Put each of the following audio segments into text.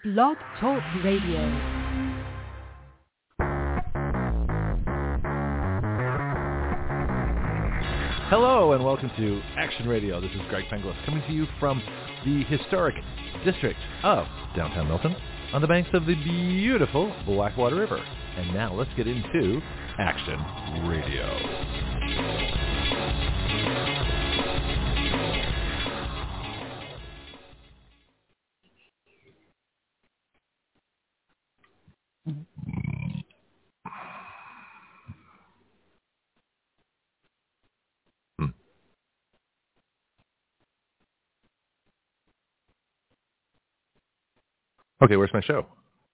Blog Talk Radio. Hello and welcome to Action Radio. This is Greg Penglis coming to you from the historic district of downtown Milton on the banks of the beautiful Blackwater River. And now let's get into Action Radio. Okay, where's my show?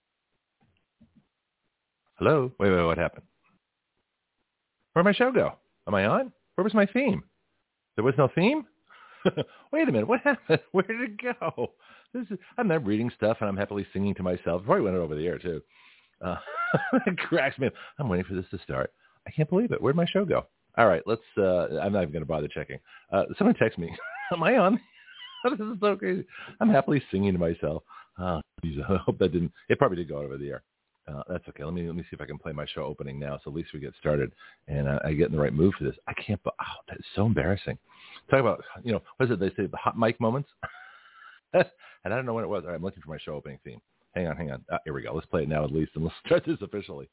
Hello? Wait, what happened? Where'd my show go? Am I on? Where was my theme? There was no theme? Wait a minute, what happened? Where did it go? I'm not reading stuff and I'm happily singing to myself. Probably went over the air too. It cracks me up. I'm waiting for this to start. I can't believe it. Where'd my show go? All right, I'm not even going to bother checking. Someone text me. Am I on? This is so crazy. I'm happily singing to myself. Oh, geez, I hope that didn't. It probably did go over the air. That's okay. Let me see if I can play my show opening now. So at least we get started, and I get in the right mood for this. I can't. Oh, that is so embarrassing. Talk about what is it they say, the hot mic moments? And I don't know when it was. All right, I'm looking for my show opening theme. Hang on. Here we go. Let's play it now at least, and let's start this officially.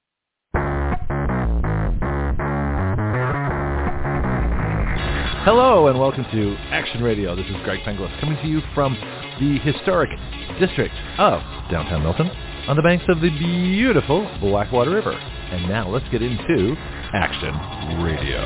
Hello and welcome to Action Radio. This is Greg Penglis coming to you from the historic district of downtown Milton on the banks of the beautiful Blackwater River. And now let's get into Action Radio.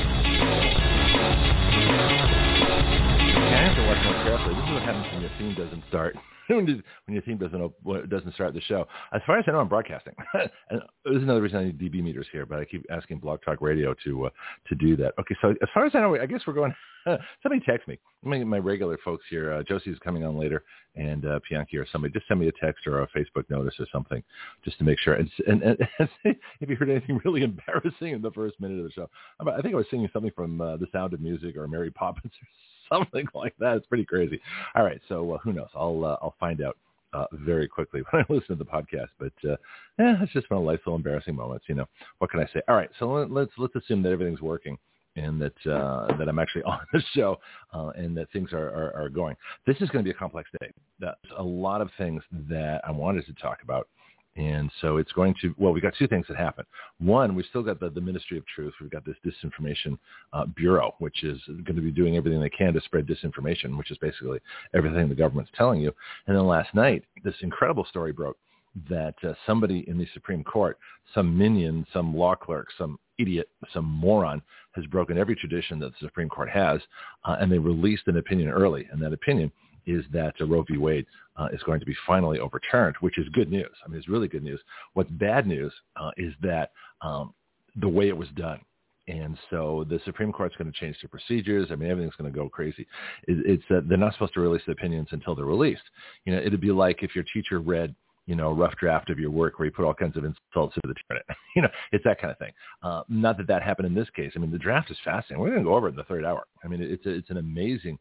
I have to watch more carefully. This is what happens when your theme doesn't start. When your theme doesn't start the show. As far as I know, I'm broadcasting. And this is another reason I need DB meters here, but I keep asking Blog Talk Radio to do that. Okay, so as far as I know, I guess we're going. Somebody text me. My regular folks here, Josie's coming on later, and Bianchi or somebody, just send me a text or a Facebook notice or something, just to make sure. And if you heard anything really embarrassing in the first minute of the show, I think I was singing something from The Sound of Music or Mary Poppins or something like that. It's pretty crazy. All right, so who knows? I'll find out very quickly when I listen to the podcast. But it's just one of life's little embarrassing moments. What can I say? All right, so let's assume that everything's working and that I'm actually on the show and that things are going. This is going to be a complex day. There's a lot of things that I wanted to talk about. And so it's going to, we've got two things that happen. One, we've still got the Ministry of Truth. We've got this Disinformation Bureau, which is going to be doing everything they can to spread disinformation, which is basically everything the government's telling you. And then last night, this incredible story broke that somebody in the Supreme Court, some minion, some law clerk, some idiot, some moron, has broken every tradition that the Supreme Court has, and they released an opinion early. And that opinion is that Roe v. Wade is going to be finally overturned, which is good news. I mean, it's really good news. What's bad news is that the way it was done. And so the Supreme Court's going to change their procedures. I mean, everything's going to go crazy. It's they're not supposed to release the opinions until they're released. It'd be like if your teacher read, a rough draft of your work where you put all kinds of insults into the teacher. It's that kind of thing. Not that happened in this case. I mean, the draft is fascinating. We're going to go over it in the third hour. I mean, it's an amazing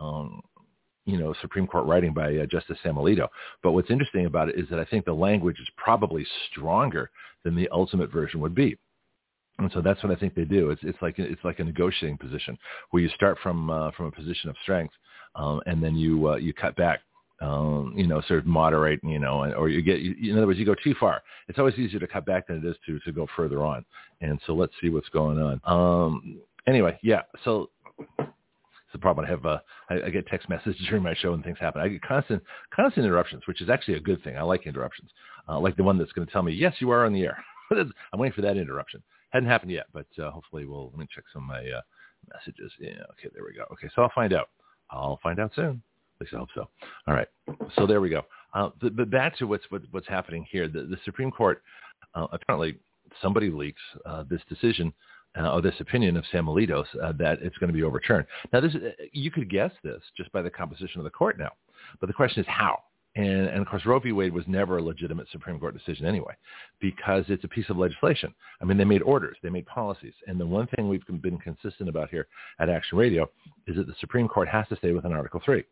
Supreme Court writing by Justice Sam Alito. But what's interesting about it is that I think the language is probably stronger than the ultimate version would be. And so that's what I think they do. It's like a negotiating position where you start from a position of strength, and then you cut back, sort of moderate, or you get, in other words, you go too far. It's always easier to cut back than it is to go further on. And so let's see what's going on. Anyway, yeah. So the problem I get text messages during my show and things happen. I get constant interruptions, which is actually a good thing. I like interruptions, like the one that's going to tell me, yes, you are on the air. I'm waiting for that interruption. Hadn't happened yet, but hopefully let me check some of my messages. Yeah, okay, there we go. Okay, so I'll find out. I'll find out soon. At least I hope so. All right, so there we go. But back to what's happening here. The Supreme Court, apparently somebody leaks this decision or this opinion of Sam Alito's that it's going to be overturned. Now, you could guess this just by the composition of the court now, but the question is how. And of course, Roe v. Wade was never a legitimate Supreme Court decision anyway, because it's a piece of legislation. I mean, they made orders, they made policies. And the one thing we've been consistent about here at Action Radio is that the Supreme Court has to stay within Article 3.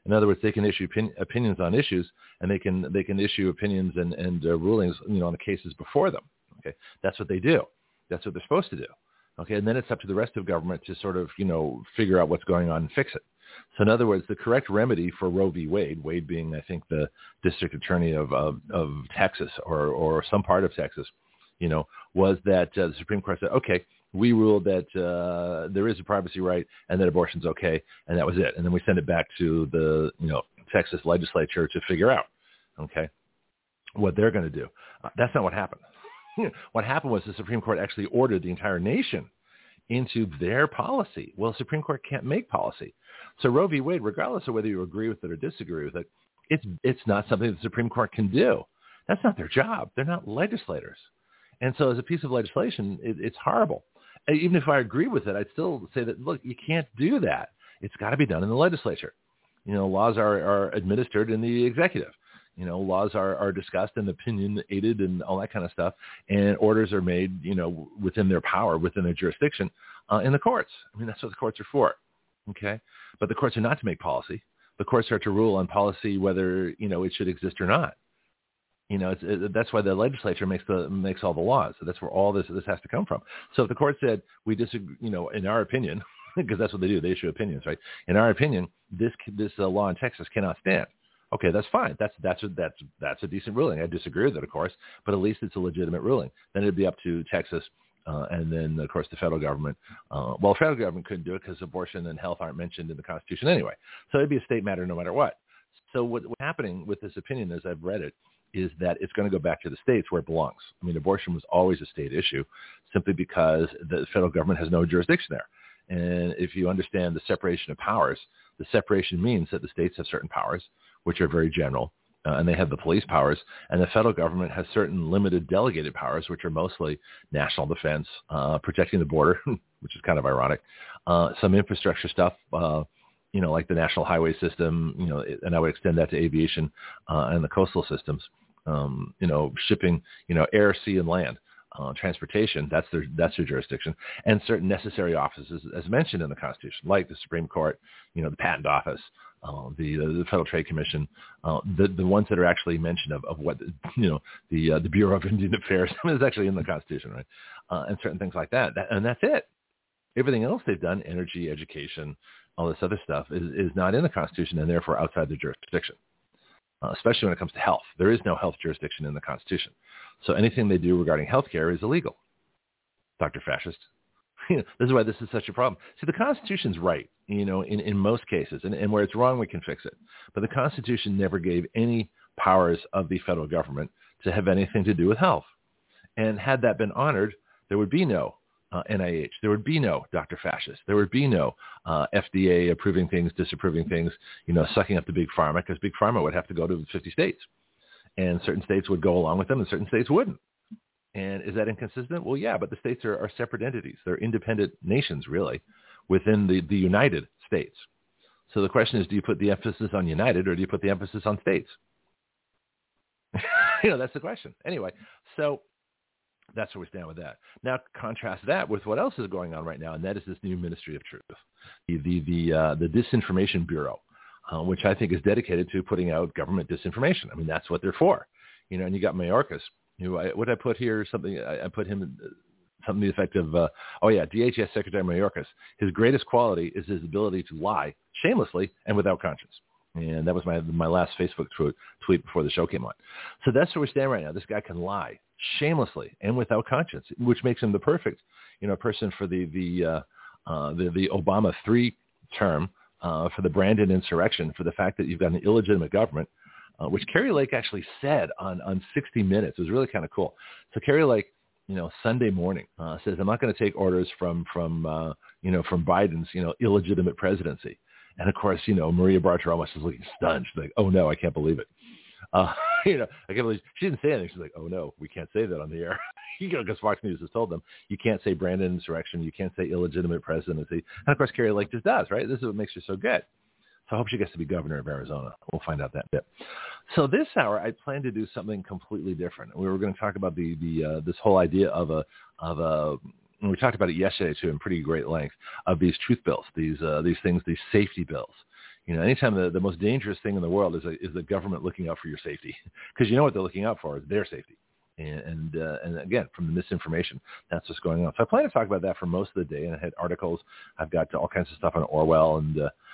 In other words, they can issue opinions on issues, and they can issue opinions and rulings, on the cases before them. Okay, that's what they do. That's what they're supposed to do. Okay, and then it's up to the rest of government to sort of, figure out what's going on and fix it. So in other words, the correct remedy for Roe v. Wade, Wade being, I think, the district attorney of Texas or some part of Texas, was that the Supreme Court said, okay, we ruled that there is a privacy right and that abortion's okay, and that was it. And then we send it back to the, Texas legislature to figure out, okay, what they're going to do. That's not what happened. What happened was the Supreme Court actually ordered the entire nation into their policy. Well, the Supreme Court can't make policy. So Roe v. Wade, regardless of whether you agree with it or disagree with it, it's not something the Supreme Court can do. That's not their job. They're not legislators. And so as a piece of legislation, it's horrible. And even if I agree with it, I'd still say that, look, you can't do that. It's got to be done in the legislature. Laws are administered in the executive. Laws are discussed and opinionated and all that kind of stuff. And orders are made, within their power, within their jurisdiction, in the courts. I mean, that's what the courts are for. Okay. But the courts are not to make policy. The courts are to rule on policy, whether, it should exist or not. That's why the legislature makes all the laws. So that's where all this has to come from. So if the court said we disagree, in our opinion, because that's what they do, they issue opinions, right? In our opinion, this law in Texas cannot stand. Okay, that's fine. That's a decent ruling. I disagree with it, of course, but at least it's a legitimate ruling. Then it'd be up to Texas, and then of course the federal government. Well, the federal government couldn't do it because abortion and health aren't mentioned in the Constitution anyway. So it'd be a state matter no matter what. So what's happening with this opinion, as I've read it, is that it's going to go back to the states where it belongs. I mean, abortion was always a state issue simply because the federal government has no jurisdiction there. And if you understand the separation of powers, the separation means that the states have certain powers, which are very general, and they have the police powers, and the federal government has certain limited delegated powers, which are mostly national defense, protecting the border, which is kind of ironic, some infrastructure stuff, like the national highway system, and I would extend that to aviation and the coastal systems, shipping, air, sea, and land. Transportation, that's their jurisdiction, and certain necessary offices, as mentioned in the Constitution, like the Supreme Court, the Patent Office, the Federal Trade Commission, the ones that are actually mentioned of what the Bureau of Indian Affairs is actually in the Constitution, right? And certain things like that, and that's it. Everything else they've done, energy, education, all this other stuff, is not in the Constitution and therefore outside the jurisdiction. Especially when it comes to health. There is no health jurisdiction in the Constitution. So anything they do regarding healthcare is illegal. Dr. Fascist. This is why this is such a problem. See, the Constitution's right, in most cases, and where it's wrong, we can fix it. But the Constitution never gave any powers of the federal government to have anything to do with health. And had that been honored, there would be no NIH. There would be no Dr. Fascist. There would be no FDA approving things, disapproving things, sucking up to Big Pharma, because Big Pharma would have to go to 50 states. And certain states would go along with them and certain states wouldn't. And is that inconsistent? Well, yeah, but the states are separate entities. They're independent nations, really, within the United States. So the question is, do you put the emphasis on United or do you put the emphasis on states? That's the question. Anyway, so that's where we stand with that. Now, contrast that with what else is going on right now, and that is this new Ministry of Truth, the Disinformation Bureau, which I think is dedicated to putting out government disinformation. I mean, that's what they're for. And you got Mayorkas, who I put here something. I put him something to the effect of, DHS Secretary Mayorkas. His greatest quality is his ability to lie shamelessly and without conscience. And that was my last Facebook tweet before the show came on. So that's where we stand right now. This guy can lie shamelessly and without conscience, which makes him the perfect, person for the Obama 3 term, for the Brandon insurrection, for the fact that you've got an illegitimate government, which Kari Lake actually said on 60 Minutes. It was really kind of cool. So Kari Lake, Sunday morning, says, I'm not going to take orders from Biden's, illegitimate presidency. And of course, Maria Bartiromo was looking stunned. She's like, oh no, I can't believe it. I can't believe she didn't say anything. She's like, oh no, we can't say that on the air. Because Fox News has told them, you can't say Brandon insurrection. You can't say illegitimate presidency. And of course, Kari Lake just does, right? This is what makes her so good. So I hope she gets to be governor of Arizona. We'll find out that bit. So this hour, I plan to do something completely different. We were going to talk about this whole idea of a and we talked about it yesterday too in pretty great length, of these truth bills, these things, these safety bills. Anytime the most dangerous thing in the world is the government looking out for your safety, because you know what they're looking out for is their safety. And again, from the misinformation, that's what's going on. So I plan to talk about that for most of the day. And I had articles. I've got all kinds of stuff on Orwell, and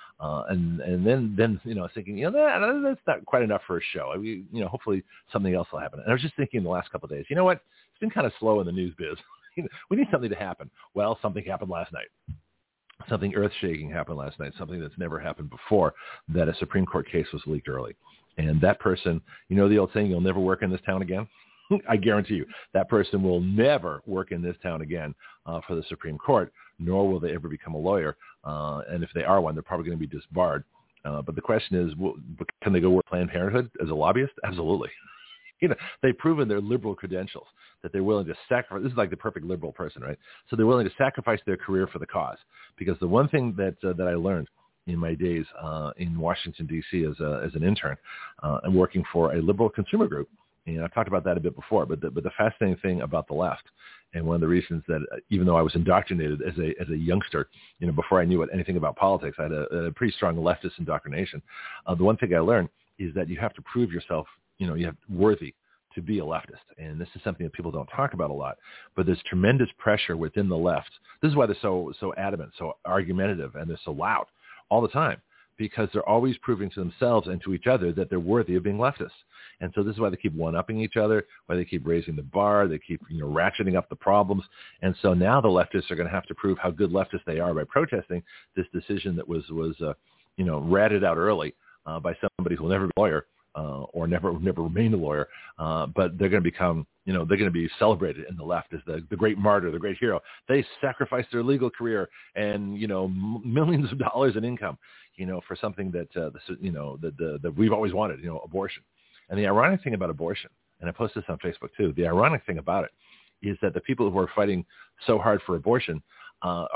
then thinking, that's not quite enough for a show. Hopefully something else will happen. And I was just thinking the last couple of days, you know what? It's been kind of slow in the news biz. We need something to happen. Well, something happened last night. Something earth-shaking happened last night, something that's never happened before, that a Supreme Court case was leaked early. And that person, the old saying, you'll never work in this town again? I guarantee you, that person will never work in this town again for the Supreme Court, nor will they ever become a lawyer. And if they are one, they're probably going to be disbarred. But the question is, can they go work Planned Parenthood as a lobbyist? Absolutely. They've proven their liberal credentials, that they're willing to sacrifice. This is like the perfect liberal person, right? So they're willing to sacrifice their career for the cause. Because the one thing that I learned in my days in Washington, D.C. as an intern and working for a liberal consumer group, and I've talked about that a bit before, but the fascinating thing about the left, and one of the reasons that even though I was indoctrinated as a youngster, before I knew anything about politics, I had a pretty strong leftist indoctrination. The one thing I learned is that you have to prove yourself, you have worthy to be a leftist. And this is something that people don't talk about a lot, but there's tremendous pressure within the left. This is why they're so adamant, so argumentative, and they're so loud all the time, because they're always proving to themselves and to each other that they're worthy of being leftists. And so this is why they keep one-upping each other, why they keep raising the bar, they keep ratcheting up the problems. And so now the leftists are going to have to prove how good leftists they are by protesting this decision that was ratted out early by somebody who will never be a lawyer or never remain a lawyer. But they're going to become, they're going to be celebrated in the left as the great martyr, the great hero. They sacrificed their legal career and, millions of dollars in income, for something that we've always wanted, abortion. And the ironic thing about abortion, and I post this on Facebook too, the ironic thing about it is that the people who are fighting so hard for abortion are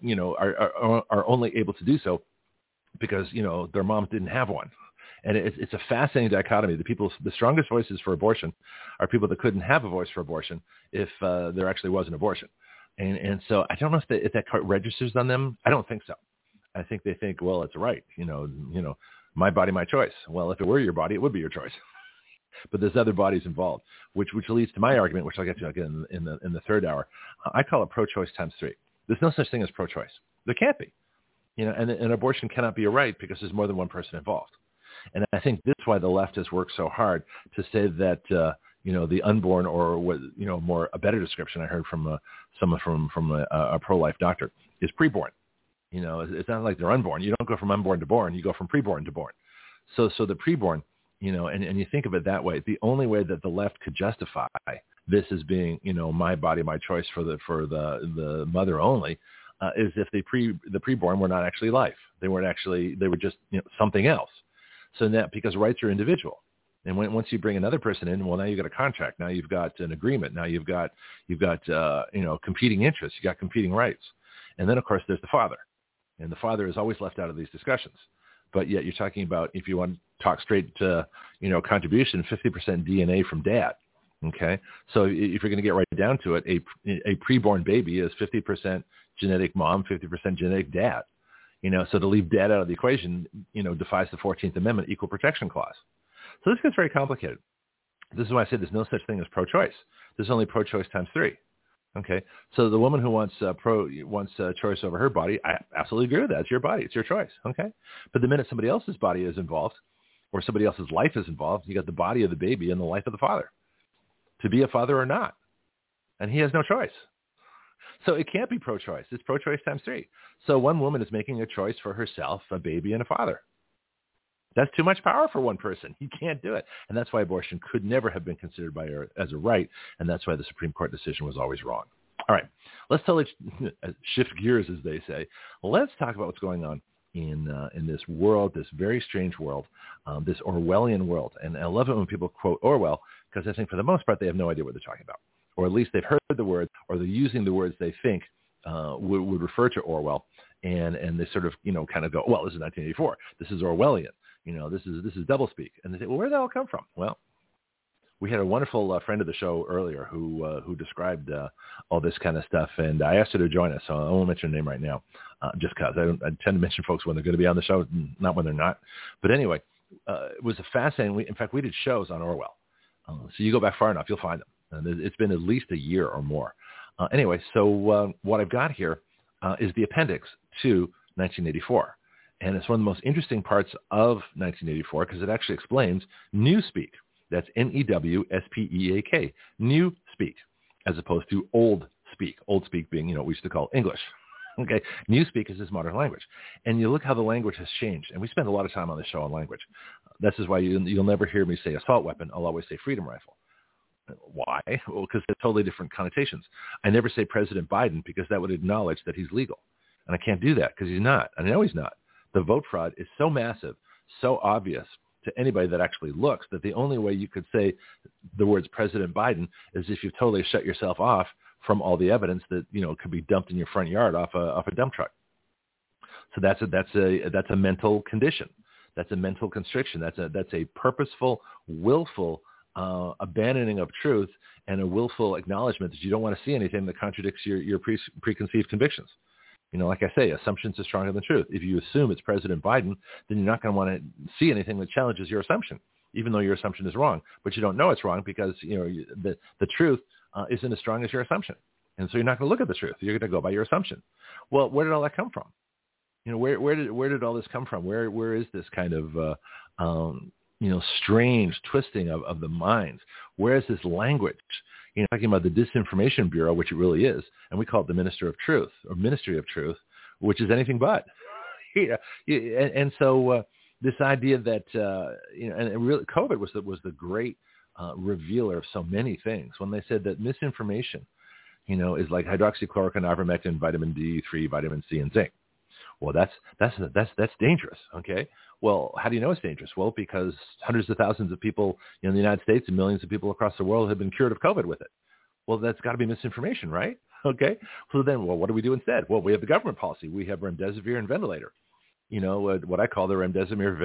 only able to do so because, their moms didn't have one. And it's a fascinating dichotomy. The strongest voices for abortion are people that couldn't have a voice for abortion if there actually was an abortion. And so I don't know if that registers on them. I don't think so. I think they think, well, it's right. My body, my choice. Well, if it were your body, it would be your choice. But there's other bodies involved, which leads to my argument, which I'll get to again in the third hour. I call it pro-choice times 3. There's no such thing as pro-choice. There can't be. And abortion cannot be a right because there's more than one person involved. And I think this is why the leftists work so hard to say that, the unborn, or what, a better description I heard from someone from a pro-life doctor, is preborn. It's not like they're unborn. You don't go from unborn to born. You go from preborn to born. So the preborn, and you think of it that way. The only way that the left could justify this as being, my body, my choice for the mother only, is if the preborn were not actually life. They were just something else. So that, because rights are individual, and once you bring another person in, well, now you've got a contract. Now you've got an agreement. Now you've got competing interests. You got competing rights, and then of course there's the father, and the father is always left out of these discussions. But yet you're talking about, if you want to talk straight to contribution, 50% DNA from dad. Okay, so if you're going to get right down to it, a preborn baby is 50% genetic mom, 50% genetic dad. So to leave dad out of the equation, defies the 14th Amendment Equal Protection Clause. So this gets very complicated. This is why I said there's no such thing as pro-choice. There's only pro-choice times 3. Okay, so the woman who wants choice over her body, I absolutely agree with that. It's your body. It's your choice. Okay, but the minute somebody else's body is involved, or somebody else's life is involved, you got the body of the baby and the life of the father, to be a father or not, and he has no choice. So it can't be pro-choice. It's pro-choice times 3. So one woman is making a choice for herself, a baby, and a father. That's too much power for one person. You can't do it. And that's why abortion could never have been considered by her as a right, and that's why the Supreme Court decision was always wrong. All right, let's shift gears, as they say. Let's talk about what's going on in this world, this very strange world, this Orwellian world. And I love it when people quote Orwell, because I think for the most part they have no idea what they're talking about. Or at least they've heard the word, or they're using the words they think would refer to Orwell, and they sort of kind of go, well, this is 1984, this is Orwellian, this is doublespeak, and they say, well, where did that all come from? Well, we had a wonderful friend of the show earlier who described all this kind of stuff, and I asked her to join us, so I won't mention her name right now, just because I tend to mention folks when they're going to be on the show, not when they're not. But anyway, it was a fascinating. In fact, we did shows on Orwell, so you go back far enough, you'll find them. And it's been at least a year or more. Anyway, so what I've got here is the appendix to 1984. And it's one of the most interesting parts of 1984 because it actually explains Newspeak. That's Newspeak, Newspeak, as opposed to Old Speak. Old Speak being, what we used to call English. Okay, Newspeak is this modern language. And you look how the language has changed. And we spend a lot of time on this show on language. This is why you'll never hear me say assault weapon. I'll always say freedom rifle. Why? Well, because they're totally different connotations. I never say President Biden because that would acknowledge that he's legal. And I can't do that because he's not. I know he's not. The vote fraud is so massive, so obvious to anybody that actually looks that the only way you could say the words President Biden is if you've totally shut yourself off from all the evidence that, could be dumped in your front yard off a dump truck. So that's a mental condition. That's a mental constriction. That's a purposeful, willful abandoning of truth and a willful acknowledgement that you don't want to see anything that contradicts your preconceived convictions. Like I say, assumptions are stronger than truth. If you assume it's President Biden, then you're not going to want to see anything that challenges your assumption, even though your assumption is wrong. But you don't know it's wrong because the truth isn't as strong as your assumption, and so you're not going to look at the truth. You're going to go by your assumption. Well, where did all that come from? Where did all this come from? Where is this kind of strange twisting of the minds? Where is this language? Talking about the Disinformation Bureau, which it really is, and we call it the Minister of Truth or Ministry of Truth, which is anything but. And so this idea that and really COVID was the great revealer of so many things when they said that misinformation, is like hydroxychloroquine, ivermectin, vitamin D3, vitamin C, and zinc. Well, that's dangerous. Okay. Well, how do you know it's dangerous? Well, because hundreds of thousands of people in the United States and millions of people across the world have been cured of COVID with it. Well, that's got to be misinformation, right? Okay. So then, what do we do instead? Well, we have the government policy. We have remdesivir and ventilator. What I call the remdesivir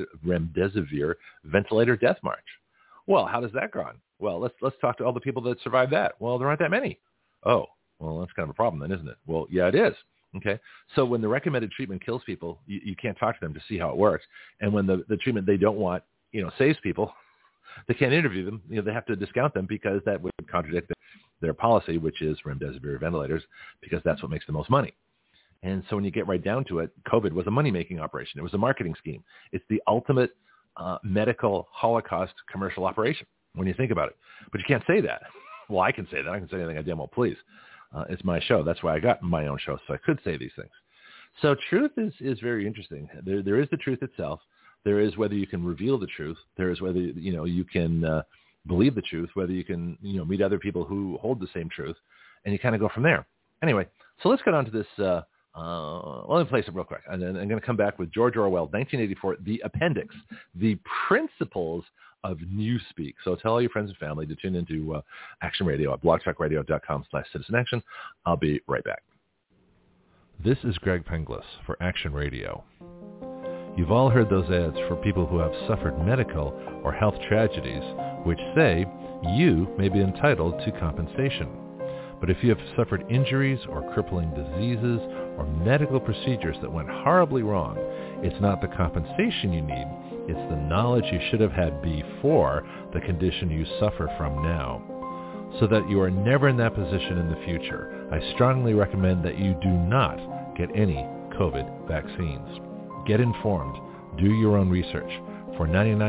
ventilator death march. Well, how does that go on? Well, let's talk to all the people that survived that. Well, there aren't that many. Oh, well, that's kind of a problem then, isn't it? Well, yeah, it is. Okay, so when the recommended treatment kills people, you can't talk to them to see how it works. And when the treatment they don't want, saves people, they can't interview them. They have to discount them because that would contradict their policy, which is remdesivir ventilators, because that's what makes the most money. And so when you get right down to it, COVID was a money-making operation. It was a marketing scheme. It's the ultimate medical Holocaust commercial operation when you think about it. But you can't say that. Well, I can say that. I can say anything I damn well please. It's my show. That's why I got my own show, so I could say these things. So truth is very interesting. There is the truth itself. There is whether you can reveal the truth. There is whether you can believe the truth. Whether you can meet other people who hold the same truth, and you kind of go from there. Anyway, so let's get on to this. Let me play some real quick, and then I'm going to come back with George Orwell, 1984, the appendix, the principles of Newspeak. So tell all your friends and family to tune into Action Radio at blogtalkradio.com/citizenaction. I'll be right back. This is Greg Penglis for Action Radio. You've all heard those ads for people who have suffered medical or health tragedies, which say you may be entitled to compensation. But if you have suffered injuries or crippling diseases or medical procedures that went horribly wrong, it's not the compensation you need. It's the knowledge you should have had before the condition you suffer from now. So that you are never in that position in the future, I strongly recommend that you do not get any COVID vaccines. Get informed. Do your own research. For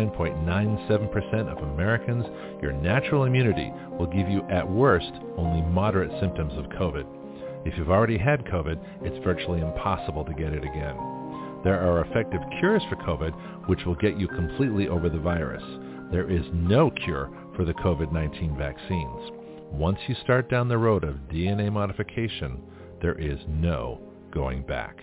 99.97% of Americans, your natural immunity will give you, at worst, only moderate symptoms of COVID. If you've already had COVID, it's virtually impossible to get it again. There are effective cures for COVID, which will get you completely over the virus. There is no cure for the COVID-19 vaccines. Once you start down the road of DNA modification, there is no going back.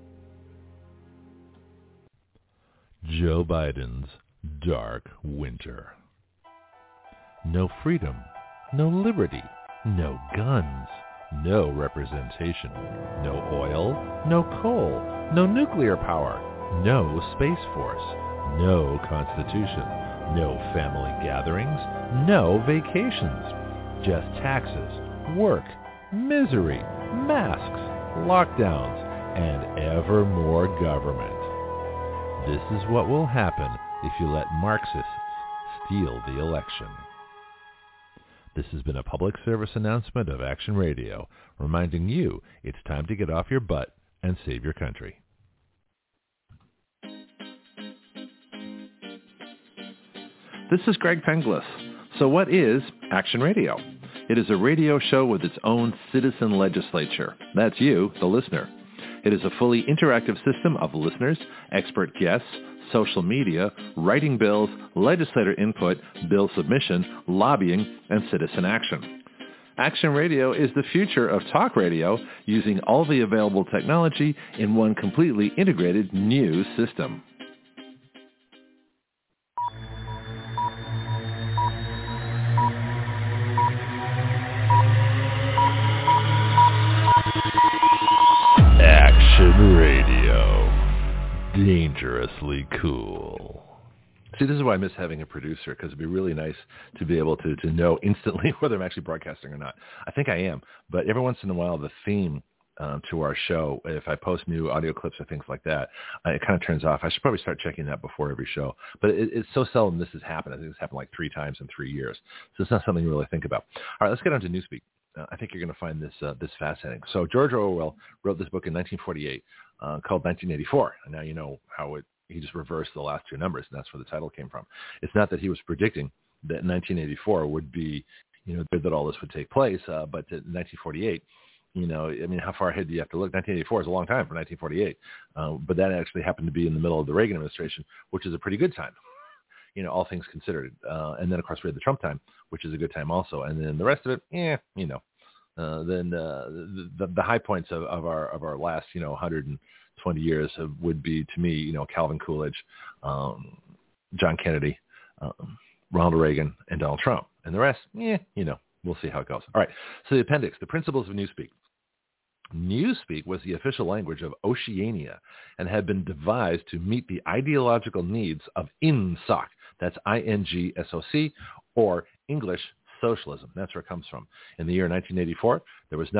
Joe Biden's dark winter. No freedom, no liberty, no guns, no representation, no oil, no coal, no nuclear power, no space force, no constitution, No family gatherings, no vacations, just taxes, work, misery, masks, lockdowns, and ever more government. This is what will happen if you let Marxists steal the election. This has been a public service announcement of Action Radio, reminding you it's time to get off your butt and save your country. This is Greg Penglis. So what is Action Radio? It is a radio show with its own citizen legislature. That's you, the listener. It is a fully interactive system of listeners, expert guests, social media, writing bills, legislator input, bill submission, lobbying, and citizen action. Action Radio is the future of talk radio using all the available technology in one completely integrated new system. Action Radio. Dangerously cool. See, this is why I miss having a producer, because it'd be really nice to be able to know instantly whether I'm actually broadcasting or not. I think I am, but every once in a while the theme to our show, if I post new audio clips or things like that, it kind of turns off. I should probably start checking that before every show. But it's so seldom this has happened. I think it's happened like 3 times in 3 years. So it's not something you really think about. All right, let's get on to Newspeak. I think you're going to find this fascinating. So George Orwell wrote this book in 1948 called 1984. And now you know how he just reversed the last 2 numbers, and that's where the title came from. It's not that he was predicting that 1984 would be, that all this would take place, but that 1948, how far ahead do you have to look? 1984 is a long time for 1948, but that actually happened to be in the middle of the Reagan administration, which is a pretty good time. All things considered. And then, of course, we had the Trump time, which is a good time also. And then the rest of it, then the high points of our last, 120 years would be, to me, Calvin Coolidge, John Kennedy, Ronald Reagan, and Donald Trump. And the rest, we'll see how it goes. All right. So the appendix, the principles of Newspeak. Newspeak was the official language of Oceania and had been devised to meet the ideological needs of INSOC. That's INGSOC, or English socialism. That's where it comes from. In the year 1984, there was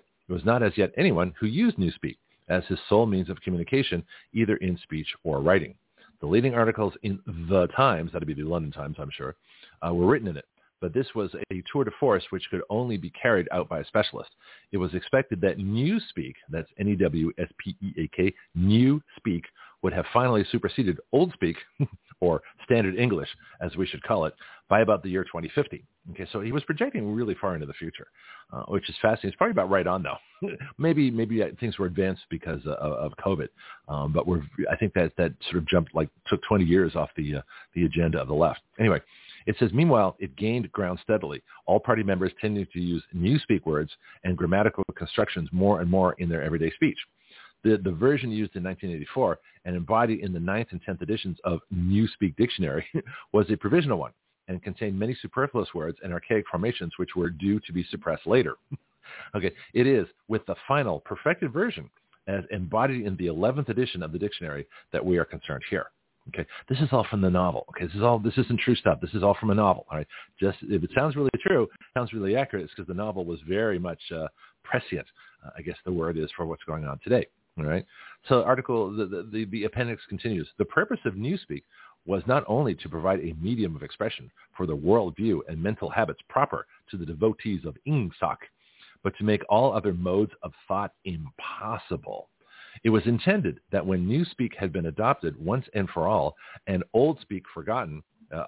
not as yet anyone who used Newspeak as his sole means of communication, either in speech or writing. The leading articles in The Times, that'd be the London Times, I'm sure, were written in it. But this was a tour de force which could only be carried out by a specialist. It was expected that Newspeak, that's N-E-W-S-P-E-A-K, Newspeak, would have finally superseded Old Speak, or Standard English, as we should call it, by about the year 2050. Okay, so he was projecting really far into the future, which is fascinating. It's probably about right on, though. maybe things were advanced because of COVID, but I think that sort of jumped, took 20 years off the agenda of the left. Anyway. It says, meanwhile, it gained ground steadily, all party members tending to use Newspeak words and grammatical constructions more and more in their everyday speech. The version used in 1984 and embodied in the 9th and 10th editions of Newspeak Dictionary was a provisional one and contained many superfluous words and archaic formations which were due to be suppressed later. Okay, it is with the final perfected version as embodied in the 11th edition of the dictionary that we are concerned here. Okay, this is all from the novel. Okay, this isn't true stuff. This is all from a novel. All right, just if it sounds really true, sounds really accurate, it's because the novel was very much prescient. I guess the word is for what's going on today. All right. So the appendix continues. The purpose of Newspeak was not only to provide a medium of expression for the worldview and mental habits proper to the devotees of INSOC, but to make all other modes of thought impossible. It was intended that when Newspeak had been adopted once and for all, and Old Speak forgotten,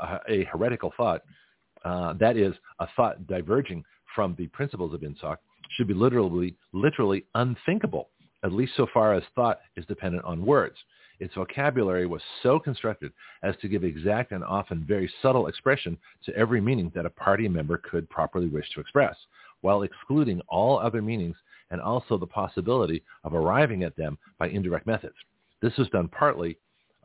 a heretical thought, that is, a thought diverging from the principles of INSOC, should be literally unthinkable, at least so far as thought is dependent on words. Its vocabulary was so constructed as to give exact and often very subtle expression to every meaning that a party member could properly wish to express, while excluding all other meanings and also the possibility of arriving at them by indirect methods. This was done partly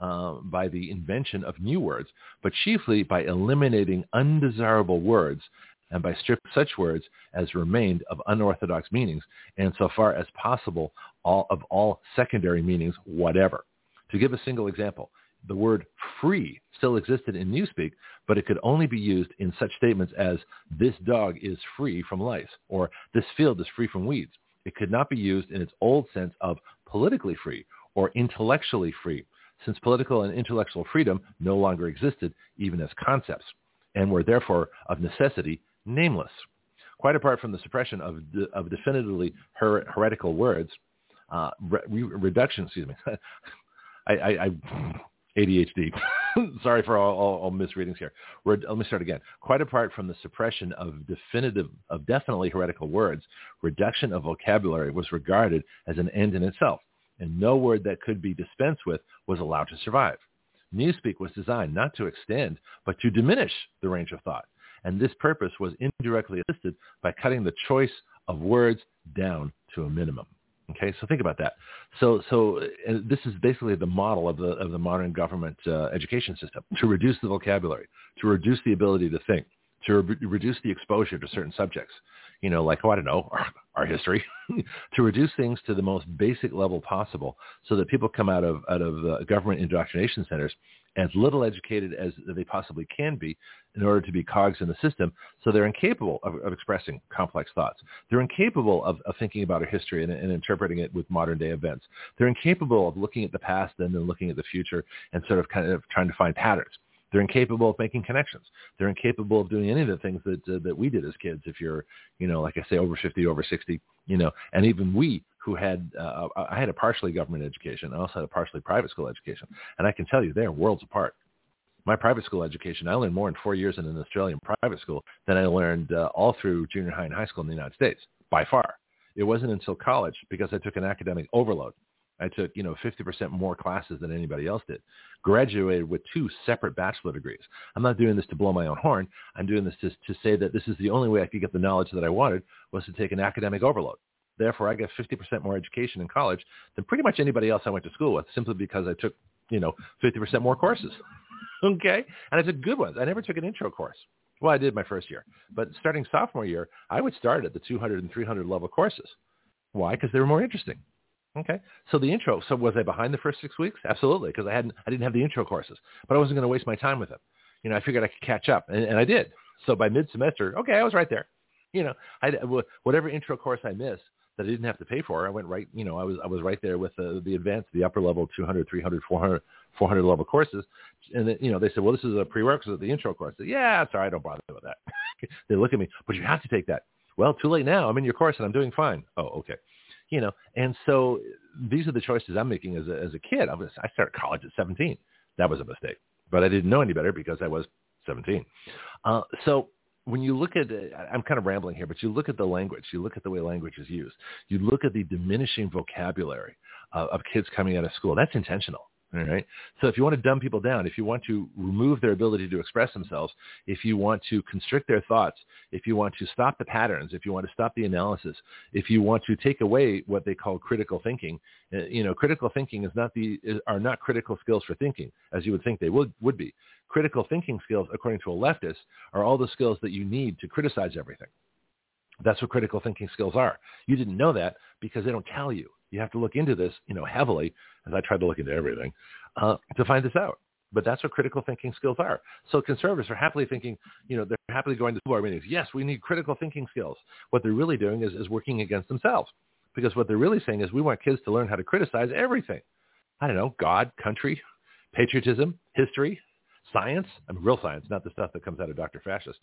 by the invention of new words, but chiefly by eliminating undesirable words and by stripping such words as remained of unorthodox meanings, and so far as possible, all secondary meanings whatever. To give a single example, the word free still existed in Newspeak, but it could only be used in such statements as this dog is free from lice or this field is free from weeds. It could not be used in its old sense of politically free or intellectually free, since political and intellectual freedom no longer existed even as concepts and were therefore of necessity nameless. Quite apart from the suppression of definitively heretical words, reduction, I ADHD. Sorry for all misreadings here. Let me start again. Quite apart from the suppression of definitely heretical words, reduction of vocabulary was regarded as an end in itself, and no word that could be dispensed with was allowed to survive. Newspeak was designed not to extend, but to diminish the range of thought, and this purpose was indirectly assisted by cutting the choice of words down to a minimum. Okay, so think about that. So this is basically the model of the modern government education system: to reduce the vocabulary, to reduce the ability to think, to reduce the exposure to certain subjects. Like, I don't know, our history, to reduce things to the most basic level possible, so that people come out of government indoctrination centers as little educated as they possibly can be in order to be cogs in the system, so they're incapable of expressing complex thoughts. They're incapable of thinking about our history and interpreting it with modern day events. They're incapable of looking at the past and then looking at the future and sort of kind of trying to find patterns. They're incapable of making connections. They're incapable of doing any of the things that we did as kids. If you're, like I say, over 50, over 60, and even we who had, I had a partially government education. I also had a partially private school education. And I can tell you, they're worlds apart. My private school education, I learned more in 4 years in an Australian private school than I learned all through junior high and high school in the United States, by far. It wasn't until college, because I took an academic overload. I took, 50% more classes than anybody else did. Graduated with 2 separate bachelor degrees. I'm not doing this to blow my own horn. I'm doing this to say that this is the only way I could get the knowledge that I wanted, was to take an academic overload. Therefore, I got 50% more education in college than pretty much anybody else I went to school with, simply because I took, 50% more courses. Okay? And I took good ones. I never took an intro course. Well, I did my first year. But starting sophomore year, I would start at the 200 and 300 level courses. Why? Because they were more interesting. Okay. So the intro, so was I behind the first 6 weeks? Absolutely, because I didn't have the intro courses, but I wasn't going to waste my time with them. I figured I could catch up, and I did. So by mid-semester, okay, I was right there. Whatever intro course I missed that I didn't have to pay for, I went right, I was right there with the advanced, the upper level 200, 300, 400 level courses. And then, they said, well, this is a prerequisite of the intro course. I said, yeah, sorry, don't bother with that. They look at me, but you have to take that. Well, too late now. I'm in your course and I'm doing fine. Oh, okay. And so these are the choices I'm making as a kid. I started college at 17. That was a mistake, but I didn't know any better because I was 17. So when you look at, I'm kind of rambling here, but you look at the language, you look at the way language is used, you look at the diminishing vocabulary of kids coming out of school. That's intentional. All right. So if you want to dumb people down, if you want to remove their ability to express themselves, if you want to constrict their thoughts, if you want to stop the patterns, if you want to stop the analysis, if you want to take away what they call critical thinking, critical thinking are not critical skills for thinking, as you would think they would be. Critical thinking skills, according to a leftist, are all the skills that you need to criticize everything. That's what critical thinking skills are. You didn't know that because they don't tell you. You have to look into this, heavily, as I tried to look into everything, to find this out. But that's what critical thinking skills are. So conservatives are happily thinking, they're happily going to school board meetings. Yes, we need critical thinking skills. What they're really doing is working against themselves, because what they're really saying is we want kids to learn how to criticize everything. I don't know, God, country, patriotism, history, science. I mean, real science, not the stuff that comes out of Dr. Fascist.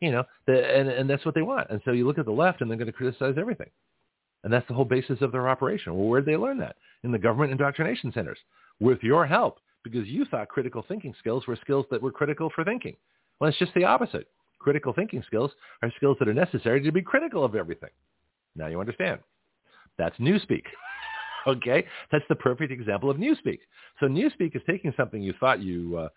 And that's what they want. And so you look at the left and they're going to criticize everything. And that's the whole basis of their operation. Well, where did they learn that? In the government indoctrination centers, with your help, because you thought critical thinking skills were skills that were critical for thinking. Well, it's just the opposite. Critical thinking skills are skills that are necessary to be critical of everything. Now you understand. That's Newspeak. Okay? That's the perfect example of Newspeak. So Newspeak is taking something you thought you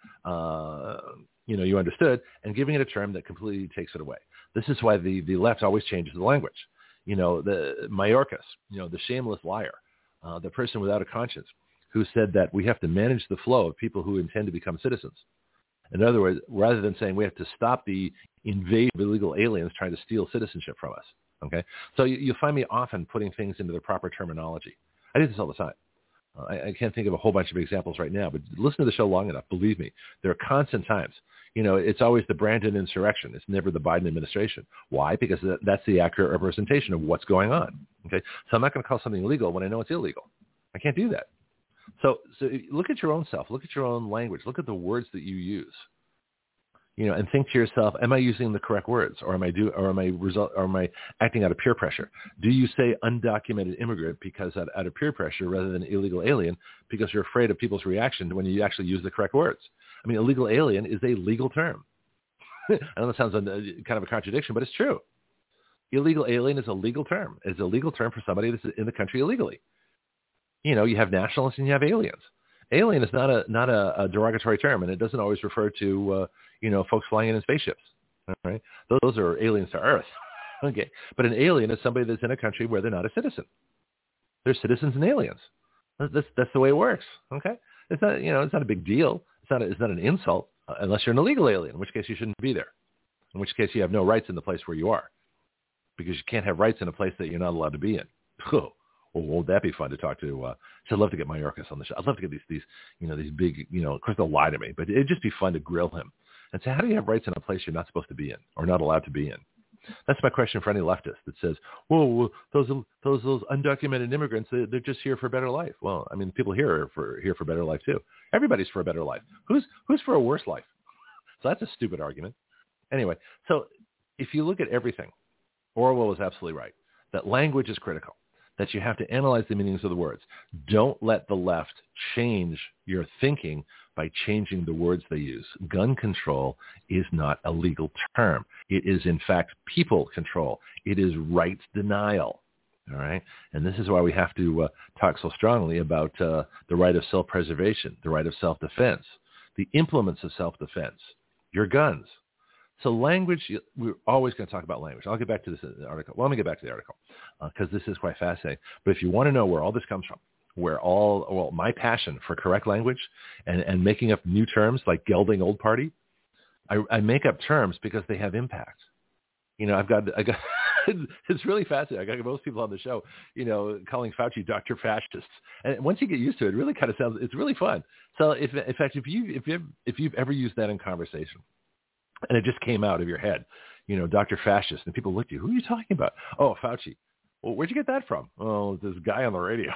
understood and giving it a term that completely takes it away. This is why the left always changes the language. The Mayorkas, the shameless liar, the person without a conscience, who said that we have to manage the flow of people who intend to become citizens. In other words, rather than saying we have to stop the invasion of illegal aliens trying to steal citizenship from us. Okay? So you'll find me often putting things into the proper terminology. I do this all the time. I can't think of a whole bunch of examples right now, but listen to the show long enough. Believe me, there are constant times. It's always the Brandon insurrection. It's never the Biden administration. Why? Because that's the accurate representation of what's going on. Okay, so I'm not going to call something illegal when I know it's illegal. I can't do that. So look at your own self. Look at your own language. Look at the words that you use. And think to yourself, am I using the correct words, or am I acting out of peer pressure? Do you say undocumented immigrant because out of peer pressure rather than illegal alien because you're afraid of people's reaction when you actually use the correct words? I mean, illegal alien is a legal term. I know that sounds kind of a contradiction, but it's true. Illegal alien is a legal term. It's a legal term for somebody that's in the country illegally. You have nationalists and you have aliens. Alien is not a derogatory term, and it doesn't always refer to folks flying in spaceships. All right, those are aliens to Earth. Okay, but an alien is somebody that's in a country where they're not a citizen. They're citizens and aliens. That's the way it works. Okay, it's not a big deal. It's not an insult unless you're an illegal alien, in which case you shouldn't be there. In which case you have no rights in the place where you are, because you can't have rights in a place that you're not allowed to be in. Well, won't that be fun to talk to? I'd love to get Mayorkas on the show. I'd love to get these big, of course they'll lie to me, but it'd just be fun to grill him and say, how do you have rights in a place you're not supposed to be in or not allowed to be in? That's my question for any leftist that says, well, those undocumented immigrants, they're just here for a better life. Well, I mean, people here are for better life too. Everybody's for a better life. Who's for a worse life? So that's a stupid argument. Anyway, so if you look at everything, Orwell was absolutely right, that language is critical, that you have to analyze the meanings of the words. Don't let the left change your thinking by changing the words they use. Gun control is not a legal term. It is, in fact, people control. It is rights denial. All right? And this is why we have to talk so strongly about the right of self-preservation, the right of self-defense, the implements of self-defense, your guns. So language, we're always going to talk about language. I'll get back to this article. Well, let me get back to the article because this is quite fascinating. But if you want to know where all this comes from, my passion for correct language and making up new terms like gelding old party, I make up terms because they have impact. I got it's really fascinating. I got most people on the show, calling Fauci Dr. Fascists. And once you get used to it, it really kind of sounds, it's really fun. So in fact, if you've ever used that in conversation, and it just came out of your head, Dr. Fascist, and people looked at you. Who are you talking about? Oh, Fauci. Well, where'd you get that from? Oh, this guy on the radio.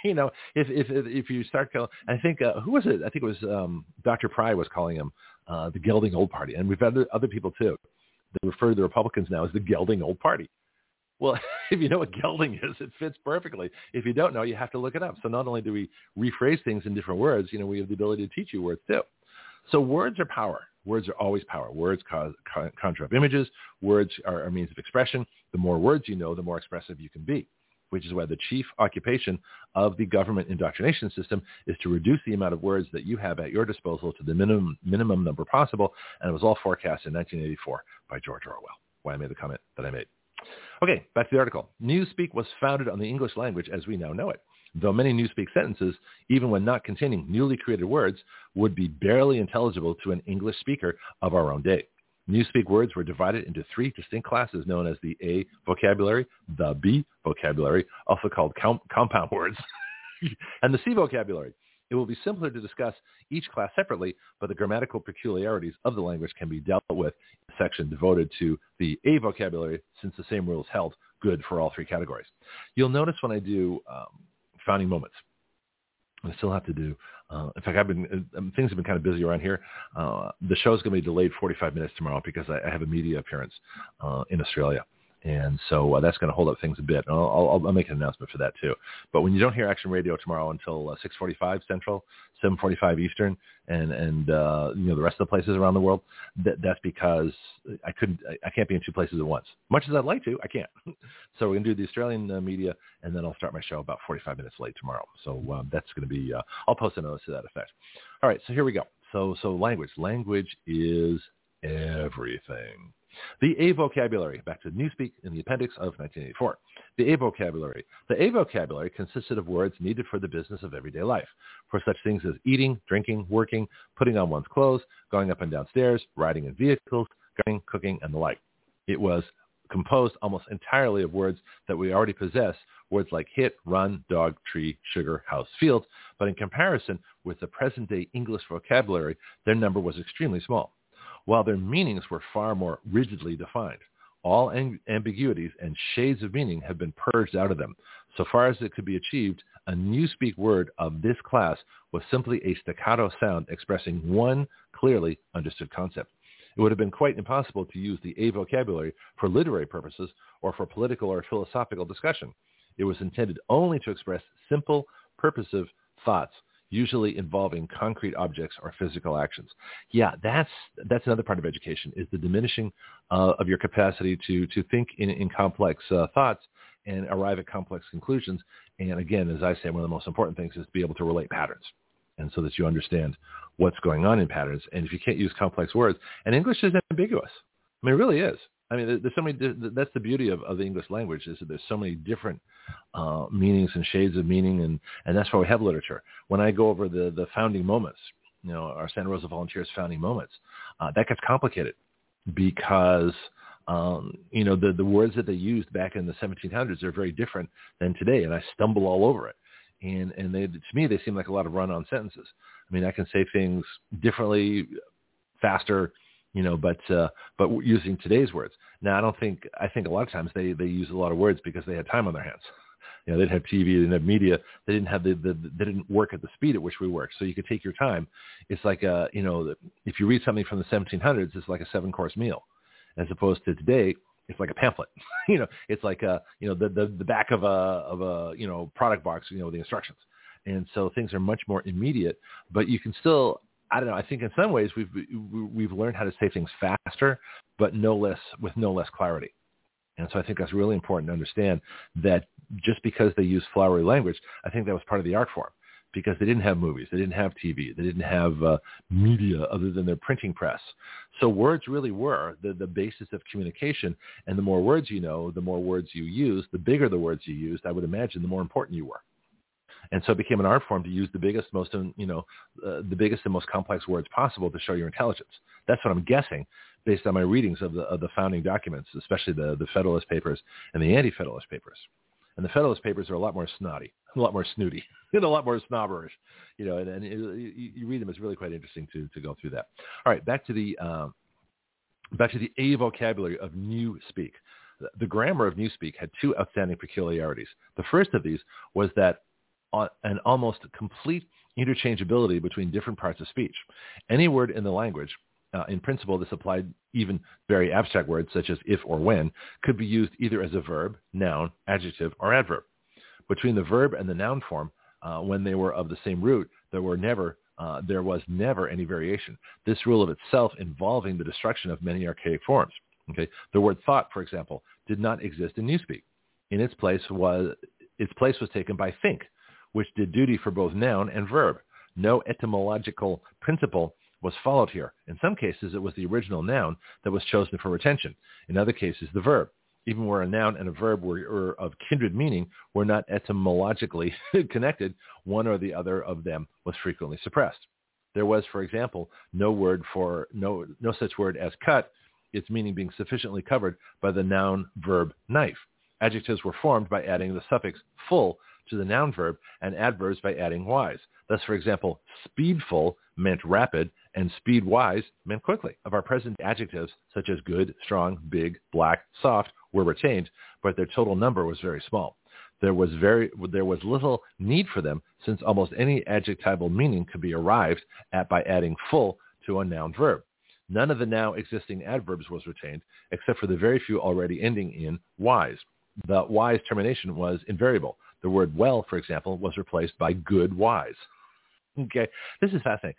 If you start calling, I think, who was it? I think it was Dr. Pry was calling him the gelding old party. And we've had other people too that refer to the Republicans now as the gelding old party. Well, if you know what gelding is, it fits perfectly. If you don't know, you have to look it up. So not only do we rephrase things in different words, we have the ability to teach you words too. So words are power. Words are always power. Words conjure up images. Words are a means of expression. The more words you know, the more expressive you can be, which is why the chief occupation of the government indoctrination system is to reduce the amount of words that you have at your disposal to the minimum number possible. And it was all forecast in 1984 by George Orwell, why I made the comment that I made. Okay, back to the article. Newspeak was founded on the English language as we now know it. Though many Newspeak sentences, even when not containing newly created words, would be barely intelligible to an English speaker of our own day. Newspeak words were divided into three distinct classes known as the A vocabulary, the B vocabulary, also called compound words, and the C vocabulary. It will be simpler to discuss each class separately, but the grammatical peculiarities of the language can be dealt with in a section devoted to the A vocabulary, since the same rules held good for all three categories. You'll notice when I do founding moments, I still have to do, in fact, things have been kind of busy around here. The show's going to be delayed 45 minutes tomorrow because I have a media appearance in Australia. And so that's going to hold up things a bit. And I'll make an announcement for that too. But when you don't hear Action Radio tomorrow until 6:45 Central, 7:45 Eastern, and the rest of the places around the world, that's because I can't be in two places at once. Much as I'd like to, I can't. So we're going to do the Australian media, and then I'll start my show about 45 minutes late tomorrow. So that's going to be. I'll post a notice to that effect. All right. So here we go. So language. Language is everything. The A vocabulary, back to Newspeak in the appendix of 1984. The A vocabulary. The A vocabulary consisted of words needed for the business of everyday life, for such things as eating, drinking, working, putting on one's clothes, going up and down stairs, riding in vehicles, gardening, cooking, and the like. It was composed almost entirely of words that we already possess, words like hit, run, dog, tree, sugar, house, field. But in comparison with the present-day English vocabulary, their number was extremely small, while their meanings were far more rigidly defined. All ambiguities and shades of meaning have been purged out of them. So far as it could be achieved, a Newspeak word of this class was simply a staccato sound expressing one clearly understood concept. It would have been quite impossible to use the A vocabulary for literary purposes or for political or philosophical discussion. It was intended only to express simple, purposive thoughts, usually involving concrete objects or physical actions. Yeah, that's another part of education, is the diminishing of your capacity to think in complex thoughts and arrive at complex conclusions. And again, as I say, one of the most important things is to be able to relate patterns, and so that you understand what's going on in patterns. And if you can't use complex words, and English is ambiguous. I mean, it really is. I mean, there's so many. That's the beauty of the English language, is that there's so many different meanings and shades of meaning, and that's why we have literature. When I go over the founding moments, our Santa Rosa Volunteers founding moments, that gets complicated because the words that they used back in the 1700s are very different than today, and I stumble all over it. And to me, they seem like a lot of run-on sentences. I mean, I can say things differently, faster, but using today's words. Now, I think a lot of times they use a lot of words because they had time on their hands. They didn't have TV, they didn't have media, they didn't have they didn't work at the speed at which we work. So you could take your time. It's like if you read something from the 1700s, it's like a 7-course meal, as opposed to today, it's like a pamphlet. It's like the back of a product box, with the instructions. And so things are much more immediate, but you can still, I don't know, I think in some ways we've learned how to say things faster, but with no less clarity. And so I think that's really important to understand, that just because they use flowery language, I think that was part of the art form, because they didn't have movies, they didn't have TV, they didn't have media other than their printing press. So words really were the basis of communication, and the more words you know, the more words you use, the bigger the words you used, I would imagine, the more important you were. And so it became an art form to use the biggest, the biggest and most complex words possible to show your intelligence. That's what I'm guessing, based on my readings of the founding documents, especially the Federalist Papers and the Anti-Federalist Papers. And the Federalist Papers are a lot more snotty, a lot more snooty, and a lot more snobberish. And you read them. It's really quite interesting to go through that. All right, back to the A vocabulary of Newspeak. The grammar of Newspeak had two outstanding peculiarities. The first of these was that an almost complete interchangeability between different parts of speech. Any word in the language, in principle, this applied even very abstract words such as if or when, could be used either as a verb, noun, adjective, or adverb. Between the verb and the noun form, when they were of the same root, there was never any variation. This rule of itself involving the destruction of many archaic forms. Okay, the word thought, for example, did not exist in Newspeak. Its place was taken by think, which did duty for both noun and verb. No etymological principle was followed here. In some cases, it was the original noun that was chosen for retention. In other cases, the verb. Even where a noun and a verb were of kindred meaning, were not etymologically connected, one or the other of them was frequently suppressed. There was, for example, no such word as cut, its meaning being sufficiently covered by the noun verb knife. Adjectives were formed by adding the suffix full to the noun verb, and adverbs by adding wise. Thus, for example, speedful meant rapid, and speedwise meant quickly. Of our present adjectives, such as good, strong, big, black, soft, were retained, but their total number was very small. There was little need for them, since almost any adjectival meaning could be arrived at by adding full to a noun verb. None of the now existing adverbs was retained, except for the very few already ending in wise. The wise termination was invariable. The word well, for example, was replaced by good wise. Okay, this is fascinating.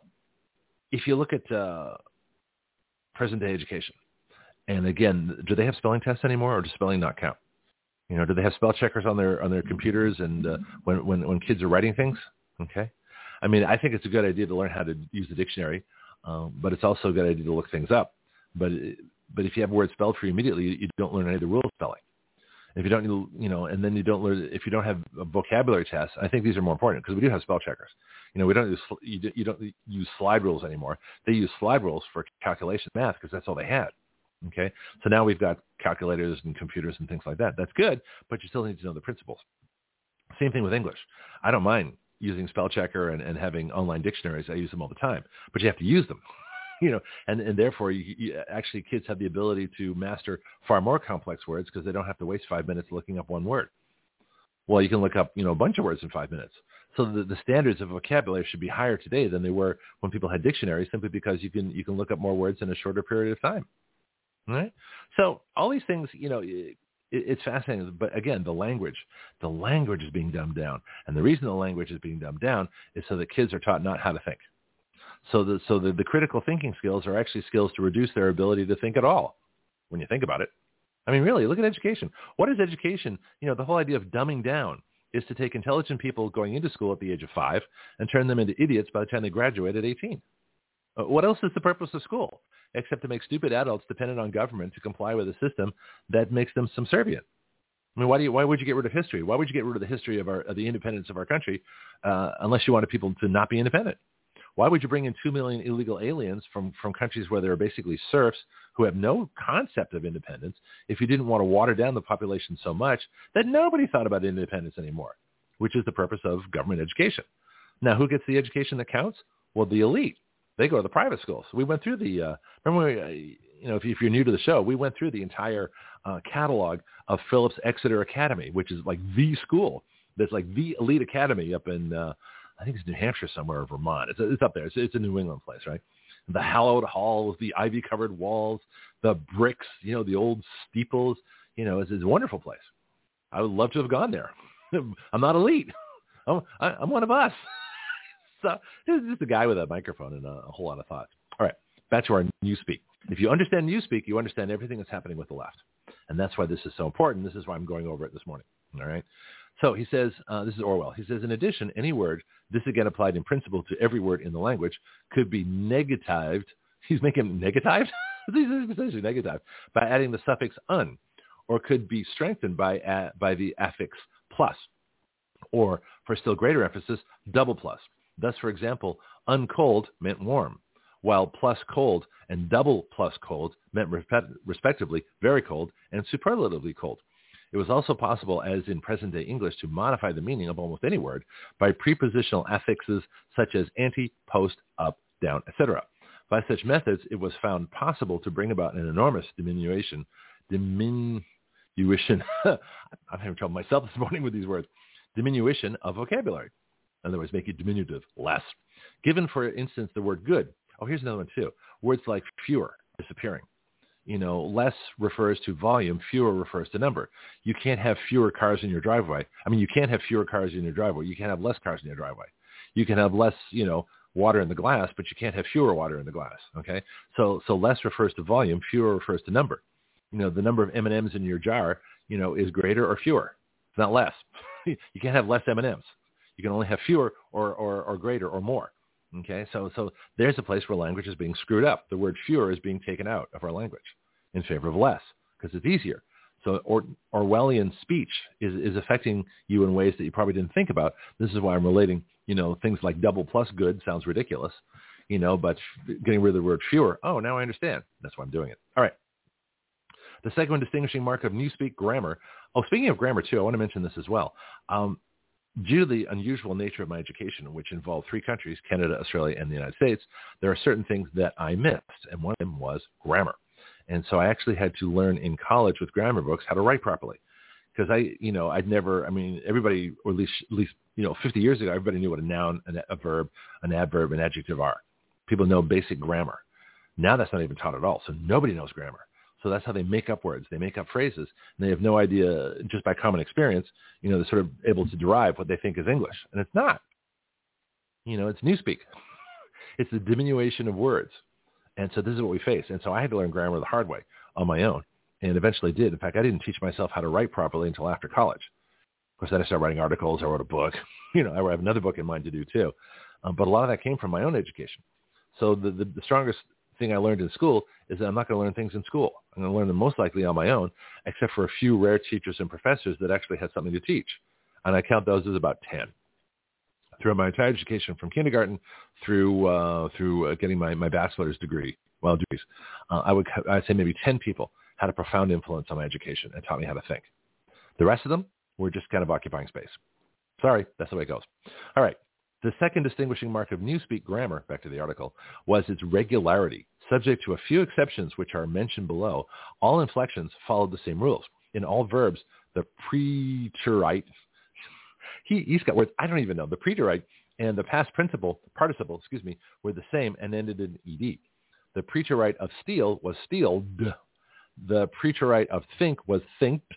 If you look at present-day education, and again, do they have spelling tests anymore, or does spelling not count? Do they have spell checkers on their computers, and when kids are writing things? Okay, I mean, I think it's a good idea to learn how to use the dictionary, but it's also a good idea to look things up. But if you have words spelled for you immediately, you don't learn any of the rules of spelling. If you don't, and then you don't learn. If you don't have a vocabulary test, I think these are more important because we do have spell checkers. We don't use slide rules anymore. They use slide rules for calculation math because that's all they had. Okay, so now we've got calculators and computers and things like that. That's good, but you still need to know the principles. Same thing with English. I don't mind using spell checker and having online dictionaries. I use them all the time, but you have to use them. And therefore, actually kids have the ability to master far more complex words because they don't have to waste 5 minutes looking up one word. Well, you can look up, a bunch of words in 5 minutes. So the standards of vocabulary should be higher today than they were when people had dictionaries, simply because you can look up more words in a shorter period of time. All right? So all these things, it's fascinating. But again, the language is being dumbed down. And the reason the language is being dumbed down is so that kids are taught not how to think. So the critical thinking skills are actually skills to reduce their ability to think at all, when you think about it. I mean, really, look at education. What is education? The whole idea of dumbing down is to take intelligent people going into school at the age of 5 and turn them into idiots by the time they graduate at 18. What else is the purpose of school except to make stupid adults dependent on government to comply with a system that makes them subservient? I mean, why would you get rid of history? Why would you get rid of the history of the independence of our country unless you wanted people to not be independent? Why would you bring in 2 million illegal aliens from countries where there are basically serfs who have no concept of independence if you didn't want to water down the population so much that nobody thought about independence anymore, which is the purpose of government education? Now, who gets the education that counts? Well, the elite. They go to the private schools. We went through if you're new to the show, we went through the entire catalog of Phillips Exeter Academy, which is like the school. That's like the elite academy up in I think it's New Hampshire somewhere, or Vermont. It's up there. It's a New England place, right? The hallowed halls, the ivy-covered walls, the bricks, the old steeples. It's a wonderful place. I would love to have gone there. I'm not elite. I'm one of us. So this is just a guy with a microphone and a whole lot of thoughts. All right, back to our Newspeak. If you understand Newspeak, you understand everything that's happening with the left. And that's why this is so important. This is why I'm going over it this morning. All right. So he says, this is Orwell. He says, in addition, any word, this again applied in principle to every word in the language, could be negatived. He's making negatived? He's essentially negatived by adding the suffix un, or could be strengthened by the affix plus, or for still greater emphasis, double plus. Thus, for example, uncold meant warm, while plus cold and double plus cold meant respectively very cold and superlatively cold. It was also possible, as in present-day English, to modify the meaning of almost any word by prepositional affixes such as anti, post, up, down, etc. By such methods, it was found possible to bring about an enormous diminution. I'm having trouble myself this morning with these words. Diminution of vocabulary. In other words, make it diminutive, less. Given, for instance, the word good. Oh, here's another one, too. Words like fewer, disappearing. Less refers to volume, fewer refers to number. You can't have fewer cars in your driveway. I mean, you can't have fewer cars in your driveway. You can't have less cars in your driveway. You can have less, water in the glass, but you can't have fewer water in the glass, okay? So less refers to volume, fewer refers to number. The number of M&Ms in your jar, is greater or fewer. It's not less. You can't have less M&Ms. You can only have fewer or greater or more. Okay, so there's a place where language is being screwed up. The word fewer is being taken out of our language in favor of less because it's easier. So Orwellian speech is affecting you in ways that you probably didn't think about. This is why I'm relating, things like double plus good sounds ridiculous, but getting rid of the word fewer, oh, now I understand. That's why I'm doing it. All right. The second distinguishing mark of Newspeak, grammar. Oh, speaking of grammar, too, I want to mention this as well. Due to the unusual nature of my education, which involved 3 countries, Canada, Australia, and the United States, there are certain things that I missed, and one of them was grammar. And so I actually had to learn in college with grammar books how to write properly. Because everybody, or at least 50 years ago, everybody knew what a noun, a verb, an adverb, an adjective are. People know basic grammar. Now that's not even taught at all, so nobody knows grammar. So that's how they make up words. They make up phrases, and they have no idea, just by common experience, they're sort of able to derive what they think is English. And it's not. It's Newspeak. It's the diminution of words. And so this is what we face. And so I had to learn grammar the hard way on my own, and eventually did. In fact, I didn't teach myself how to write properly until after college. Of course, then I started writing articles. I wrote a book. I have another book in mind to do, too. But a lot of that came from my own education. So the strongest thing I learned in school is that I'm not going to learn things in school. I'm going to learn them most likely on my own, except for a few rare teachers and professors that actually had something to teach. And I count those as about 10. Throughout my entire education from kindergarten through getting my bachelor's degree, well, degrees, I'd say maybe 10 people had a profound influence on my education and taught me how to think. The rest of them were just kind of occupying space. Sorry, that's the way it goes. All right. The second distinguishing mark of Newspeak grammar, back to the article, was its regularity. Subject to a few exceptions which are mentioned below, all inflections followed the same rules. In all verbs, the preterite, he's got words, I don't even know, the preterite and the past participle, were the same and ended in ed. The preterite of steal was stealed. The preterite of think was thinked,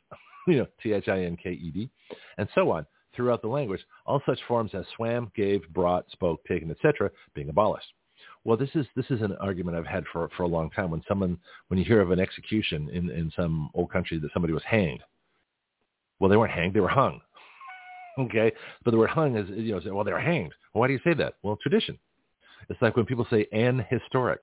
thinked, and so on. Throughout the language, all such forms as swam, gave, brought, spoke, taken, etc., being abolished. Well, this is an argument I've had for a long time. When you hear of an execution in some old country that somebody was hanged, well, they weren't hanged, they were hung. Okay, but the word hung is, well, they were hanged. Well, why do you say that? Well, tradition. It's like when people say an historic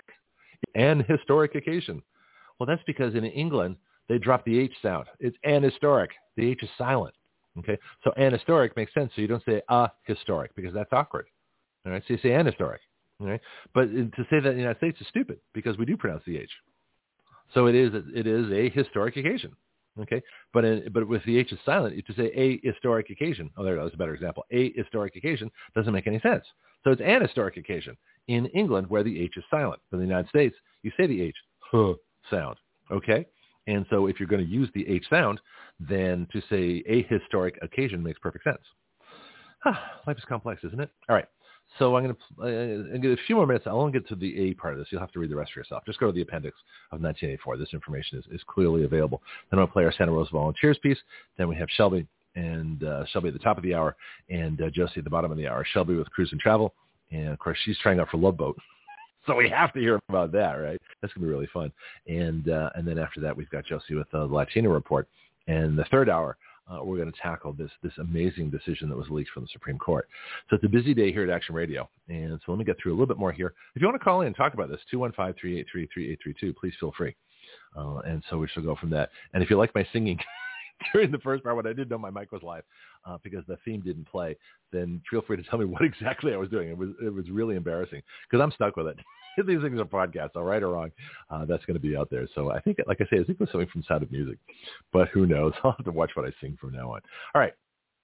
occasion. Well, that's because in England they drop the H sound. It's an historic. The H is silent. Okay, so ahistoric makes sense. So you don't say a historic because that's awkward. All right, so you say ahistoric. All right, but to say that in the United States is stupid because we do pronounce the H. So it is a historic occasion. Okay, but with the H is silent, to say a historic occasion. Oh, there, that was a better example. A historic occasion doesn't make any sense. So it's an historic occasion in England where the H is silent. But in the United States, you say the H sound. Okay. And so if you're going to use the H sound, then to say a historic occasion makes perfect sense. Life is complex, isn't it? All right. So I'm going to get a few more minutes. I won't get to the A part of this. You'll have to read the rest for yourself. Just go to the appendix of 1984. This information is clearly available. Then I'll play our Santa Rosa Volunteers piece. Then we have Shelby at the top of the hour and Josie at the bottom of the hour. Shelby with Cruise and Travel. And, of course, she's trying out for Love Boat. So we have to hear about that, right? That's going to be really fun. And then after that, we've got Josie with the Latino Report. And the third hour, we're going to tackle this amazing decision that was leaked from the Supreme Court. So it's a busy day here at Action Radio. And so let me get through a little bit more here. If you want to call in and talk about this, 215-383-3832, please feel free. And so we shall go from that. And if you like my singing during the first part when I didn't know my mic was live because the theme didn't play, then feel free to tell me what exactly I was doing. It was really embarrassing because I'm stuck with it. These things are podcasts, all right or wrong. That's going to be out there. So I think, like I say, it was something from Sound of Music, but who knows? I'll have to watch what I sing from now on. All right.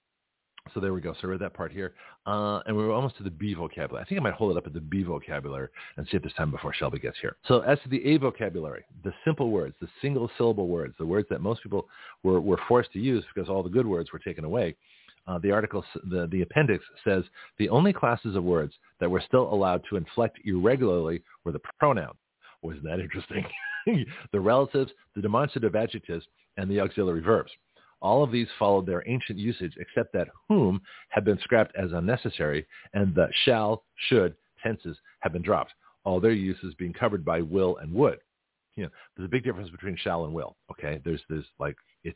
So there we go. So I read that part here. And we were almost to the B vocabulary. I think I might hold it up at the B vocabulary and see if there's time before Shelby gets here. So as to the A vocabulary, the simple words, the single syllable words, the words that most people were forced to use because all the good words were taken away. The article, the appendix says the only classes of words that were still allowed to inflect irregularly were the pronouns. Wasn't that interesting? The relatives, the demonstrative adjectives, and the auxiliary verbs. All of these followed their ancient usage, except that whom had been scrapped as unnecessary, and the shall, should tenses have been dropped. All their uses being covered by will and would. There's a big difference between shall and will. Okay, there's it's.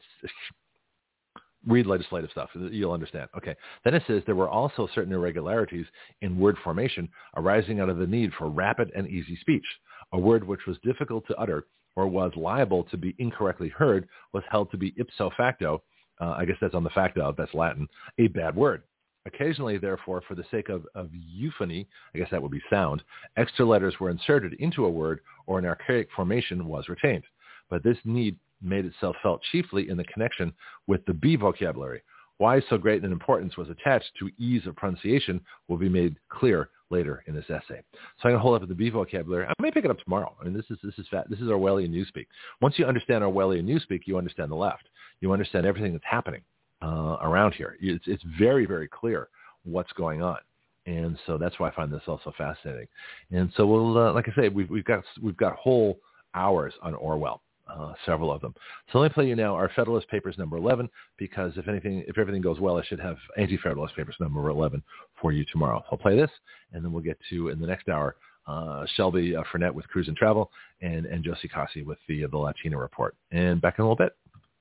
Read legislative stuff. You'll understand. Okay. Then it says there were also certain irregularities in word formation arising out of the need for rapid and easy speech. A word which was difficult to utter or was liable to be incorrectly heard was held to be ipso facto, I guess that's on the facto, that's Latin, a bad word. Occasionally, therefore, for the sake of euphony, I guess that would be sound, extra letters were inserted into a word or an archaic formation was retained. But this need made itself felt chiefly in the connection with the B vocabulary. Why so great an importance was attached to ease of pronunciation will be made clear later in this essay. So I'm going to hold up the B vocabulary. I may pick it up tomorrow. I mean, this is Orwellian Newspeak. Once you understand Orwellian Newspeak, you understand the left. You understand everything that's happening around here. It's very, very clear what's going on. And so that's why I find this also fascinating. And so we'll, like I say, we've got whole hours on Orwell. Several of them. So let me play you now our Federalist Papers number 11, because if everything goes well, I should have Anti-Federalist Papers number 11 for you tomorrow. I'll play this, and then we'll get to, in the next hour, Shelby Furnett with Cruise and Travel, and Josie Cossey with the Latino Report. And back in a little bit.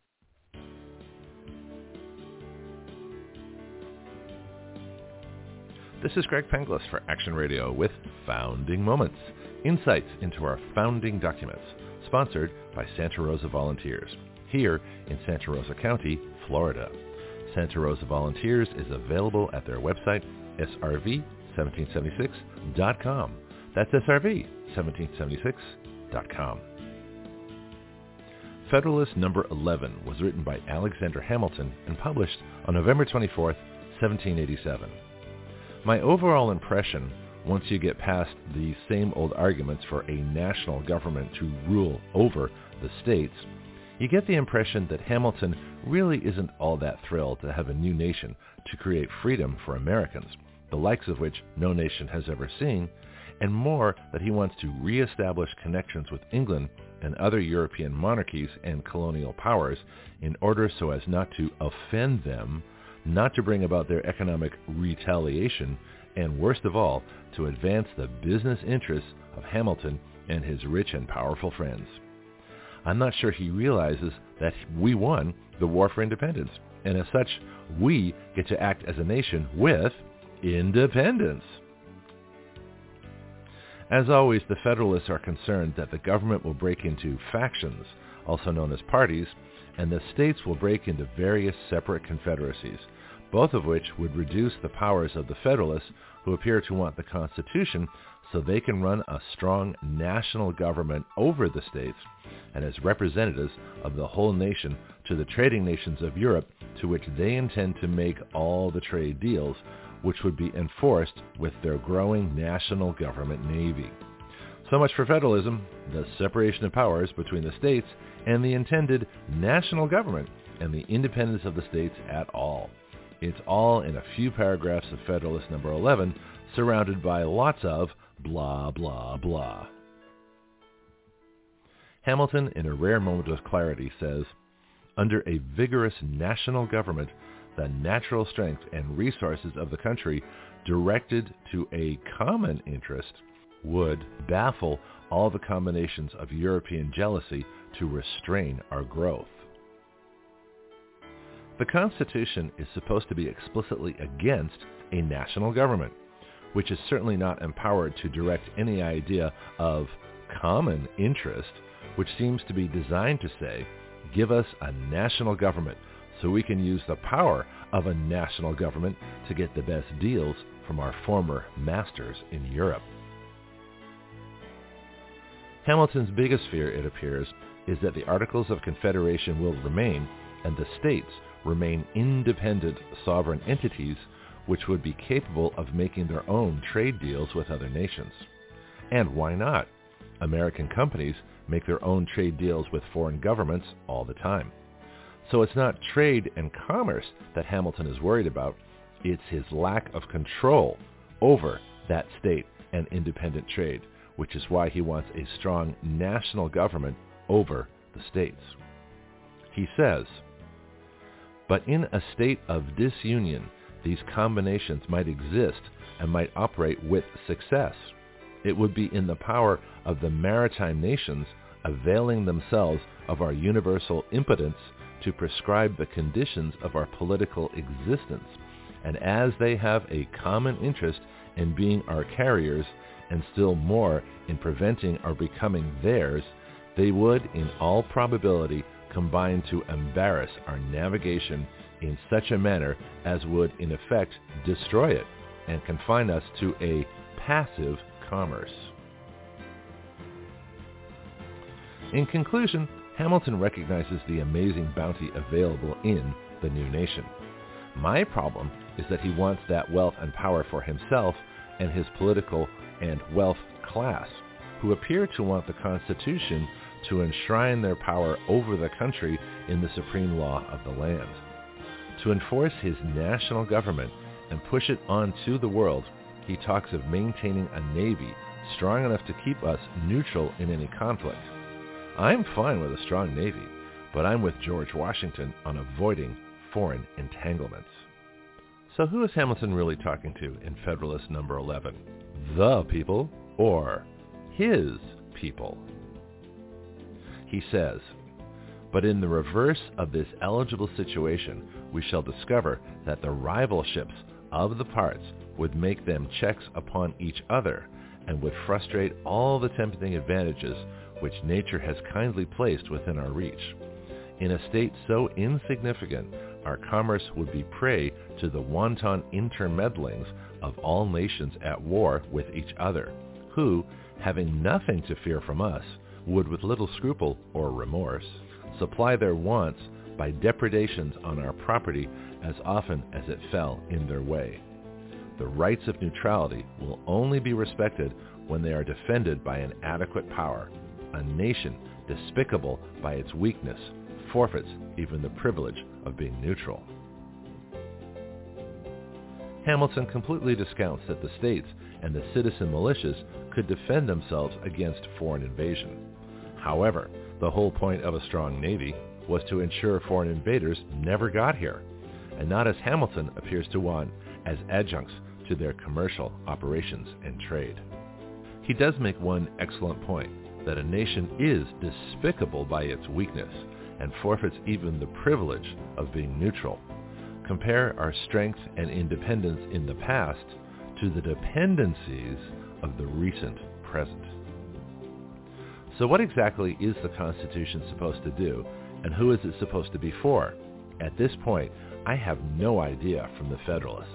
This is Greg Penglis for Action Radio with Founding Moments, insights into our founding documents, sponsored by Santa Rosa Volunteers, here in Santa Rosa County, Florida. Santa Rosa Volunteers is available at their website, srv1776.com. That's srv1776.com. federalist.com. Federalist number 11 was written by Alexander Hamilton and published on November 24, 1787. My overall impression, once you get past the same old arguments for a national government to rule over the states, you get the impression that Hamilton really isn't all that thrilled to have a new nation to create freedom for Americans, the likes of which no nation has ever seen, and more that he wants to reestablish connections with England and other European monarchies and colonial powers in order so as not to offend them, not to bring about their economic retaliation, and worst of all, to advance the business interests of Hamilton and his rich and powerful friends. I'm not sure he realizes that we won the war for independence, and as such, we get to act as a nation with independence. As always, the Federalists are concerned that the government will break into factions, also known as parties, and the states will break into various separate confederacies, both of which would reduce the powers of the Federalists, who appear to want the Constitution so they can run a strong national government over the states and as representatives of the whole nation to the trading nations of Europe, to which they intend to make all the trade deals, which would be enforced with their growing national government navy. So much for federalism, the separation of powers between the states and the intended national government and the independence of the states at all. It's all in a few paragraphs of Federalist number 11, surrounded by lots of blah, blah, blah. Hamilton, in a rare moment of clarity, says, "Under a vigorous national government, the natural strength and resources of the country directed to a common interest would baffle all the combinations of European jealousy to restrain our growth." The Constitution is supposed to be explicitly against a national government, which is certainly not empowered to direct any idea of common interest, which seems to be designed to say, give us a national government so we can use the power of a national government to get the best deals from our former masters in Europe. Hamilton's biggest fear, it appears, is that the Articles of Confederation will remain and the states remain independent sovereign entities which would be capable of making their own trade deals with other nations. And why not? American companies make their own trade deals with foreign governments all the time. So it's not trade and commerce that Hamilton is worried about, it's his lack of control over that state and independent trade, which is why he wants a strong national government over the states. He says, "But in a state of disunion, these combinations might exist and might operate with success. It would be in the power of the maritime nations, availing themselves of our universal impotence, to prescribe the conditions of our political existence, and as they have a common interest in being our carriers, and still more in preventing our becoming theirs, they would in all probability combine to embarrass our navigation in such a manner as would in effect destroy it, and confine us to a passive commerce." In conclusion, Hamilton recognizes the amazing bounty available in the new nation. My problem is that he wants that wealth and power for himself and his political and wealth class, who appear to want the Constitution to enshrine their power over the country in the supreme law of the land. To enforce his national government and push it on to the world, he talks of maintaining a navy strong enough to keep us neutral in any conflict. I'm fine with a strong navy, but I'm with George Washington on avoiding foreign entanglements. So who is Hamilton really talking to in Federalist number 11? The people or his people? He says, "But in the reverse of this eligible situation, we shall discover that the rivalships of the parts would make them checks upon each other, and would frustrate all the tempting advantages which nature has kindly placed within our reach. In a state so insignificant, our commerce would be prey to the wanton intermeddlings of all nations at war with each other, who, having nothing to fear from us, would with little scruple or remorse supply their wants by depredations on our property as often as it fell in their way. The rights of neutrality will only be respected when they are defended by an adequate power. A nation despicable by its weakness forfeits even the privilege of being neutral. Hamilton completely discounts that the states and the citizen militias could defend themselves against foreign invasion. However, the whole point of a strong navy was to ensure foreign invaders never got here, and not, as Hamilton appears to want, as adjuncts to their commercial operations and trade. He does make one excellent point, that a nation is despicable by its weakness and forfeits even the privilege of being neutral. Compare our strength and independence in the past to the dependencies of the recent present. So what exactly is the Constitution supposed to do, and who is it supposed to be for? At this point, I have no idea from the Federalists.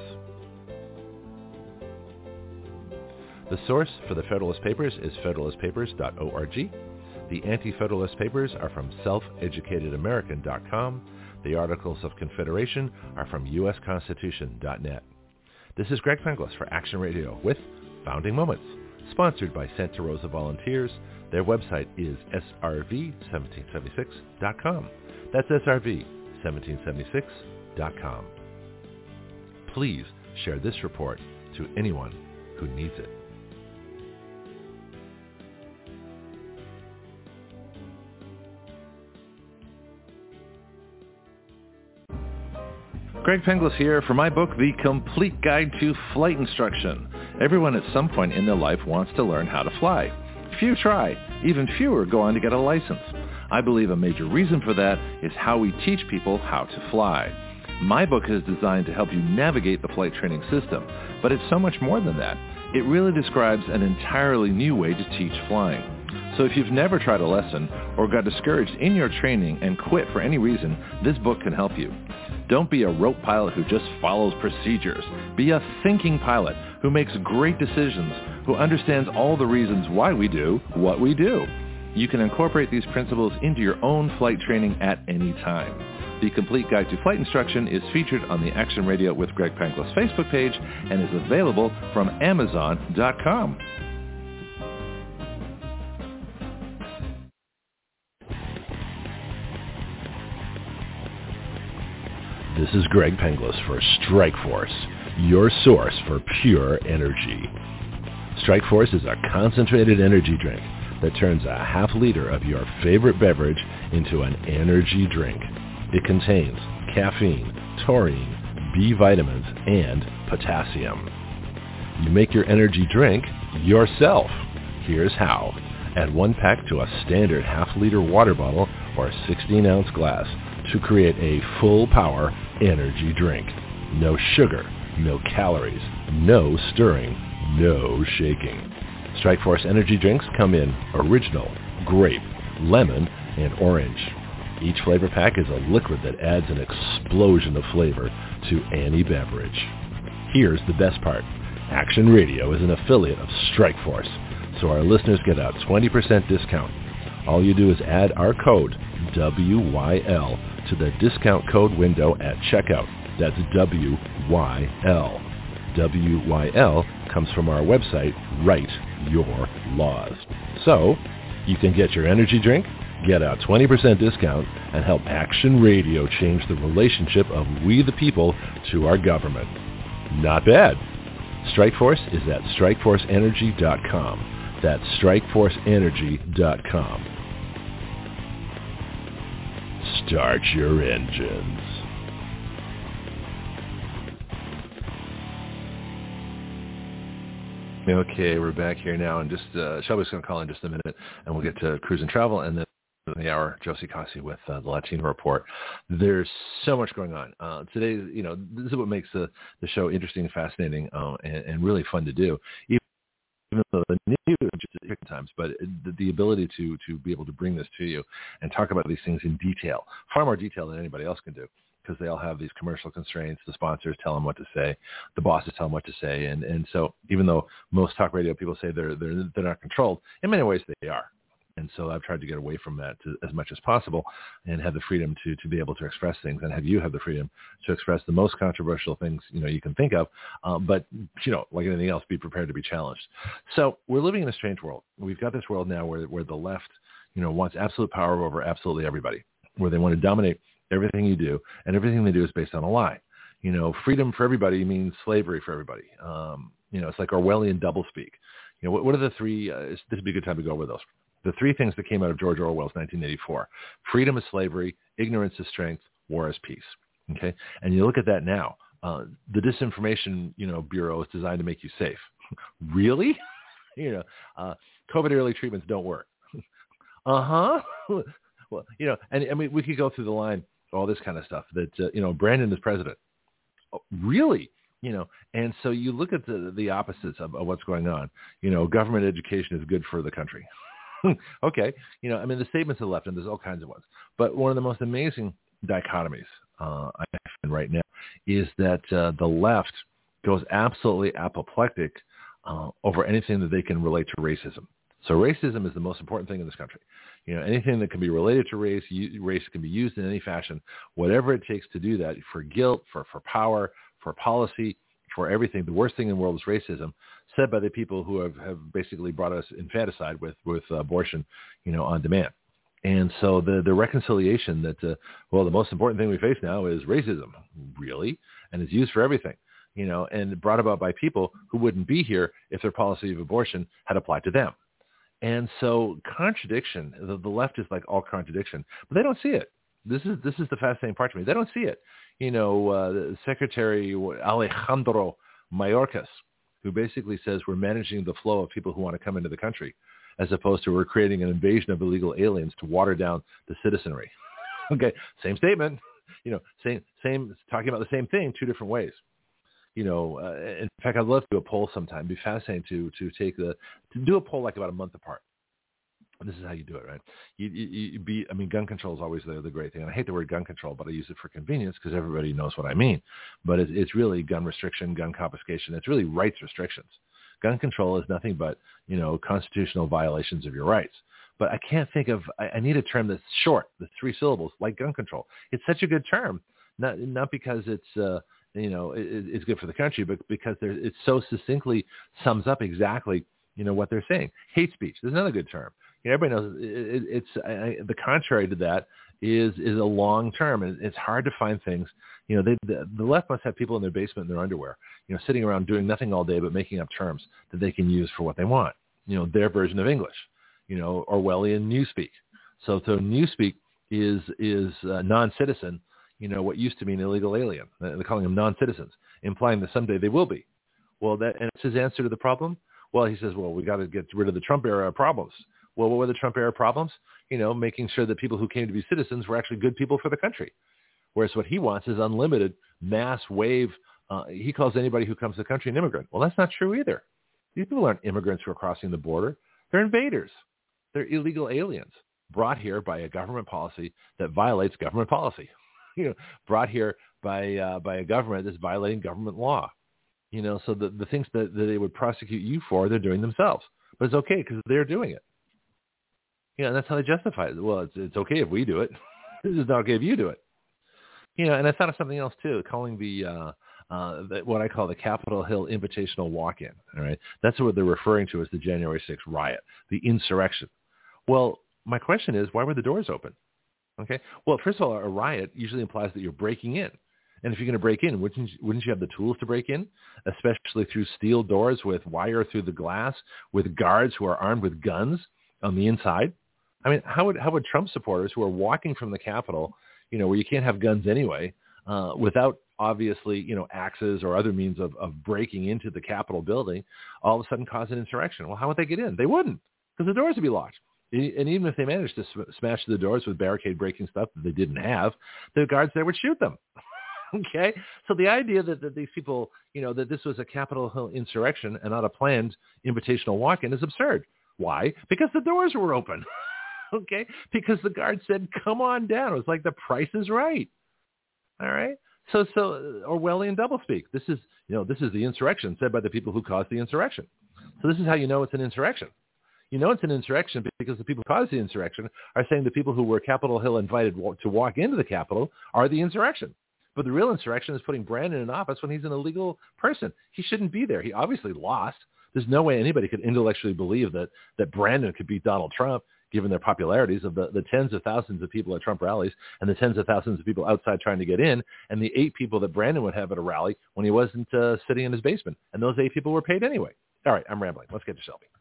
The source for the Federalist Papers is federalistpapers.org. The Anti-Federalist Papers are from selfeducatedamerican.com. The Articles of Confederation are from usconstitution.net. This is Greg Penglis for Action Radio with Founding Moments, sponsored by Santa Rosa Volunteers. Their website is srv1776.com. That's srv1776.com. Please share this report to anyone who needs it. Greg Penglis here for my book, The Complete Guide to Flight Instruction. Everyone at some point in their life wants to learn how to fly. Few try. Even fewer go on to get a license. I believe a major reason for that is how we teach people how to fly. My book is designed to help you navigate the flight training system, but it's so much more than that. It really describes an entirely new way to teach flying. So if you've never tried a lesson or got discouraged in your training and quit for any reason, this book can help you. Don't be a rote pilot who just follows procedures. Be a thinking pilot who makes great decisions, who understands all the reasons why we do what we do. You can incorporate these principles into your own flight training at any time. The Complete Guide to Flight Instruction is featured on the Action Radio with Greg Penglis Facebook page and is available from Amazon.com. This is Greg Penglis for Strikeforce, your source for pure energy. Strikeforce is a concentrated energy drink that turns a half liter of your favorite beverage into an energy drink. It contains caffeine, taurine, B vitamins, and potassium. You make your energy drink yourself. Here's how. Add 1 pack to a standard half-liter water bottle or a 16-ounce glass to create a full-power energy drink. No sugar, no calories, no stirring, no shaking. Strikeforce energy drinks come in original, grape, lemon, and orange. Each flavor pack is a liquid that adds an explosion of flavor to any beverage. Here's the best part. Action Radio is an affiliate of Strikeforce, so our listeners get a 20% discount. All you do is add our code, WYL, to the discount code window at checkout. That's WYL. WYL comes from our website, Write Your Laws. So, you can get your energy drink, get a 20% discount, and help Action Radio change the relationship of we the people to our government. Not bad. Strikeforce is at StrikeforceEnergy.com. That's StrikeforceEnergy.com. Start your engines. Okay, we're back here now, and just Shelby's going to call in just a minute, and we'll get to cruise and travel, and then in the hour, Josie Cassi with the Latino Report. There's so much going on today. You know, this is what makes the show interesting, fascinating, and really fun to do. Even though the news just times, but the ability to be able to bring this to you and talk about these things in detail, far more detail than anybody else can do, because they all have these commercial constraints. The sponsors tell them what to say, the bosses tell them what to say, and so even though most talk radio people say they're not controlled, in many ways they are. And so I've tried to get away from that as much as possible and have the freedom to be able to express things and have you have the freedom to express the most controversial things, you can think of. But, like anything else, be prepared to be challenged. So we're living in a strange world. We've got this world now where the left, wants absolute power over absolutely everybody, where they want to dominate everything you do, and everything they do is based on a lie. Freedom for everybody means slavery for everybody. It's like Orwellian doublespeak. What are the three, this would be a good time to go over those. The three things that came out of George Orwell's 1984. Freedom is slavery, ignorance is strength, war is peace. Okay? And you look at that now. The Disinformation, Bureau is designed to make you safe. Really? COVID early treatments don't work. Uh-huh. Well, and I mean, we could go through the line, all this kind of stuff that, Brandon is president. Oh, really? And so you look at the opposites of what's going on. Government education is good for the country. Okay. The statements of the left, and there's all kinds of ones. But one of the most amazing dichotomies I find right now is that the left goes absolutely apoplectic over anything that they can relate to racism. So racism is the most important thing in this country. Anything that can be related to race can be used in any fashion, whatever it takes to do that, for guilt, for power, for policy, for everything. The worst thing in the world is racism, said by the people who have basically brought us infanticide with abortion, on demand. And so the reconciliation that, the most important thing we face now is racism, really, and it's used for everything, and brought about by people who wouldn't be here if their policy of abortion had applied to them. And so contradiction, the left is like all contradiction, but they don't see it. This is the fascinating part to me. They don't see it. Secretary Alejandro Mayorkas, who basically says we're managing the flow of people who want to come into the country, as opposed to we're creating an invasion of illegal aliens to water down the citizenry. Okay, same statement, same talking about the same thing, two different ways. In fact, I'd love to do a poll sometime. It'd be fascinating to do a poll like about a month apart. And this is how you do it, right? Gun control is always the great thing. And I hate the word gun control, but I use it for convenience because everybody knows what I mean. But it's really gun restriction, gun confiscation. It's really rights restrictions. Gun control is nothing but, constitutional violations of your rights. But I can't think of, I need a term that's short, that's 3 syllables, like gun control. It's such a good term, not because it's, it's good for the country, but because it so succinctly sums up exactly, what they're saying. Hate speech. There's another good term. Everybody knows it's the contrary to that is a long term, and it's hard to find things. The left must have people in their basement in their underwear, sitting around doing nothing all day but making up terms that they can use for what they want. Their version of English, Orwellian newspeak. So newspeak is non-citizen. What used to mean illegal alien. They're calling them non-citizens, implying that someday they will be. And it's his answer to the problem. Well, he says, we got to get rid of the Trump era problems. Well, what were the Trump era problems? Making sure that people who came to be citizens were actually good people for the country. Whereas what he wants is unlimited mass wave. He calls anybody who comes to the country an immigrant. Well, that's not true either. These people aren't immigrants who are crossing the border. They're invaders. They're illegal aliens brought here by a government policy that violates government policy. Brought here by a government that's violating government law. So the things that they would prosecute you for, they're doing themselves. But it's okay because they're doing it. And that's how they justify it. Well, it's okay if we do it. It's not okay if you do it. And I thought of something else too, calling the what I call the Capitol Hill Invitational Walk-In. All right, that's what they're referring to as the January 6th riot, the insurrection. Well, my question is, why were the doors open? Okay. Well, first of all, a riot usually implies that you're breaking in. And if you're going to break in, wouldn't you have the tools to break in, especially through steel doors with wire through the glass, with guards who are armed with guns on the inside? I mean, how would Trump supporters who are walking from the Capitol, where you can't have guns anyway, without obviously, axes or other means of breaking into the Capitol building, all of a sudden cause an insurrection? Well, how would they get in? They wouldn't, because the doors would be locked. And even if they managed to smash the doors with barricade-breaking stuff that they didn't have, the guards there would shoot them. Okay? So the idea that these people, that this was a Capitol Hill insurrection and not a planned invitational walk-in is absurd. Why? Because the doors were open. Okay? Because the guard said, come on down. It was like the price is right. All right? So Orwellian doublespeak. This is the insurrection said by the people who caused the insurrection. So this is how you know it's an insurrection. You know it's an insurrection because the people who caused the insurrection are saying the people who were Capitol Hill invited to walk into the Capitol are the insurrection. But the real insurrection is putting Brandon in office when he's an illegal person. He shouldn't be there. He obviously lost. There's no way anybody could intellectually believe that Brandon could beat Donald Trump, given their popularities of the tens of thousands of people at Trump rallies and the tens of thousands of people outside trying to get in, and the 8 people that Brandon would have at a rally when he wasn't sitting in his basement. And those 8 people were paid anyway. All right, I'm rambling. Let's get to Shelby.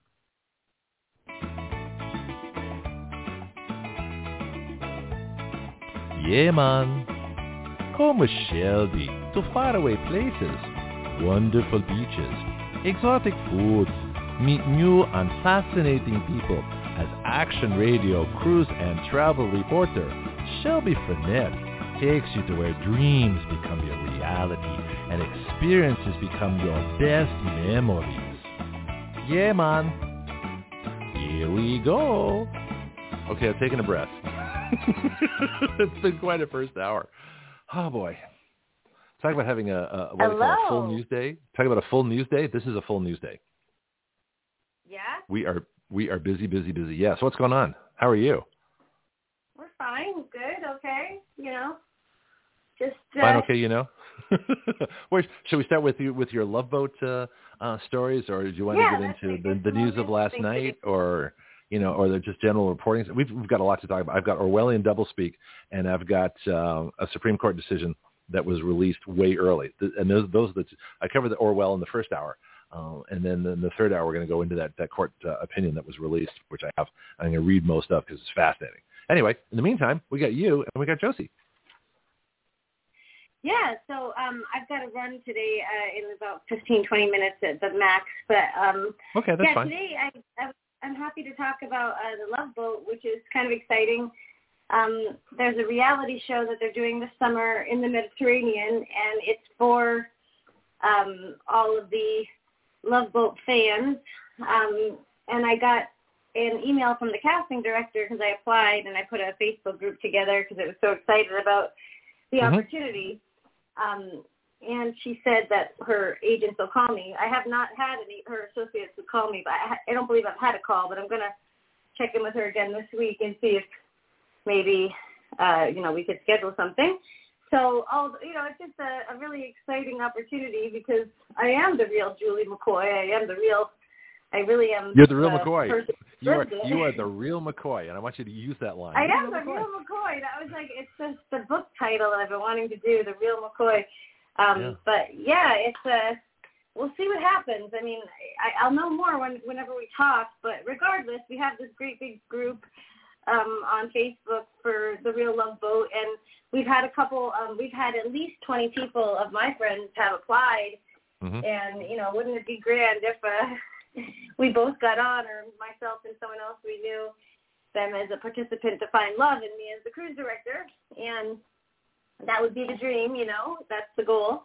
Yeah, man. Come with Shelby to faraway places, wonderful beaches, exotic foods, meet new and fascinating people as Action Radio cruise and travel reporter Shelby Frenette takes you to where dreams become your reality and experiences become your best memories. Yeah, man. Here we go. Okay, I'm taking a breath. It's been quite a first hour. Oh, boy. Talk about having a full news day. Talk about a full news day. This is a full news day. Yeah? We are busy, busy, busy. Yeah, so what's going on? How are you? We're fine. Good. Okay. Just... Fine, okay, Should we start with your Love Boat stories, or do you want to get into the news of last night, or... or they're just general reporting. We've got a lot to talk about. I've got Orwellian doublespeak, and I've got a Supreme Court decision that was released way early. And those I covered the Orwell in the first hour, and then in the third hour we're going to go into that court opinion that was released, which I'm going to read most of because it's fascinating. Anyway, in the meantime, we got you and we got Josie. Yeah, so I've got to run today in about 15, 20 minutes at the max. But okay, that's fine. Today I'm happy to talk about the Love Boat, which is kind of exciting. There's a reality show that they're doing this summer in the Mediterranean, and it's for all of the Love Boat fans. And I got an email from the casting director because I applied, and I put a Facebook group together because I was so excited about the opportunity. And she said that her agents will call me. I have not had her associates to call me, but I don't believe I've had a call, but I'm going to check in with her again this week and see if maybe, we could schedule something. So, it's just a really exciting opportunity because I am the real Julie McCoy. I really am. You're the real McCoy. You are the real McCoy, and I want you to use that line. I am the real McCoy. That was it's just the book title that I've been wanting to do, The Real McCoy. But yeah, we'll see what happens. I mean, I'll know more whenever we talk, but regardless, we have this great big group on Facebook for The Real Love Boat, and we've had we've had at least 20 people of my friends have applied, and, wouldn't it be grand if we both got on, or myself and someone else we knew them as a participant to find love and me as the cruise director, and that would be the dream, that's the goal.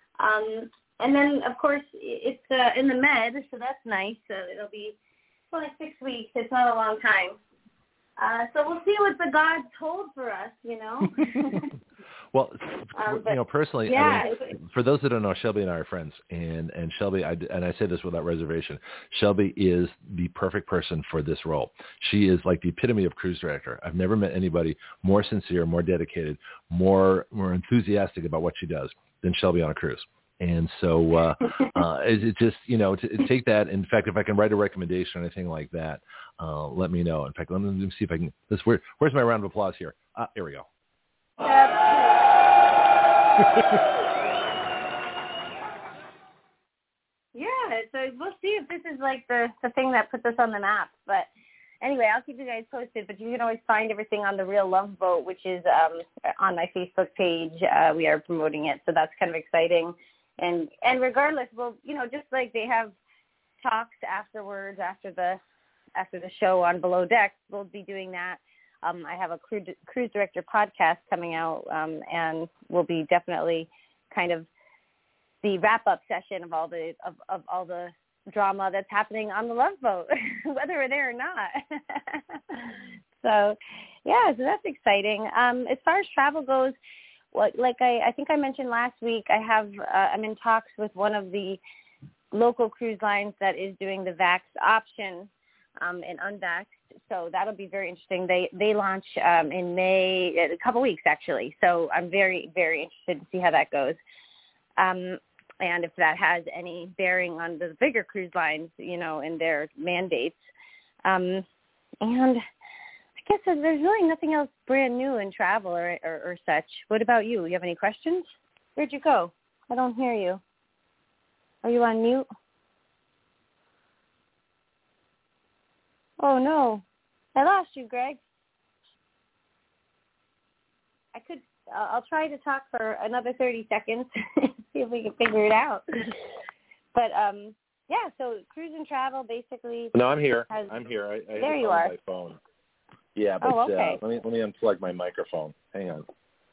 And then, of course, it's in the Med, so that's nice. It'll be only 6 weeks. It's not a long time. So we'll see what the gods hold for us, Well, personally, yeah. For those that don't know, Shelby and I are friends, and Shelby, and I say this without reservation, Shelby is the perfect person for this role. She is like the epitome of cruise director. I've never met anybody more sincere, more dedicated, more enthusiastic about what she does than Shelby on a cruise. And so it just, to take that. In fact, if I can write a recommendation or anything like that, let me know. In fact, let me see if I can. Where's my round of applause here? Here we go. Yeah, so we'll see if this is like the thing that puts us on the map. But anyway, I'll keep you guys posted. But you can always find everything on The Real Love Boat, which is on my Facebook page. We are promoting it, so that's kind of exciting. And regardless, we'll, just like they have talks afterwards, after the show on Below Decks, we'll be doing that. I have a cruise director podcast coming out, and we'll be definitely kind of the wrap-up session of all the drama that's happening on the Love Boat, whether we're there or not. So that's exciting. As far as travel goes, like I think I mentioned last week, I'm in talks with one of the local cruise lines that is doing the VAX option and Unvaxxed. So that'll be very interesting. They launch in May, a couple weeks actually. So I'm very, very interested to see how that goes. And if that has any bearing on the bigger cruise lines, and their mandates. And I guess there's really nothing else brand new in travel or such. What about you? You have any questions? Where'd you go? I don't hear you. Are you on mute? Oh, no. I lost you, Greg. I'll try to talk for another 30 seconds, see if we can figure it out. But, yeah, so cruise and travel basically. No, I'm here. I'm here. I there you are. My phone. Yeah, but okay. Let me unplug my microphone. Hang on.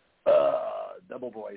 Double voice.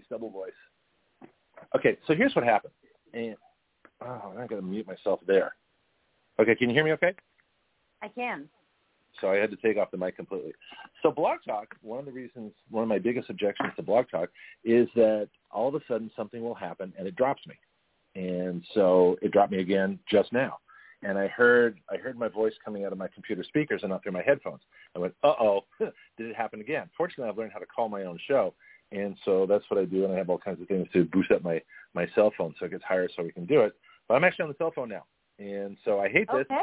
Okay, so here's what happened. And I'm going to mute myself there. Okay, can you hear me okay? I can. So I had to take off the mic completely. So Blog Talk, one of my biggest objections to Blog Talk is that all of a sudden something will happen and it drops me. And so it dropped me again just now. And I heard my voice coming out of my computer speakers and not through my headphones. I went, uh-oh, did it happen again? Fortunately, I've learned how to call my own show. And so that's what I do, and I have all kinds of things to boost up my cell phone so it gets higher so we can do it. But I'm actually on the cell phone now. And so I hate this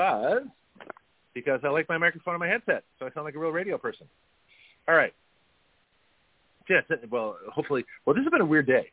because I like my microphone on my headset, so I sound like a real radio person. All right. Yes, well, hopefully. Well, this has been a weird day.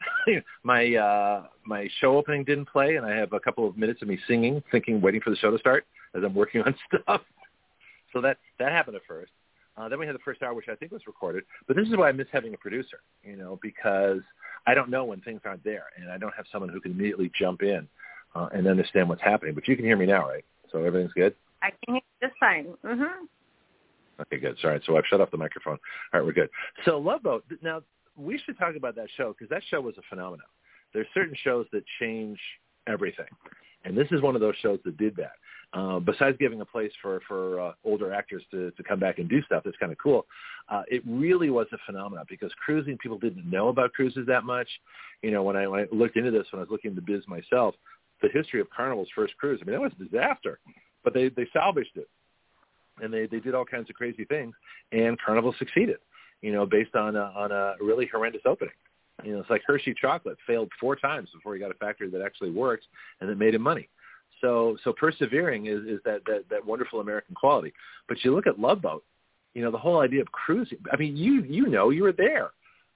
My show opening didn't play, and I have a couple of minutes of me singing, waiting for the show to start as I'm working on stuff. So that happened at first. Then we had the first hour, which I think was recorded. But this is why I miss having a producer, because I don't know when things aren't there, and I don't have someone who can immediately jump in and understand what's happening. But you can hear me now, right? So everything's good? I can hear you just fine. Mm-hmm. Okay, good. All right, so I've shut off the microphone. All right, we're good. So Love Boat, now we should talk about that show because that show was a phenomenon. There's certain shows that change everything, and this is one of those shows that did that. Besides giving a place for older actors to come back and do stuff that's kind of cool, it really was a phenomenon because cruising, people didn't know about cruises that much. When I looked into this, when I was looking into the biz myself, the history of Carnival's first cruise, that was a disaster, but they salvaged it. And they did all kinds of crazy things, and Carnival succeeded, based on a really horrendous opening. It's like Hershey Chocolate failed 4 times before he got a factory that actually worked and that made him money. So persevering is that wonderful American quality. But you look at Love Boat, the whole idea of cruising. I mean, you were there.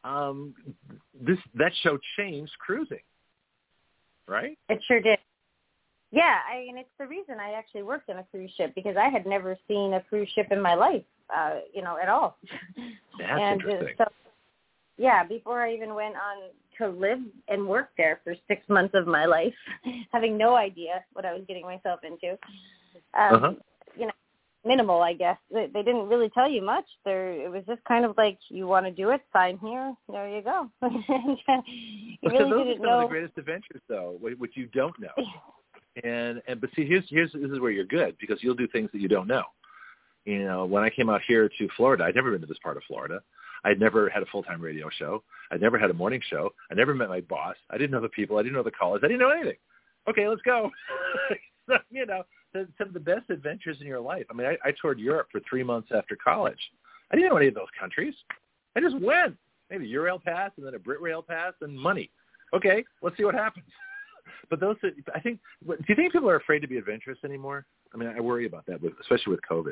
That show changed cruising, right? It sure did. Yeah, it's the reason I actually worked on a cruise ship because I had never seen a cruise ship in my life, at all. That's interesting. So, yeah, before I even went on to live and work there for 6 months of my life, having no idea what I was getting myself into. Minimal, I guess. They didn't really tell you much. It was just kind of like, you want to do it, sign here, there you go. You really those didn't are some of know. the greatest adventures, though, which you don't know. But see, this is where you're good because you'll do things that you don't know. When I came out here to Florida, I'd never been to this part of Florida. I'd never had a full-time radio show. I'd never had a morning show. I never met my boss. I didn't know the people. I didn't know the callers. I didn't know anything. Okay, let's go. Some of the best adventures in your life. I mean, I toured Europe for 3 months after college. I didn't know any of those countries. I just went. Maybe a Eurail pass and then a Brit Rail pass and money. Okay, let's see what happens. But do you think people are afraid to be adventurous anymore? I mean, I worry about that, especially with COVID.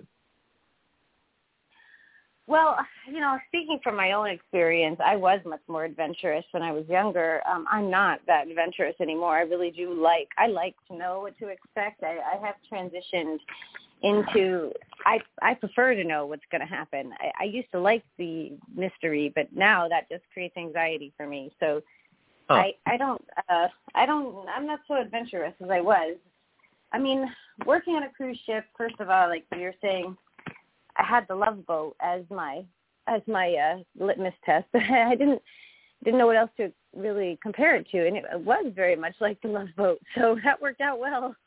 Well, speaking from my own experience, I was much more adventurous when I was younger. I'm not that adventurous anymore. I really do like to know what to expect. I have transitioned into, I prefer to know what's going to happen. I used to like the mystery, but now that just creates anxiety for me. So I'm not so adventurous as I was. I mean, working on a cruise ship, first of all, like you're saying, I had the Love Boat as my litmus test. I didn't know what else to really compare it to, and it was very much like the Love Boat, so that worked out well.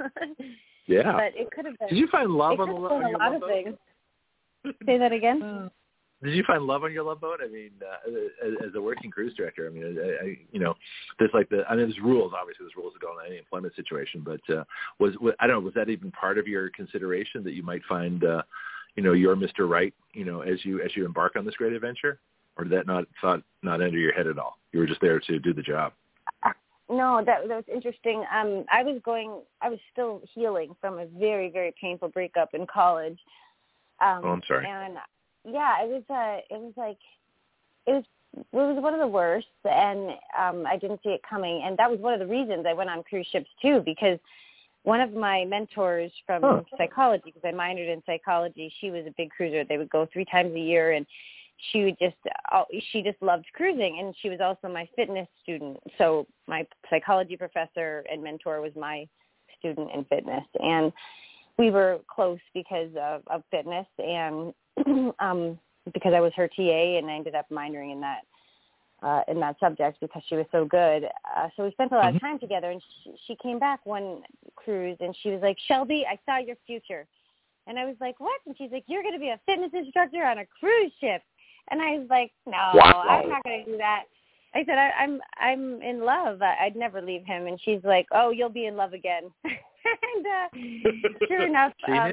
Yeah. But it could have been. Did you find love on the Love Boat? Things. Say that again. Did you find love on your love boat? I mean, as a working cruise director, I mean, there's there's rules. Obviously, there's rules that go in any employment situation. But I don't know, was that even part of your consideration that you might find, your Mr. Right, as you embark on this great adventure, or did that not enter your head at all? You were just there to do the job. No, that was interesting. I was still healing from a very, very painful breakup in college. I'm sorry. And yeah, it was one of the worst, and I didn't see it coming. And that was one of the reasons I went on cruise ships too, because one of my mentors from psychology, because I minored in psychology, she was a big cruiser. They would go 3 times a year, and she just loved cruising, and she was also my fitness student. So my psychology professor and mentor was my student in fitness, and we were close because of fitness, and because I was her TA, and I ended up minoring in that subject because she was so good. So we spent a lot of time together, and she came back one cruise, and she was like, "Shelby, I saw your future." And I was like, "What?" And she's like, "You're going to be a fitness instructor on a cruise ship." And I was like, "No, I'm not going to do that." I said, I'm in love. I'd never leave him. And she's like, "Oh, you'll be in love again." And sure enough,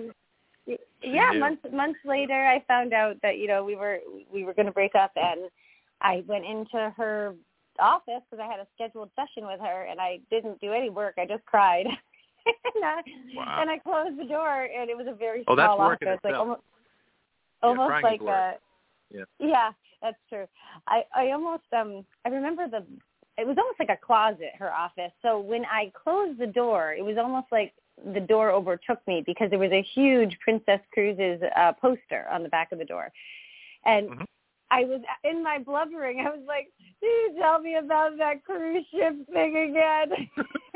months later, I found out that we were going to break up, and I went into her office because I had a scheduled session with her, and I didn't do any work. I just cried. And I closed the door, and it was a very small office, like almost like yeah, that's true. I almost I remember it was almost like a closet, her office. So when I closed the door, it was almost like the door overtook me, because there was a huge Princess Cruises poster on the back of the door. And I was in my blubbering. I was like, "Dude, tell me about that cruise ship thing again."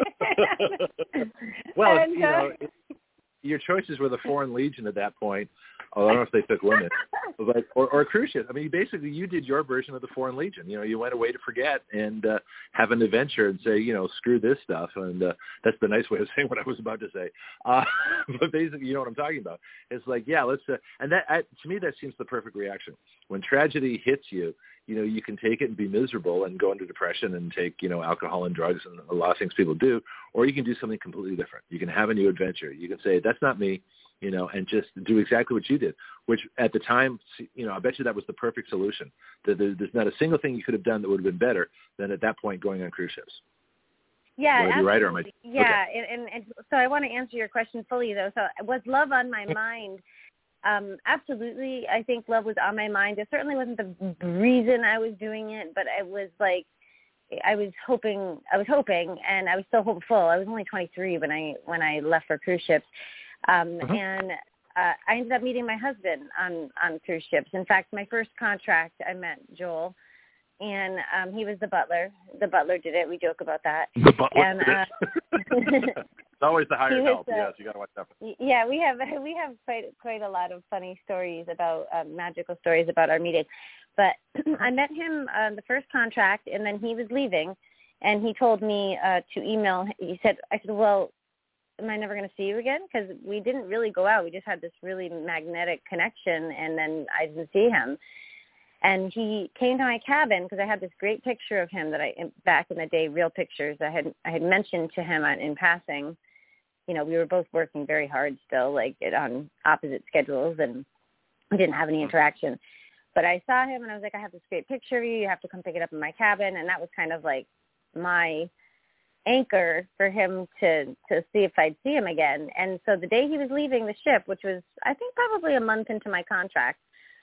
Well, and, your choices were the Foreign Legion at that point. I don't know if they took women, but or cruise ships. I mean, you did your version of the Foreign Legion. You went away to forget and have an adventure and say, screw this stuff. And that's the nice way of saying what I was about to say. But basically, you know what I'm talking about. It's like, yeah, let's. And that to me, that seems the perfect reaction. When tragedy hits you, you can take it and be miserable and go into depression and take, alcohol and drugs and a lot of things people do, or you can do something completely different. You can have a new adventure. You can say, that's not me. And just do exactly what you did, which at the time, I bet you that was the perfect solution. There's not a single thing you could have done that would have been better than at that point going on cruise ships. Yeah, would I be right, or am I? Yeah, okay. and so I want to answer your question fully, though. So was love on my mind? Absolutely. I think love was on my mind. It certainly wasn't the reason I was doing it, but I was like, I was hoping, and I was still hopeful. I was only 23 when I left for cruise ships. And I ended up meeting my husband on cruise ships. In fact, my first contract, I met Joel, and he was the butler. The butler did it. We joke about that. The butler and, it's always the hired help. Yes, you got to watch that. Yeah, we have quite a lot of funny stories about magical stories about our meeting. But I met him on the first contract, and then he was leaving, and he told me to email. I said, well, am I never going to see you again? Because we didn't really go out. We just had this really magnetic connection, and then I didn't see him. And he came to my cabin because I had this great picture of him that back in the day, real pictures. I had mentioned to him in passing. We were both working very hard still, like on opposite schedules, and we didn't have any interaction. But I saw him, and I was like, I have this great picture of you. You have to come pick it up in my cabin. And that was kind of like my anchor for him to see if I'd see him again. And so the day he was leaving the ship, which was, I think, probably a month into my contract,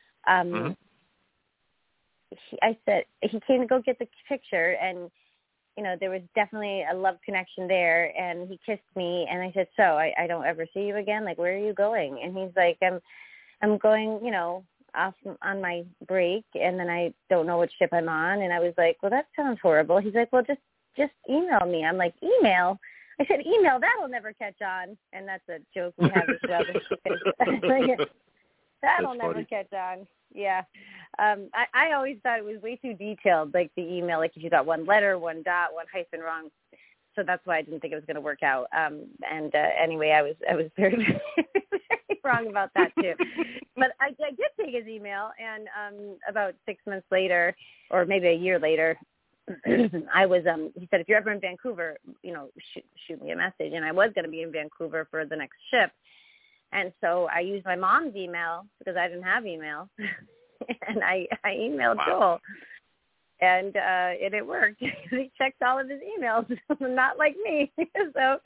I said, he came to go get the picture, and, there was definitely a love connection there, and he kissed me, and I said, so I don't ever see you again? Like, where are you going? And he's like, I'm going, off on my break, and then I don't know what ship I'm on. And I was like, well, that sounds horrible. He's like, well, just email me. I'm like, email? I said, email, that'll never catch on. And that's a joke we have as well. That'll never catch on. Yeah. I always thought it was way too detailed, like the email, like if you got one letter, one dot, one hyphen wrong. So that's why I didn't think it was going to work out. Anyway, I was very, very wrong about that too. But I did take his email, and about 6 months later, or maybe a year later, I was. He said, if you're ever in Vancouver, shoot me a message. And I was going to be in Vancouver for the next ship, and so I used my mom's email because I didn't have email, and I emailed Joel. And it worked. He checked all of his emails, not like me. So,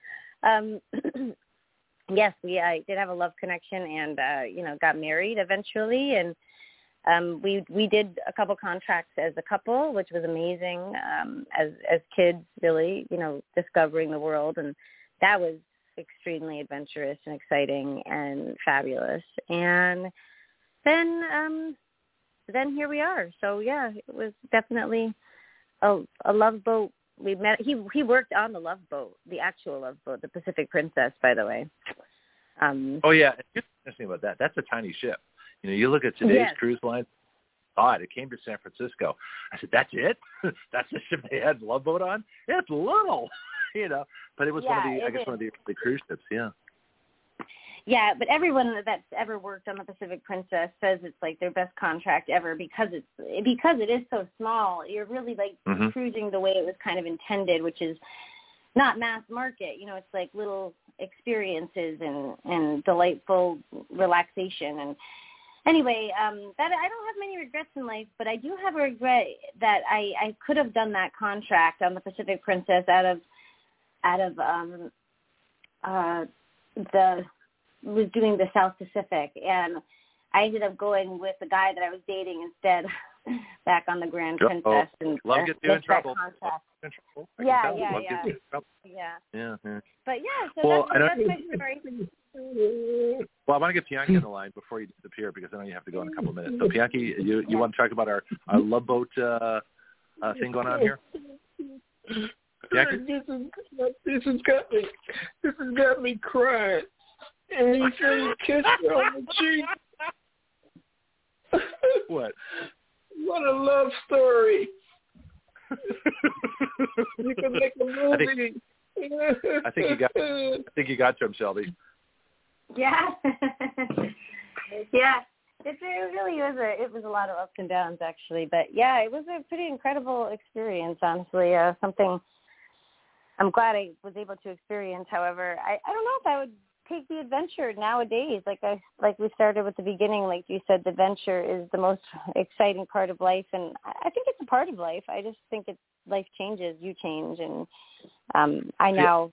yes, I did have a love connection, and got married eventually, and we did a couple contracts as a couple, which was amazing. As kids, really, discovering the world, and that was extremely adventurous and exciting and fabulous. And then here we are. So yeah, it was definitely a Love Boat. We met. He worked on the Love Boat, the actual Love Boat, the Pacific Princess, by the way. Oh yeah, it's interesting about that. That's a tiny ship. You look at today's cruise line. God, it came to San Francisco. I said, that's it? That's the ship they had Love Boat on? Yeah, it's little, But it was one of the cruise ships. Yeah. Yeah, but everyone that's ever worked on the Pacific Princess says it's like their best contract ever because it is so small. You're really like cruising the way it was kind of intended, which is not mass market. It's like little experiences and delightful relaxation. And anyway, that I don't have many regrets in life, but I do have a regret that I could have done that contract on the Pacific Princess was doing the South Pacific, and I ended up going with the guy that I was dating instead back on the Grand Princess. And love gets you in trouble. Yeah. But so that's my story. Well, I want to get Pianki on the line before you disappear because I know you have to go in a couple of minutes. So Pianki, you want to talk about our Love Boat thing going on here? This has got me crying. And he said he kissed her on the cheek. What? What a love story. You can make a movie. I think you got to him, Shelby. Yeah. Yeah. It really was it was a lot of ups and downs actually, but yeah, it was a pretty incredible experience, honestly. Something I'm glad I was able to experience. However, I don't know if I would take the adventure nowadays. Like we started with the beginning, like you said, the adventure is the most exciting part of life, and I think it's a part of life. I just think life changes, you change, and I now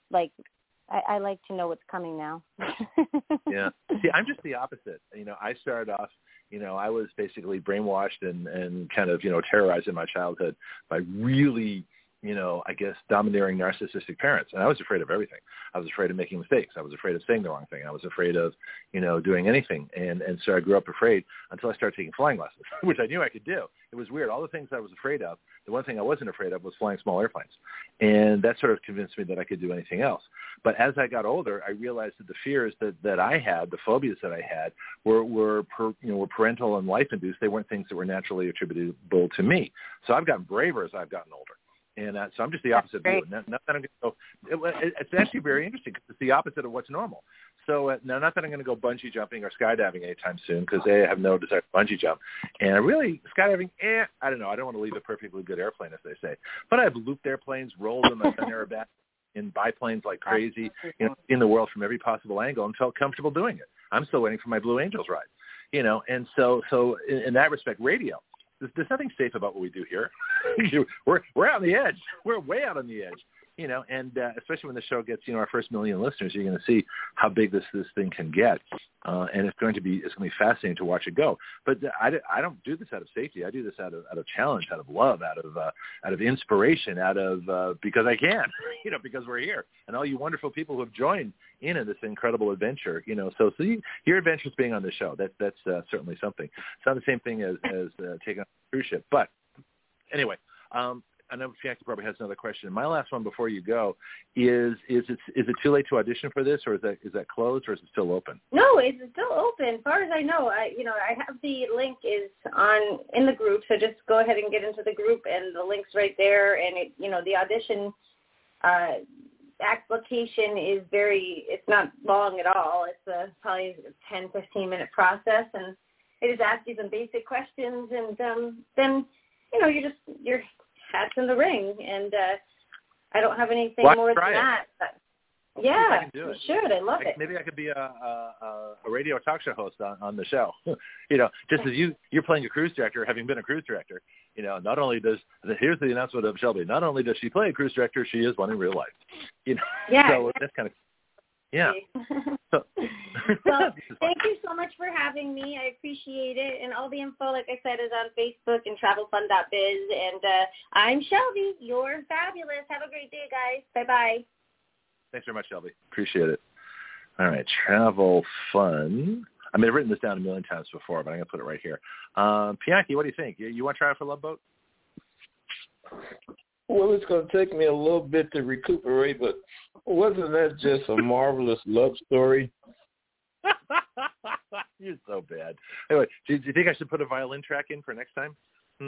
I like to know what's coming now. Yeah. See, I'm just the opposite. I started off, I was basically brainwashed and kind of, terrorized in my childhood by really, I guess, domineering narcissistic parents. And I was afraid of everything. I was afraid of making mistakes. I was afraid of saying the wrong thing. I was afraid of, doing anything. And so I grew up afraid until I started taking flying lessons, which I knew I could do. It was weird. All the things I was afraid of, the one thing I wasn't afraid of was flying small airplanes. And that sort of convinced me that I could do anything else. But as I got older, I realized that the fears that I had, the phobias that I had, were parental and life-induced. They weren't things that were naturally attributable to me. So I've gotten braver as I've gotten older. And so I'm just the opposite of you. Not that I'm going to go. It's actually very interesting because it's the opposite of what's normal. So now, not that I'm going to go bungee jumping or skydiving anytime soon because I have no desire to bungee jump. And I really, skydiving, I don't know. I don't want to leave a perfectly good airplane, as they say. But I've looped airplanes, rolled them, I've done aerobatics in biplanes like crazy, in the world from every possible angle and felt comfortable doing it. I'm still waiting for my Blue Angels ride, And so in that respect, radio. There's nothing safe about what we do here. We're out on the edge. We're way out on the edge, and especially when the show gets, our first 1 million listeners, you're going to see how big this thing can get. And it's going to be fascinating to watch it go. But I don't do this out of safety. I do this out of challenge, out of love, out of inspiration, because I can, because we're here. And all you wonderful people who have joined in this incredible adventure, so your adventure is being on the show. That's certainly something. It's not the same thing as taking on a cruise ship. But anyway, I know Pianki probably has another question. My last one before you go is it too late to audition for this, or is that closed, or is it still open? No, it's still open. As far as I know, I have the link is in the group, so just go ahead and get into the group, and the link's right there. And the audition application is it's not long at all. It's probably a 10, 15-minute process, and it just asks you some basic questions, and then, your hat's in the ring, and I don't have anything more than that. But yeah, you should. I love it. Maybe I could be a radio talk show host on the show. Just as you're playing a cruise director, having been a cruise director, not only here's the announcement of Shelby, not only does she play a cruise director, she is one in real life. Yeah. So that's kind of, yeah. Well, thank you so much for having me. I appreciate it. And all the info, like I said, is on Facebook and travelfun.biz. And I'm Shelby. You're fabulous. Have a great day, guys. Bye-bye. Thanks very much, Shelby. Appreciate it. All right, Travel Fun. I mean, I've written this down a million times before, but I'm going to put it right here. Pianki, what do you think? You want to try out for Love Boat? Well, it's going to take me a little bit to recuperate, but wasn't that just a marvelous love story? You're so bad. Anyway, do you think I should put a violin track in for next time?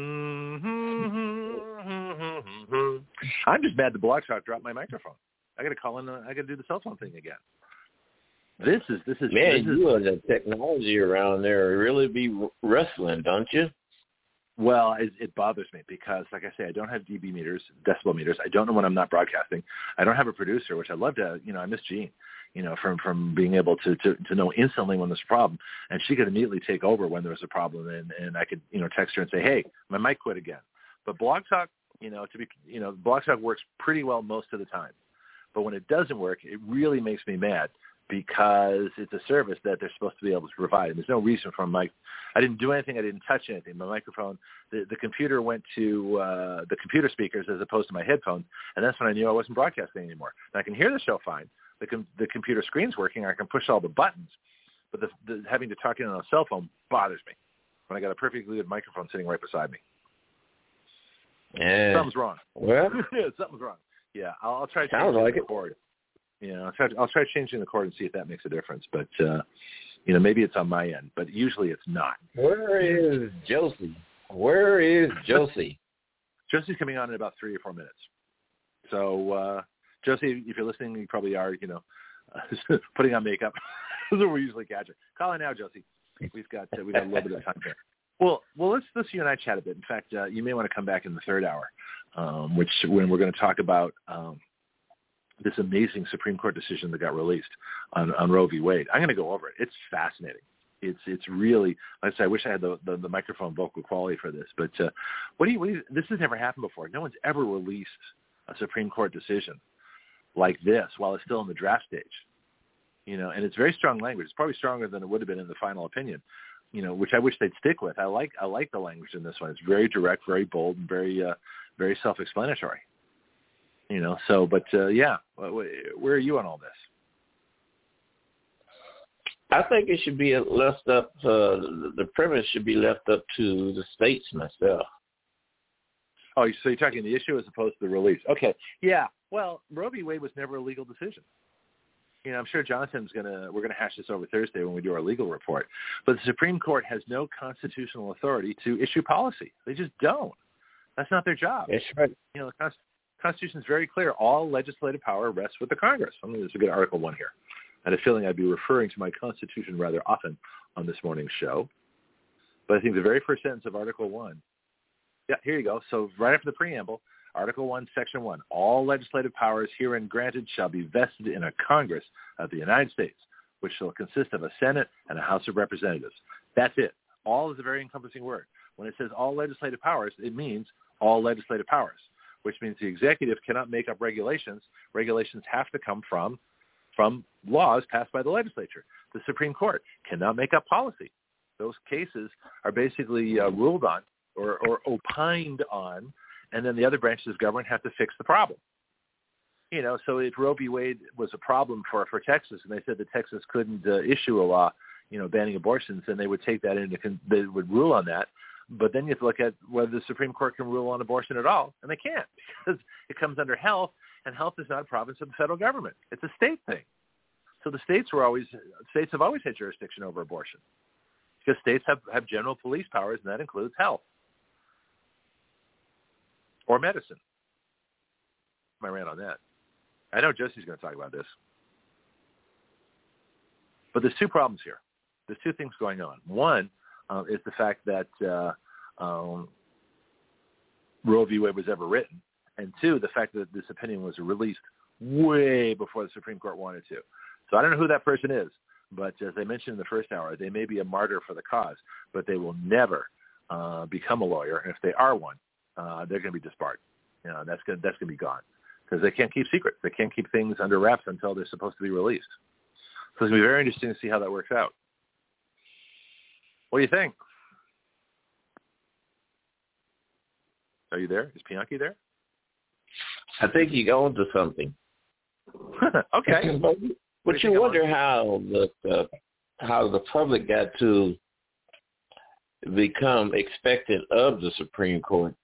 I'm just mad the Blog Talk dropped my microphone. I got to call in. I got to do the cell phone thing again. This is man. You and the technology around there really be wrestling, don't you? Well, it bothers me because, like I say, I don't have dB meters, decibel meters. I don't know when I'm not broadcasting. I don't have a producer, which I'd love to. I miss Jean. From being able to know instantly when there's a problem, and she could immediately take over when there was a problem, and I could text her and say, hey, my mic quit again. But Blog Talk, Blog Talk works pretty well most of the time. But when it doesn't work, it really makes me mad because it's a service that they're supposed to be able to provide. And there's no reason for I didn't do anything. I didn't touch anything. My microphone, the computer went to the computer speakers as opposed to my headphones, and that's when I knew I wasn't broadcasting anymore. And I can hear the show fine. The computer screen's working. I can push all the buttons. But the having to talk in on a cell phone bothers me when I got a perfectly good microphone sitting right beside me. Yeah. Something's wrong. Well, something's wrong. Yeah, I'll try changing the cord. I'll try changing the cord and see if that makes a difference. But maybe it's on my end, but usually it's not. Where is Josie? Josie's coming on in about 3 or 4 minutes. So Josie, if you're listening, you probably are. Putting on makeup. That's where we usually catch her. Call in now, Josie. We've got a little bit of time here. Well, let's you and I chat a bit. In fact, you may want to come back in the third hour, when we're going to talk about this amazing Supreme Court decision that got released on Roe v. Wade. I'm going to go over it. It's fascinating. It's really, like I say, I wish I had the microphone vocal quality for this. But what do you? This has never happened before. No one's ever released a Supreme Court decision like this while it's still in the draft stage. And it's very strong language. It's probably stronger than it would have been in the final opinion. Which I wish they'd stick with. I like the language in this one. It's very direct, very bold, and very very self-explanatory. But where are you on all this? I think it should be left up. The premise should be left up to the states myself. Oh, so you're talking the issue as opposed to the release? Okay, yeah. Well, Roe v. Wade was never a legal decision. I'm sure we're gonna hash this over Thursday when we do our legal report. But the Supreme Court has no constitutional authority to issue policy. They just don't. That's not their job. That's right. The Constitution is very clear. All legislative power rests with the Congress. I mean, there's a good Article 1 here. I had a feeling I'd be referring to my Constitution rather often on this morning's show. But I think the very first sentence of Article 1, yeah, here you go. So right after the preamble, Article 1, Section 1, all legislative powers herein granted shall be vested in a Congress of the United States, which shall consist of a Senate and a House of Representatives. That's it. All is a very encompassing word. When it says all legislative powers, it means all legislative powers, which means the executive cannot make up regulations. Regulations have to come from laws passed by the legislature. The Supreme Court cannot make up policy. Those cases are basically ruled on or opined on, and then the other branches of government have to fix the problem. So if Roe v. Wade was a problem for Texas, and they said that Texas couldn't issue a law, banning abortions, then they would take that they would rule on that. But then you have to look at whether the Supreme Court can rule on abortion at all, and they can't because it comes under health, and health is not a province of the federal government. It's a state thing. So the states have always had jurisdiction over abortion because states have general police powers, and that includes health or medicine. I ran on that. I know Josie's going to talk about this. But there's two problems here. There's two things going on. One is the fact that Roe v. Wade was ever written. And two, the fact that this opinion was released way before the Supreme Court wanted to. So I don't know who that person is, but as I mentioned in the first hour, they may be a martyr for the cause, but they will never become a lawyer. And if they are one, they're going to be disbarred. That's going to be gone because they can't keep secrets. They can't keep things under wraps until they're supposed to be released. So it's going to be very interesting to see how that works out. What do you think? Are you there? Is Bianchi there? I think you're on to something. Okay. But you wonder how the public got to become expectant of the Supreme Court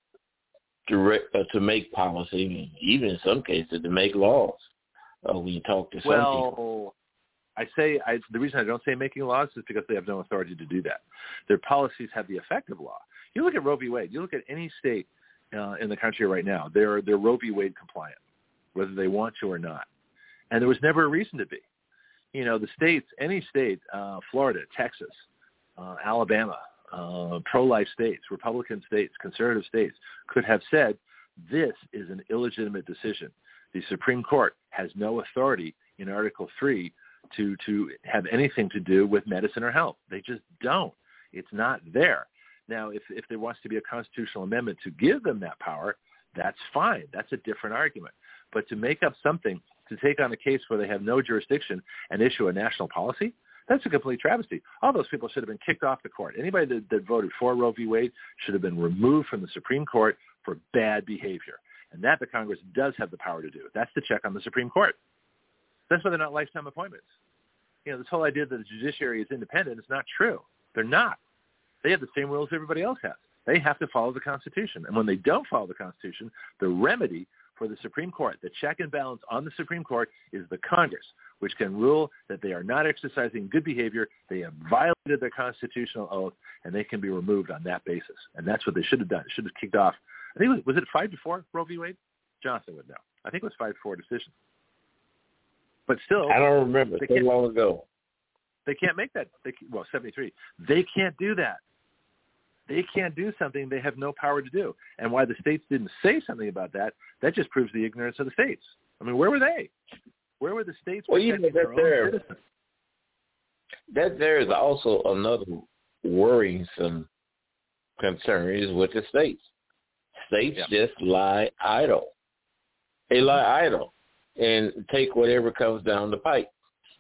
to make policy, even in some cases to make laws. When you talk to some people. The reason I don't say making laws is because they have no authority to do that. Their policies have the effect of law. You look at Roe v. Wade. You look at any state in the country right now. They're Roe v. Wade compliant, whether they want to or not. And there was never a reason to be. The states, any state, Florida, Texas, Alabama, pro-life states, Republican states, conservative states, could have said, this is an illegitimate decision. The Supreme Court has no authority in Article 3 to have anything to do with medicine or health. They just don't. It's not there. Now, if there wants to be a constitutional amendment to give them that power, that's fine. That's a different argument. But to make up something to take on a case where they have no jurisdiction and issue a national policy, that's a complete travesty. All those people should have been kicked off the court. Anybody that voted for Roe v. Wade should have been removed from the Supreme Court for bad behavior. And that the Congress does have the power to do. That's the check on the Supreme Court. That's why they're not lifetime appointments. This whole idea that the judiciary is independent is not true. They're not. They have the same rules everybody else has. They have to follow the Constitution. And when they don't follow the Constitution, the remedy for the Supreme Court, the check and balance on the Supreme Court, is the Congress, which can rule that they are not exercising good behavior, they have violated their constitutional oath, and they can be removed on that basis. And that's what they should have done. It should have kicked off. I think was it 5-4 Roe v. Wade? Jonathan would know. I think it was 5-4 decision. But still, I don't remember. So long ago. They can't make that. 73. They can't do that. They can't do something they have no power to do. And why the states didn't say something about that just proves the ignorance of the states. I mean, where were they? Where were the states protecting their own citizens? That there is also another worrisome concern is with the states. States just lie idle. They lie idle and take whatever comes down the pipe.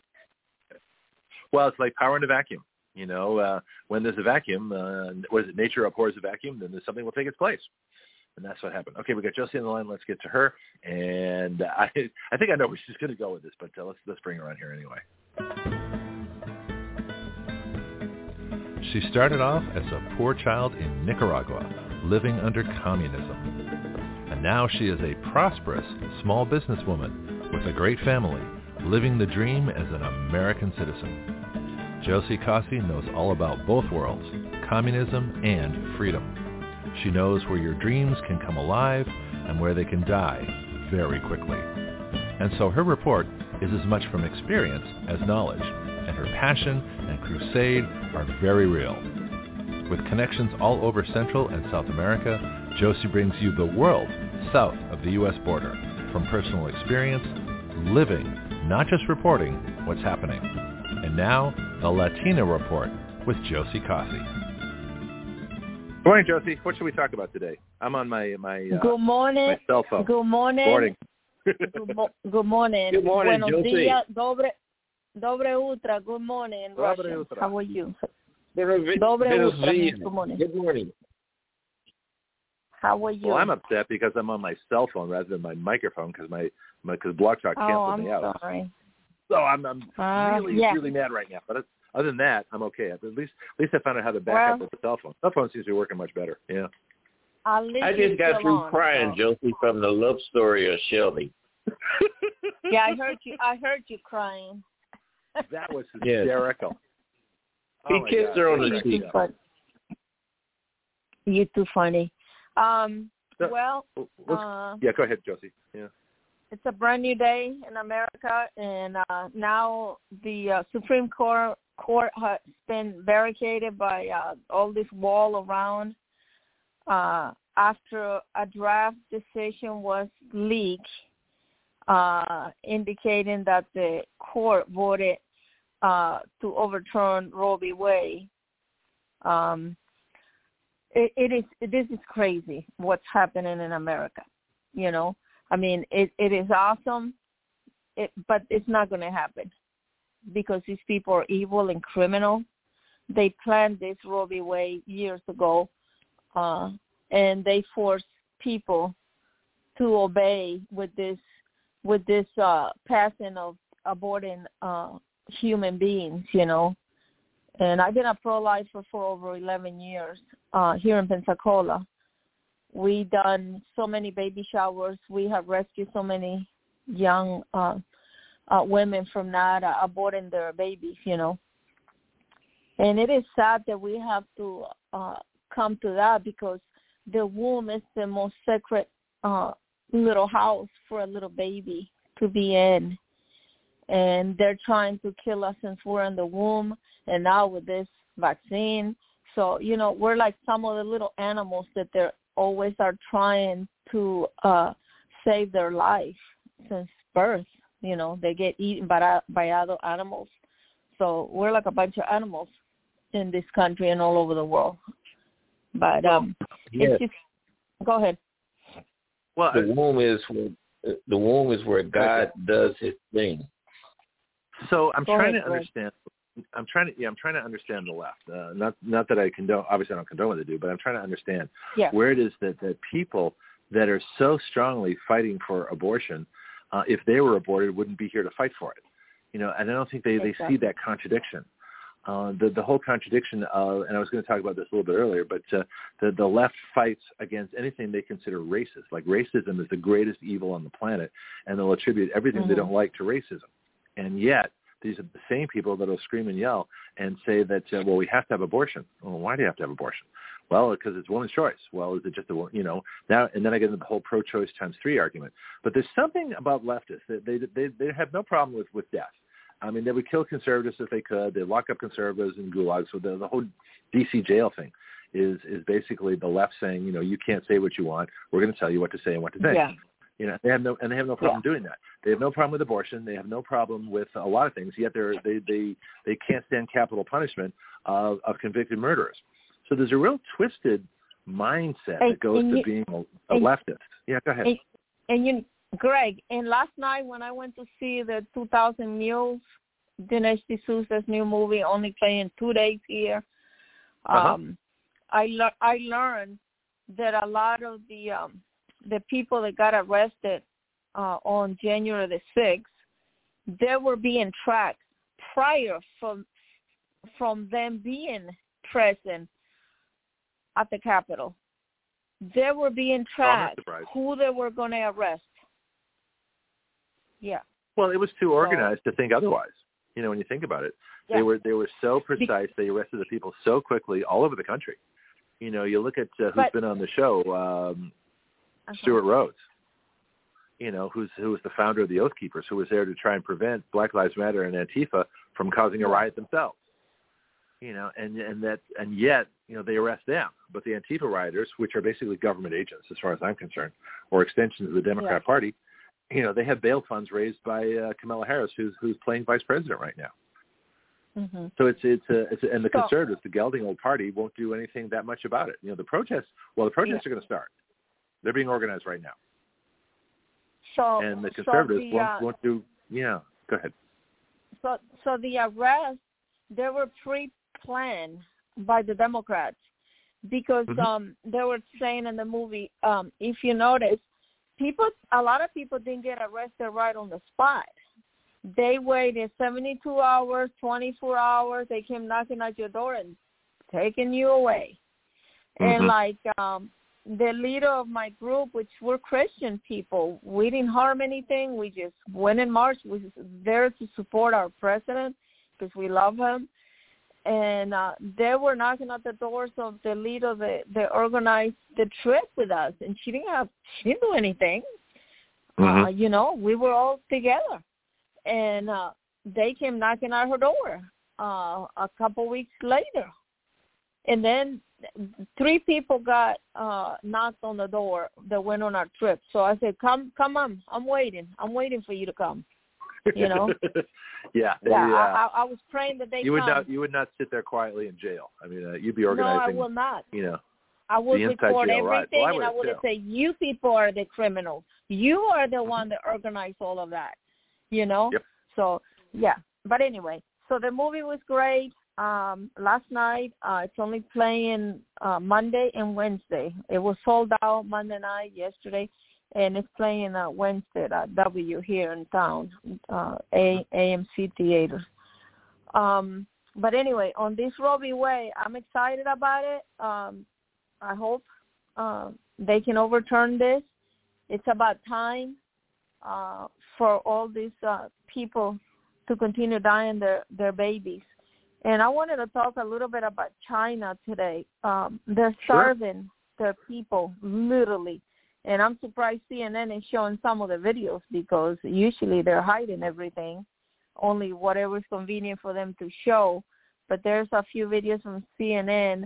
Well, it's like power in a vacuum. When there's a vacuum, nature abhors a vacuum, then something will take its place. And that's what happened. Okay, we got Josie on the line. Let's get to her. And I think I know where she's going to go with this, but let's bring her on here anyway. She started off as a poor child in Nicaragua, living under communism. And now she is a prosperous small businesswoman with a great family, living the dream as an American citizen. Josie Cossey knows all about both worlds, communism and freedom. She knows where your dreams can come alive and where they can die very quickly. And so her report is as much from experience as knowledge, and her passion and crusade are very real. With connections all over Central and South America, Josie brings you the world south of the U.S. border, from personal experience, living, not just reporting what's happening. And now, the Latina Report with Josie Cossey. Good morning, Josie. What should we talk about today? I'm on my Good morning. My cell phone. Good morning. Morning. Good morning. Good morning, Buenos Josie. días. Dobre utra. Good morning in Russian. How are you? Dobre utra means good morning. Good morning. How are you? Well, I'm upset because I'm on my cell phone rather than my microphone because because Blog Talk canceled me out. Oh, I'm sorry. So I'm really mad right now. But other than that, I'm okay. At least I found out how to back up with the cell phone. Cell phone seems to be working much better. Yeah. I just got through crying, Josie, from the love story of Shelby. Yeah, I heard you crying. That was hysterical. He kissed her on the cheek. You're too funny. Yeah, go ahead, Josie. Yeah. it's a brand new day in America, and now the Supreme Court has been barricaded by all this wall around after a draft decision was leaked, indicating that the court voted to overturn Roe v. Wade. This is crazy what's happening in America. You know, I mean, it is awesome, but it's not going to happen because these people are evil and criminal. They planned this Roe v. Wade years ago, and they force people to obey with this passing of aborting human beings, you know. And I've been a pro-lifer for over 11 years here in Pensacola. We done so many baby showers. We have rescued so many young women from not aborting their babies, you know. And it is sad that we have to come to that because the womb is the most sacred little house for a little baby to be in. And they're trying to kill us since we're in the womb, and now with this vaccine. So, you know, we're like some of the little animals that they're always are trying to save their life since birth. You know, they get eaten by other animals. So we're like a bunch of animals in this country and all over the world. But it's just, go ahead. Well, the womb is where God does His thing. So I'm trying to understand. I'm trying to understand the left. Not that I condone. Obviously, I don't condone what they do, but I'm trying to understand where it is that people that are so strongly fighting for abortion, if they were aborted, wouldn't be here to fight for it. You know, and I don't think they see that contradiction. The whole contradiction of, and I was going to talk about this a little bit earlier, but the left fights against anything they consider racist. Like racism is the greatest evil on the planet, and they'll attribute everything they don't like to racism. And yet, these are the same people that will scream and yell and say that, well, we have to have abortion. Well, why do you have to have abortion? Well, because it's woman's choice. Well, is it just now? And then I get into the whole pro-choice times 3 argument. But there's something about leftists that they have no problem with death. I mean, they would kill conservatives if they could. They lock up conservatives in gulags. So the whole D.C. jail thing is basically the left saying, you know, you can't say what you want. We're going to tell you what to say and what to think. Yeah. You know, they have no problem doing that. They have no problem with abortion. They have no problem with a lot of things. Yet they can't stand capital punishment of convicted murderers. So there's a real twisted mindset that goes to being a leftist. Yeah, go ahead. And Greg, and last night when I went to see the 2,000 Mules, Dinesh D'Souza's new movie, only playing 2 days here, I learned that a lot of the people that got arrested on January the 6th, they were being tracked prior from them being present at the Capitol. They were being tracked who they were going to arrest. Yeah. Well, it was too organized to think otherwise. You know, when you think about it, they were so precise. They arrested the people so quickly all over the country. You know, you look at who's been on the show, Stuart Rhodes. You know, who was the founder of the Oath Keepers, who was there to try and prevent Black Lives Matter and Antifa from causing a riot themselves. You know, and yet, you know, they arrest them. But the Antifa rioters, which are basically government agents, as far as I'm concerned, or extensions of the Democrat Party, you know, they have bail funds raised by Kamala Harris, who's playing vice president right now. Mm-hmm. So it's and the conservatives, the gelding old party, won't do anything that much about it. You know, the protests are going to start. They're being organized right now. And the conservatives won't do. Yeah, go ahead. So the arrests, they were pre-planned by the Democrats because they were saying in the movie, if you notice, a lot of people didn't get arrested right on the spot. They waited 72 hours, 24 hours. They came knocking at your door and taking you away. And like the leader of my group, which were Christian people, we didn't harm anything. We just went and marched. We were there to support our president because we love him. And they were knocking at the doors of the leader that organized the trip with us. And she didn't do anything. We were all together. And they came knocking at her door a couple weeks later. And then 3 people got knocked on the door that went on our trip. So I said, come on. I'm waiting for you to come. Yeah. I was praying that they come. You would not sit there quietly in jail. I mean, you'd be organizing. No, I will not. I would record everything, right. Well, and I would say, you people are the criminals. You are the one that organized all of that, Yep. So, yeah. But anyway, so the movie was great. Last night, it's only playing Monday and Wednesday. It was sold out Monday night, yesterday, and it's playing Wednesday at W here in town, AMC Theater. But anyway, on this Roe v. Wade, I'm excited about it. I hope they can overturn this. It's about time for all these people to continue dying their babies. And I wanted to talk a little bit about China today. They're starving their people, literally. And I'm surprised CNN is showing some of the videos because usually they're hiding everything, only whatever is convenient for them to show. But there's a few videos from CNN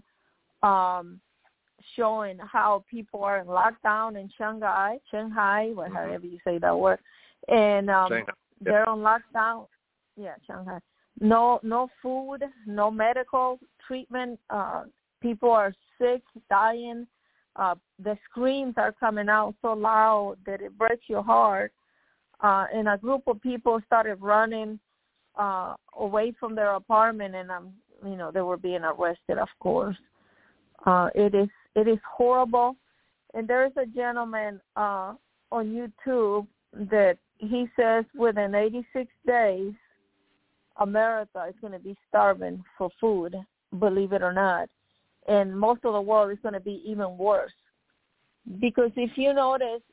showing how people are in lockdown in Shanghai, however you say that word. And they're on lockdown. Yeah, Shanghai. No food, no medical treatment. People are sick, dying. The screams are coming out so loud that it breaks your heart. And a group of people started running away from their apartment, and they were being arrested, of course. It is horrible. And there is a gentleman on YouTube that he says within 86 days, America is going to be starving for food, believe it or not. And most of the world is going to be even worse. Because if you notice,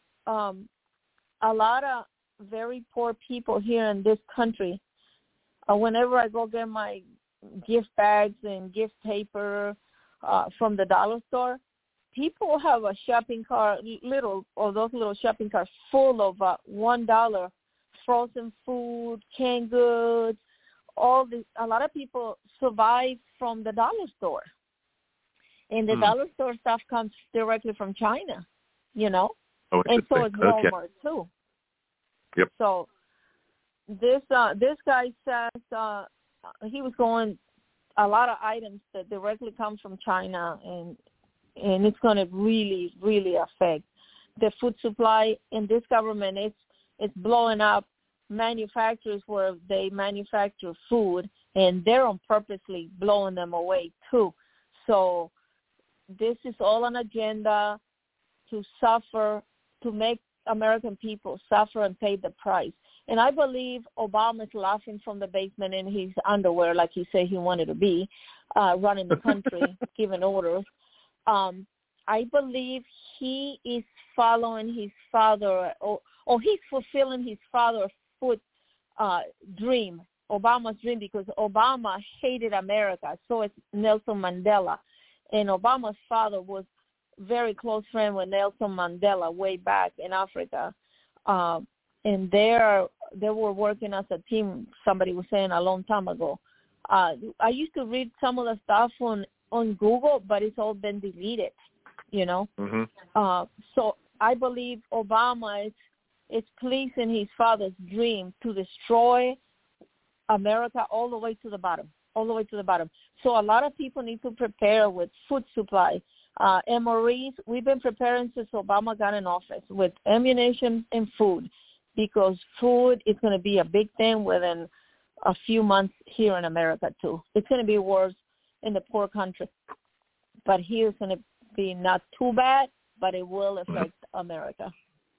a lot of very poor people here in this country, whenever I go get my gift bags and gift paper from the dollar store, people have a shopping cart, those little shopping carts full of $1 frozen food, canned goods, a lot of people survive from the dollar store. And the dollar store stuff comes directly from China, and so it's Walmart too. Yep. So this guy says he was going a lot of items that directly comes from China, and it's going to really, really affect the food supply. And this government, it's blowing up manufacturers where they manufacture food, and they're on purposely blowing them away too. So this is all an agenda to make American people suffer and pay the price. And I believe Obama is laughing from the basement in his underwear, like he said he wanted to be, running the country, giving orders. I believe he is following his father, or he's fulfilling his father's dream, Obama's dream, because Obama hated America. So is Nelson Mandela. And Obama's father was very close friend with Nelson Mandela way back in Africa. And they were working as a team, somebody was saying a long time ago. I used to read some of the stuff on Google, but it's all been deleted, So I believe Obama is pleasing his father's dream to destroy America all the way to the bottom. So a lot of people need to prepare with food supply. MREs, we've been preparing since Obama got in office with ammunition and food, because food is going to be a big thing within a few months here in America too. It's going to be worse in the poor country, but here it's going to be not too bad, but it will affect America.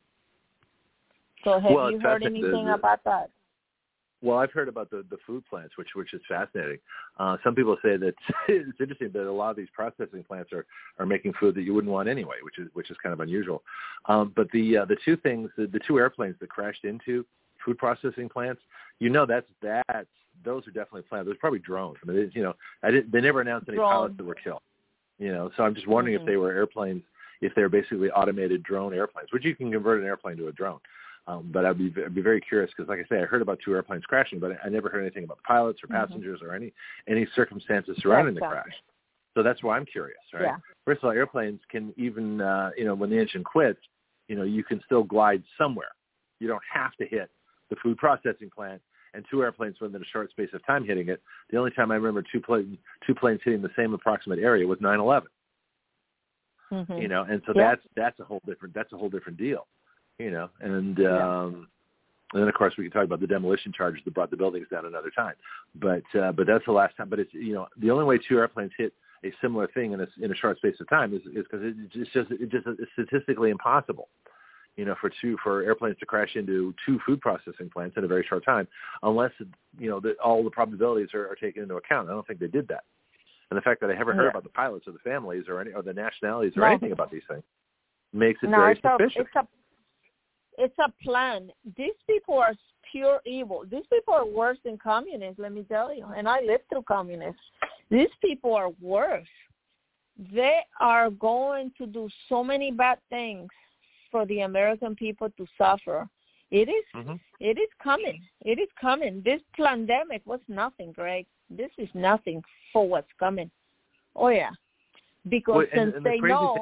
So have you heard anything about that? Well, I've heard about the food plants, which is fascinating. Some people say that it's interesting that a lot of these processing plants are making food that you wouldn't want anyway, which is kind of unusual. But the two airplanes that crashed into food processing plants, those are definitely plants. Those are probably drones. I mean, they never announced any pilots that were killed. So I'm just wondering if they were airplanes, if they're basically automated drone airplanes, which you can convert an airplane to a drone. But I'd be very curious because, like I say, I heard about 2 airplanes crashing, but I never heard anything about the pilots or passengers or any circumstances surrounding the crash. So that's why I'm curious, right? Yeah. First of all, airplanes can even, when the engine quits, you can still glide somewhere. You don't have to hit the food processing plant, and 2 airplanes within a short space of time hitting it. The only time I remember two planes hitting the same approximate area was 9/11. Mm-hmm. And so that's a whole different deal. And then of course we can talk about the demolition charges that brought the buildings down another time. But that's the last time. But it's the only way 2 airplanes hit a similar thing in a short space of time is because it's just statistically impossible. For airplanes to crash into 2 food processing plants in a very short time, unless all the probabilities are taken into account. I don't think they did that. And the fact that I haven't heard about the pilots or the families or the nationalities or anything about these things makes it very suspicious. It's a plan. These people are pure evil. These people are worse than communists, let me tell you. And I lived through communists. These people are worse. They are going to do so many bad things for the American people to suffer. It is coming. It is coming. This pandemic was nothing, Greg. This is nothing for what's coming. Oh, yeah. Because since they know...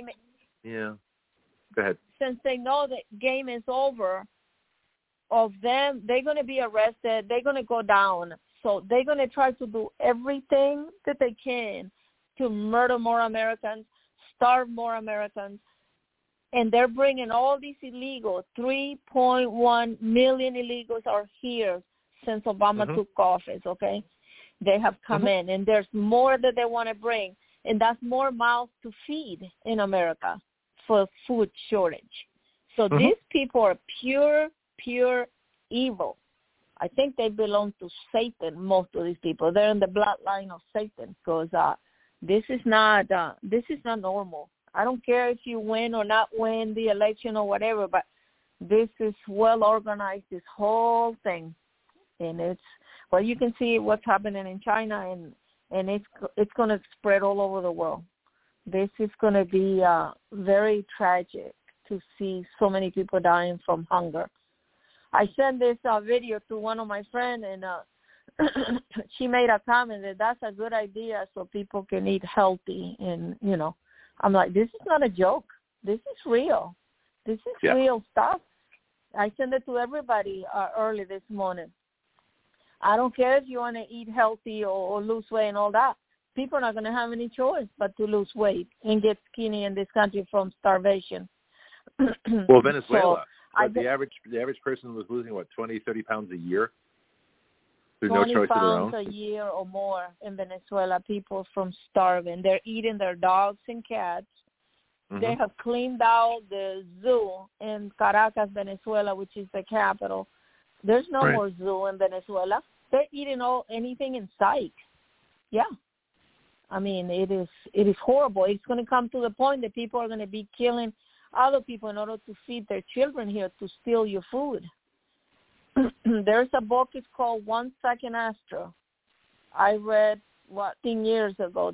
Go ahead. Since they know the game is over, of them, they're going to be arrested. They're going to go down. So they're going to try to do everything that they can to murder more Americans, starve more Americans. And they're bringing all these illegals. 3.1 million illegals are here since Obama took office, okay? They have come in, and there's more that they want to bring. And that's more mouths to feed in America for food shortage. So these people are pure evil. I think they belong to Satan, most of these people. They're in the bloodline of Satan because this is not normal. I don't care if you win or not win the election or whatever, but this is well organized, this whole thing. And you can see what's happening in China, and it's going to spread all over the world. This is going to be very tragic to see so many people dying from hunger. I sent this video to one of my friends, and she made a comment that that's a good idea so people can eat healthy. And, I'm like, this is not a joke. This is real. This is real stuff. I sent it to everybody early this morning. I don't care if you want to eat healthy or lose weight and all that. People are not going to have any choice but to lose weight and get skinny in this country from starvation. Well, Venezuela, the average person was losing, 20, 30 pounds a year? There's no choice of their own? 20 pounds a year or more in Venezuela, people from starving. They're eating their dogs and cats. They have cleaned out the zoo in Caracas, Venezuela, which is the capital. There's no more zoo in Venezuela. They're eating anything in sight. Yeah. I mean, it is horrible. It's going to come to the point that people are going to be killing other people in order to feed their children here, to steal your food. There's a book, it's called 1 Second Astro. I read, 10 years ago.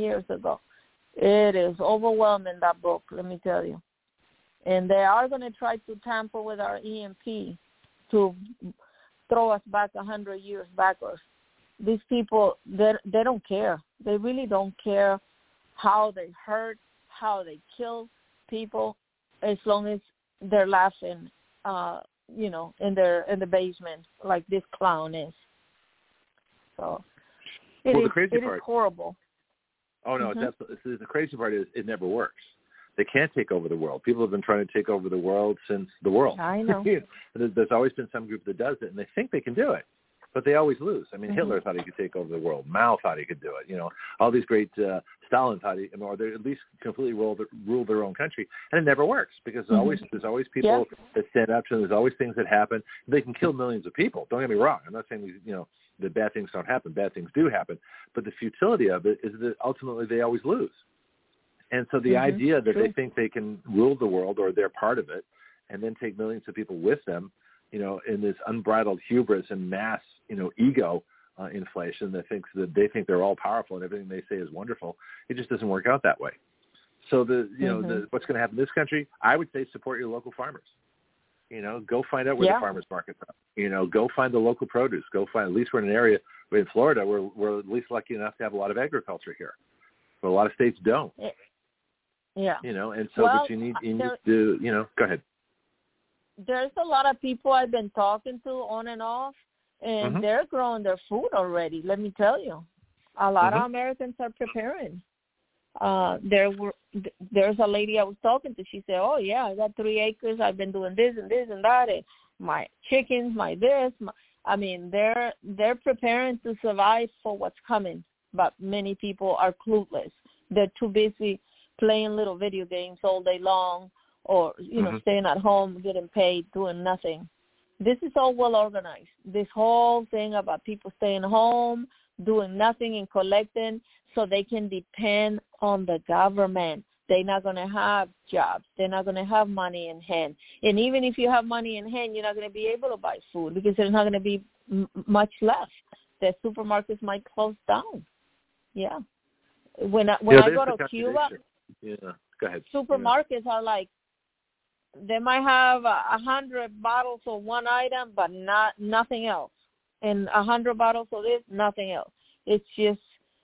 It is overwhelming, that book, let me tell you. And they are going to try to tamper with our EMP to throw us back 100 years backwards. These people, they don't care. They really don't care how they hurt, how they kill people, as long as they're laughing, in the basement like this clown is. So it is horrible. Oh no, the crazy part is it never works. They can't take over the world. People have been trying to take over the world since the world. I know. There's always been some group that does it, and they think they can do it, but they always lose. I mean, Hitler thought he could take over the world. Mao thought he could do it. All these great Stalin thought or they at least completely rule their own country, and it never works because there's always people that stand up to them. There's always things that happen. They can kill millions of people. Don't get me wrong. I'm not saying that bad things don't happen. Bad things do happen, but the futility of it is that ultimately they always lose. And so the idea that they think they can rule the world or they're part of it and then take millions of people with them, in this unbridled hubris and mass, ego inflation that they think they're all powerful and everything they say is wonderful, it just doesn't work out that way. So what's going to happen in this country, I would say support your local farmers. Go find out where the farmers markets are. Go find the local produce. Go find, at least we're in an area, in Florida, we're at least lucky enough to have a lot of agriculture here. But a lot of states don't. Yeah. And so but you need to, go ahead. There's a lot of people I've been talking to on and off, and they're growing their food already, let me tell you. A lot of Americans are preparing. There's a lady I was talking to. She said, "Oh yeah, I got 3 acres. I've been doing this and this and that. And my chickens, my this. They're preparing to survive for what's coming. But many people are clueless. They're too busy playing little video games all day long, or staying at home, getting paid, doing nothing. This is all well organized. This whole thing about people staying home, doing nothing and collecting so they can depend on the government. They're not going to have jobs. They're not going to have money in hand. And even if you have money in hand, you're not going to be able to buy food because there's not going to be much left. The supermarkets might close down. Yeah. When I go to Cuba, go ahead. Supermarkets are like, they might have 100 bottles of one item, but nothing else. And 100 bottles of this, nothing else. It's just,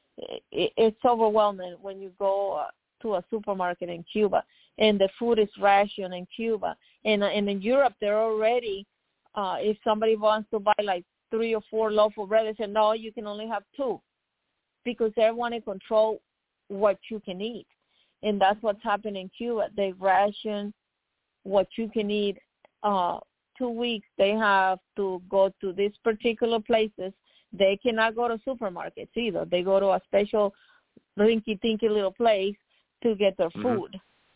it's overwhelming when you go to a supermarket in Cuba, and the food is rationed in Cuba. And in Europe, they're already, if somebody wants to buy like 3 or 4 loaves of bread, they say, no, you can only have 2, because they want to control what you can eat. And that's what's happening in Cuba. They ration what you can eat. 2 weeks, they have to go to these particular places. They cannot go to supermarkets either. They go to a special rinky-tinky little place to get their food.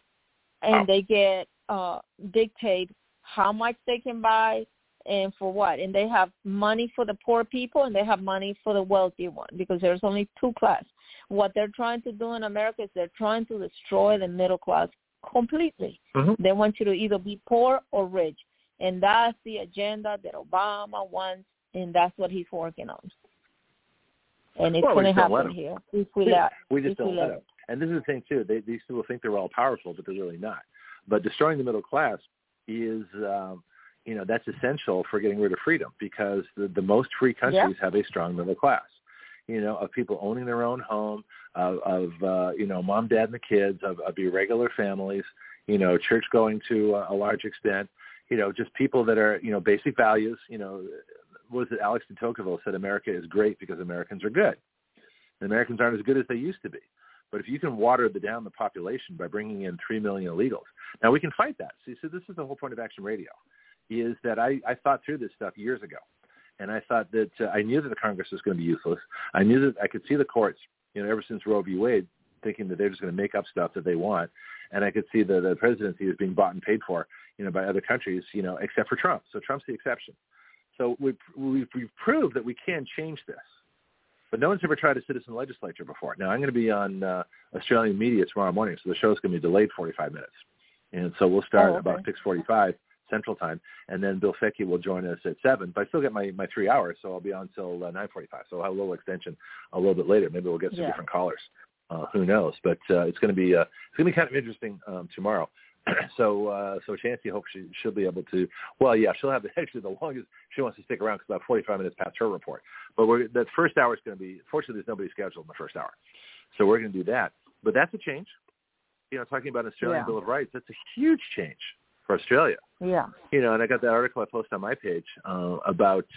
And they get dictate how much they can buy and for what. And they have money for the poor people, and they have money for the wealthy one, because there's only 2 classes. What they're trying to do in America is they're trying to destroy the middle class completely. They want you to either be poor or rich. And that's the agenda that Obama wants, and that's what he's working on. And it's going to happen here if we let We just don't let it. And this is the thing, too. These people think they're all powerful, but they're really not. But destroying the middle class is, that's essential for getting rid of freedom, because the most free countries have a strong middle class, of people owning their own home, of mom, dad, and the kids, of irregular families, church going to a large extent, just people that are, basic values. What was it? Alex de Tocqueville said America is great because Americans are good. And Americans aren't as good as they used to be. But if you can water down the population by bringing in 3 million illegals, now we can fight that. See, so this is the whole point of Action Radio, is that I thought through this stuff years ago. And I thought that I knew that the Congress was going to be useless. I knew that I could see the courts, ever since Roe v. Wade, thinking that they're just going to make up stuff that they want. And I could see the presidency is being bought and paid for, by other countries, except for Trump. So Trump's the exception. So we've proved that we can change this. But no one's ever tried a citizen legislature before. Now, I'm going to be on Australian media tomorrow morning, so the show's going to be delayed 45 minutes. And so we'll start about 6:45 Central Time, and then Bill Fecky will join us at 7. But I still get my 3 hours, so I'll be on until 9:45. So I'll have a little extension a little bit later. Maybe we'll get some different callers. Who knows? But it's going to be kind of interesting tomorrow. So Chancy hopes she'll be able to. Well, yeah, she'll have the longest. She wants to stick around because about 45 minutes past her report. But that first hour is going to be. Fortunately, there's nobody scheduled in the first hour, so we're going to do that. But that's a change. Talking about an Australian Bill of Rights, that's a huge change for Australia. Yeah. And I got that article I posted on my page about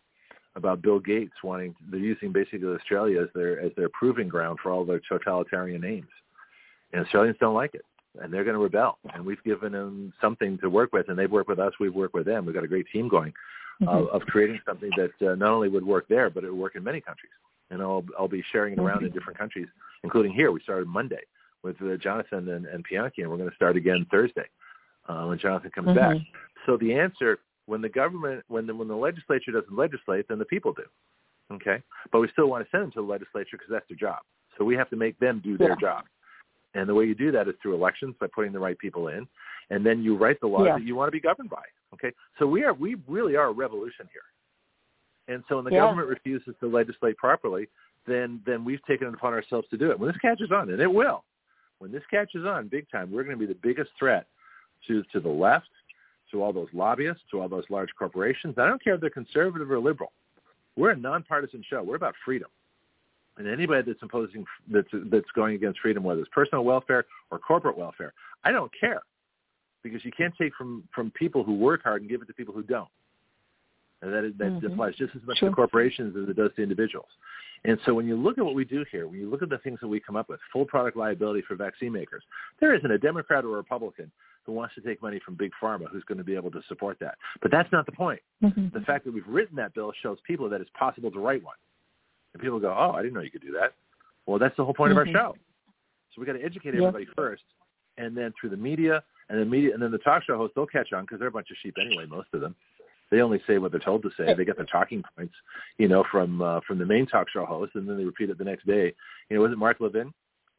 Bill Gates they're using basically Australia as their proving ground for all their totalitarian aims, and Australians don't like it. And they're going to rebel. And we've given them something to work with, and they've worked with us. We've worked with them. We've got a great team going of creating something that not only would work there, but it would work in many countries. And I'll be sharing it around in different countries, including here. We started Monday with Jonathan and Pianki, and we're going to start again Thursday when Jonathan comes back. So the answer, when the legislature doesn't legislate, then the people do. Okay? But we still want to send them to the legislature because that's their job. So we have to make them do their job. And the way you do that is through elections, by putting the right people in, and then you write the laws that you want to be governed by. Okay, so we really are a revolution here. And so when the government refuses to legislate properly, then we've taken it upon ourselves to do it. When this catches on, and it will, when this catches on big time, we're going to be the biggest threat to the left, to all those lobbyists, to all those large corporations. I don't care if they're conservative or liberal. We're a nonpartisan show. We're about freedom. And anybody that's going against freedom, whether it's personal welfare or corporate welfare, I don't care, because you can't take from people who work hard and give it to people who don't. And that applies just as much to corporations as it does to individuals. And so when you look at what we do here, when you look at the things that we come up with, full product liability for vaccine makers, there isn't a Democrat or a Republican who wants to take money from Big Pharma who's going to be able to support that. But that's not the point. The fact that we've written that bill shows people that it's possible to write one. And people go, oh, I didn't know you could do that. Well, that's the whole point of our show. So we got to educate everybody first, and then through the media, and then the talk show hosts, they'll catch on because they're a bunch of sheep anyway, most of them. They only say what they're told to say. They get the talking points, from the main talk show host, and then they repeat it the next day. Was it Mark Levin?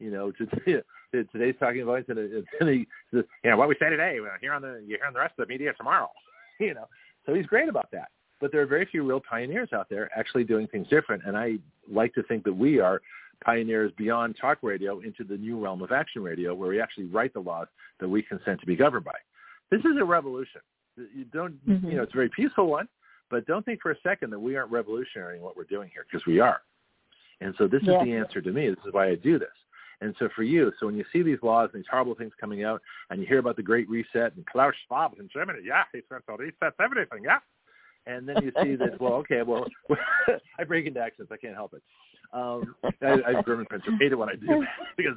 Today's talking points, and he says, what we say today, you hear on the rest of the media tomorrow. So he's great about that. But there are very few real pioneers out there actually doing things different, and I like to think that we are pioneers beyond talk radio into the new realm of action radio, where we actually write the laws that we consent to be governed by. This is a revolution. You don't, it's a very peaceful one, but don't think for a second that we aren't revolutionary in what we're doing here, because we are. And so this is the answer to me. This is why I do this. And so for you, so when you see these laws and these horrible things coming out, and you hear about the Great Reset and Klaus Schwab in Germany, he's going to reset everything, And then you see that, I break into accents. I can't help it. I have German friends who hate it when I do because,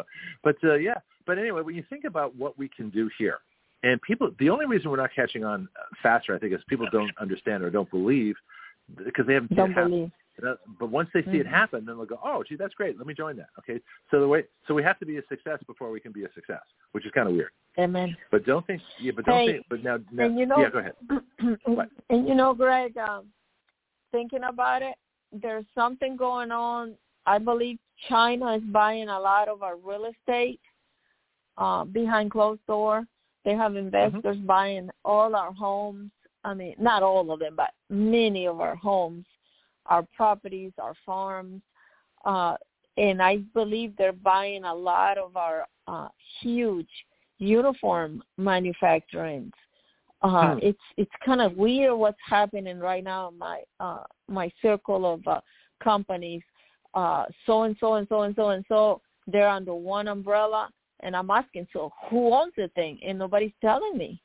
But anyway, when you think about what we can do here, and people, the only reason we're not catching on faster, I think, is people don't understand or don't believe because they haven't seen it happen. But once they see it happen, then they'll go, oh, gee, that's great. Let me join that. Okay. So we have to be a success before we can be a success, which is kind of weird. Amen. But don't think, but now go ahead. And Greg, thinking about it, there's something going on. I believe China is buying a lot of our real estate behind closed door. They have investors buying all our homes. I mean, not all of them, but many of our homes, our properties, our farms. And I believe they're buying a lot of our huge uniform manufacturing. It's kind of weird what's happening right now in my circle of companies. So and so and so and so and so, they're under one umbrella. And I'm asking, so who owns the thing? And nobody's telling me.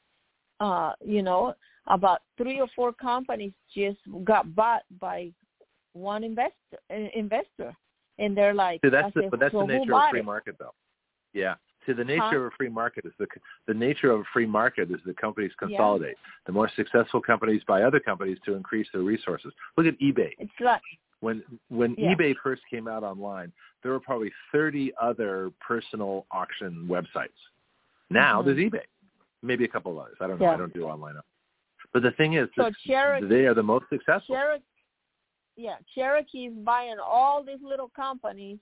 About 3 or 4 companies just got bought by one investor. And they're like, that's the nature of a free market, though. Yeah. See, the nature of a free market is the nature of a free market is that companies consolidate. The more successful companies buy other companies to increase their resources. Look at eBay. It's like when eBay first came out online, there were probably 30 other personal auction websites. Now there's eBay, maybe a couple of others. I don't know. I don't do online. But the thing is, they are the most successful. Cherokee is buying all these little companies,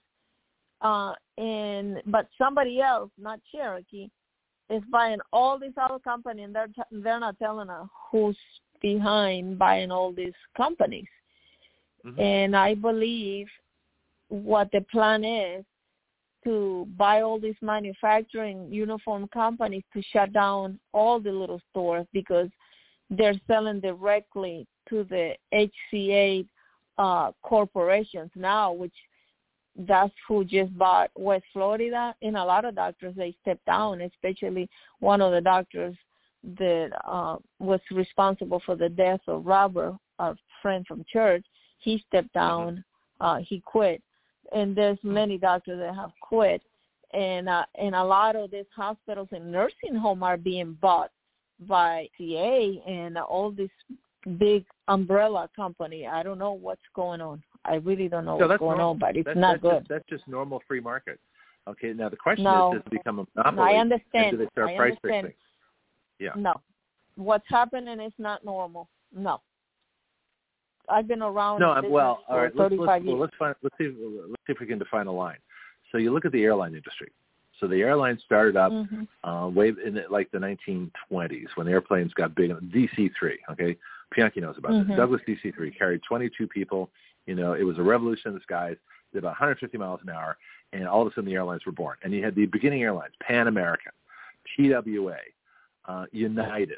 but somebody else, not Cherokee, is buying all these other companies, and they're not telling us who's behind buying all these companies. And I believe what the plan is to buy all these manufacturing uniform companies to shut down all the little stores because they're selling directly to the HCA corporations now, which that's who just bought West Florida. And a lot of doctors, they stepped down, especially one of the doctors that was responsible for the death of Robert, a friend from church. He stepped down. He quit. And there's many doctors that have quit. And a lot of these hospitals and nursing homes are being bought by CA and all this big umbrella company. I don't know what's going on. I really don't know what's going on, but it's not good. That's just normal free market. Okay, now the question is, does it become a monopoly? I understand. And do they start price fixing? Yeah. No. What's happening is not normal. No. I've been around for 35 years. Let's see if we can define a line. So you look at the airline industry. So the airline started up way in the 1920s when airplanes got big. DC-3, okay? Bianchi knows about this. Douglas DC-3 carried 22 people. It was a revolution in the skies. Did about 150 miles an hour, and all of a sudden the airlines were born. And you had the beginning airlines: Pan American, TWA, United.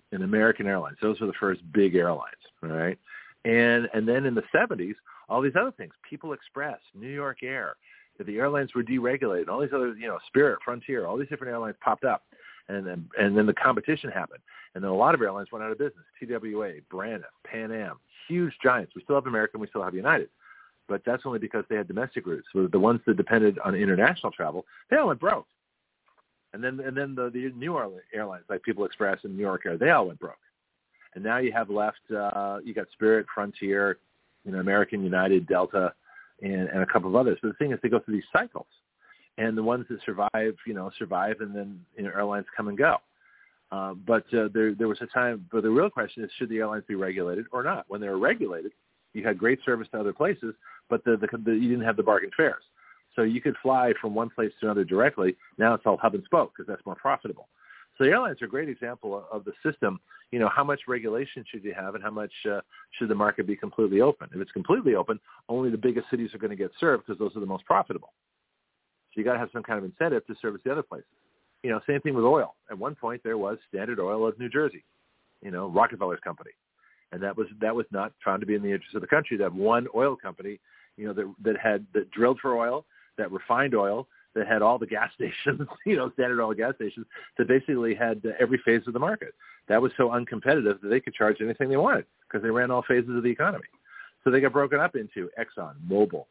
and American Airlines. Those were the first big airlines, all right? And then in the 70s, all these other things, People Express, New York Air, the airlines were deregulated. All these other, Spirit, Frontier, all these different airlines popped up. And then the competition happened. And then a lot of airlines went out of business. TWA, Braniff, Pan Am, huge giants. We still have American, we still have United. But that's only because they had domestic routes. So the ones that depended on international travel, they all went broke. And then the new airlines like People Express and New York Air, they all went broke. And now you have left, you got Spirit, Frontier, American, United, Delta, and a couple of others. But the thing is, they go through these cycles. And the ones that survive, and then airlines come and go. But there was a time, but the real question is, should the airlines be regulated or not? When they were regulated, you had great service to other places, but you didn't have the bargain fares. So you could fly from one place to another directly. Now it's all hub and spoke because that's more profitable. So the airlines are a great example of the system. How much regulation should you have, and how much should the market be completely open? If it's completely open, only the biggest cities are going to get served because those are the most profitable. So you got to have some kind of incentive to service the other places. Same thing with oil. At one point, there was Standard Oil of New Jersey, Rockefeller's company, and that was not found to be in the interest of the country. To have one oil company, that drilled for oil, that refined oil, that had all the gas stations, Standard Oil gas stations, that basically had every phase of the market. That was so uncompetitive that they could charge anything they wanted because they ran all phases of the economy. So they got broken up into Exxon, Mobil,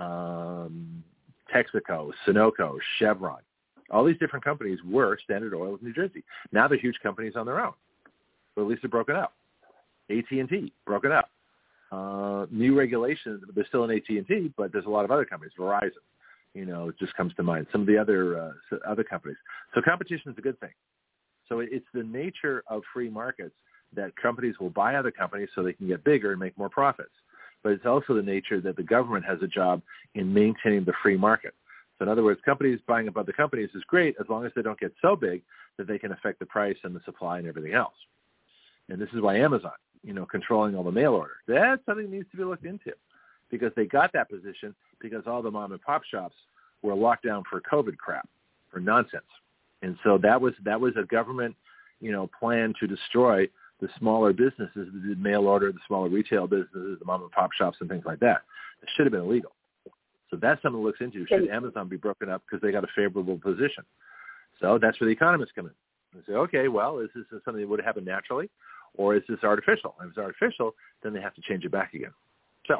Texaco, Sunoco, Chevron. All these different companies were Standard Oil of New Jersey. Now they're huge companies on their own. But at least they're broken up. AT&T, broken up. New regulations, they're still in AT&T, but there's a lot of other companies. Verizon, it just comes to mind. Some of the other companies. So competition is a good thing. So it's the nature of free markets that companies will buy other companies so they can get bigger and make more profits. But it's also the nature that the government has a job in maintaining the free market. So in other words, companies buying up other companies is great as long as they don't get so big that they can affect the price and the supply and everything else. And this is why Amazon, controlling all the mail order, that's something that needs to be looked into, because they got that position because all the mom and pop shops were locked down for COVID crap, for nonsense. And so that was a government, plan to destroy the smaller businesses that did mail order, the smaller retail businesses, the mom and pop shops and things like that. It should have been illegal. So that's something to look into. Should Amazon be broken up because they got a favorable position? So that's where the economists come in. They say, okay, well, is this something that would happen naturally, or is this artificial? If it's artificial, then they have to change it back again. So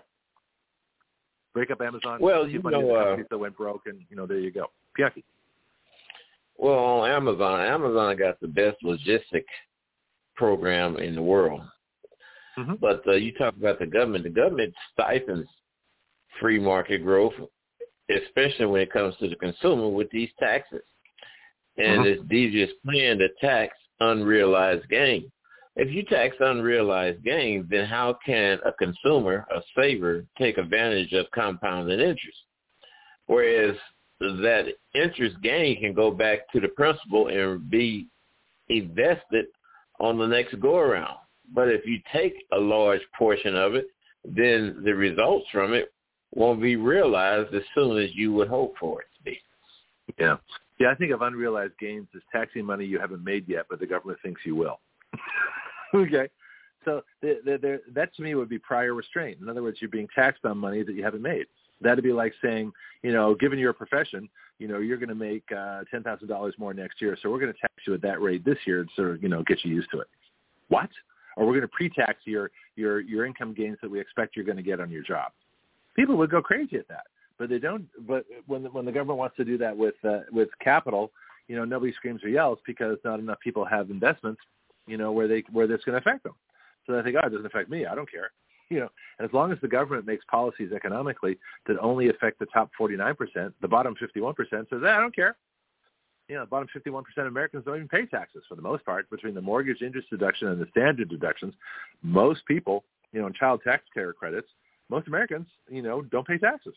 break up Amazon. Well, the companies that went broke, and there you go. Pianki. Well, on Amazon got the best logistic program in the world. Mm-hmm. But you talk about the government stifles free market growth, especially when it comes to the consumer with these taxes and this devious plan to tax unrealized gain. If you tax unrealized gain, then how can a consumer, a saver, take advantage of compounded interest? Whereas that interest gain can go back to the principal and be invested on the next go-around. But if you take a large portion of it, then the results from it won't be realized as soon as you would hope for it to be. Yeah, I think of unrealized gains as taxing money you haven't made yet, but the government thinks you will. Okay, so that to me would be prior restraint. In other words, you're being taxed on money that you haven't made. That'd be like saying, given your profession, you're going to make $10,000 more next year, so we're going to tax you at that rate this year to sort of, get you used to it. What? Or we're going to pre-tax your income gains that we expect you're going to get on your job. People would go crazy at that, but they don't. But when the government wants to do that with capital, nobody screams or yells because not enough people have investments, where that's going to affect them. So they think, it doesn't affect me. I don't care. And as long as the government makes policies economically that only affect the top 49%, the bottom 51% says, I don't care. The bottom 51% of Americans don't even pay taxes for the most part. Between the mortgage interest deduction and the standard deductions, most people, in child tax care credits, most Americans, don't pay taxes.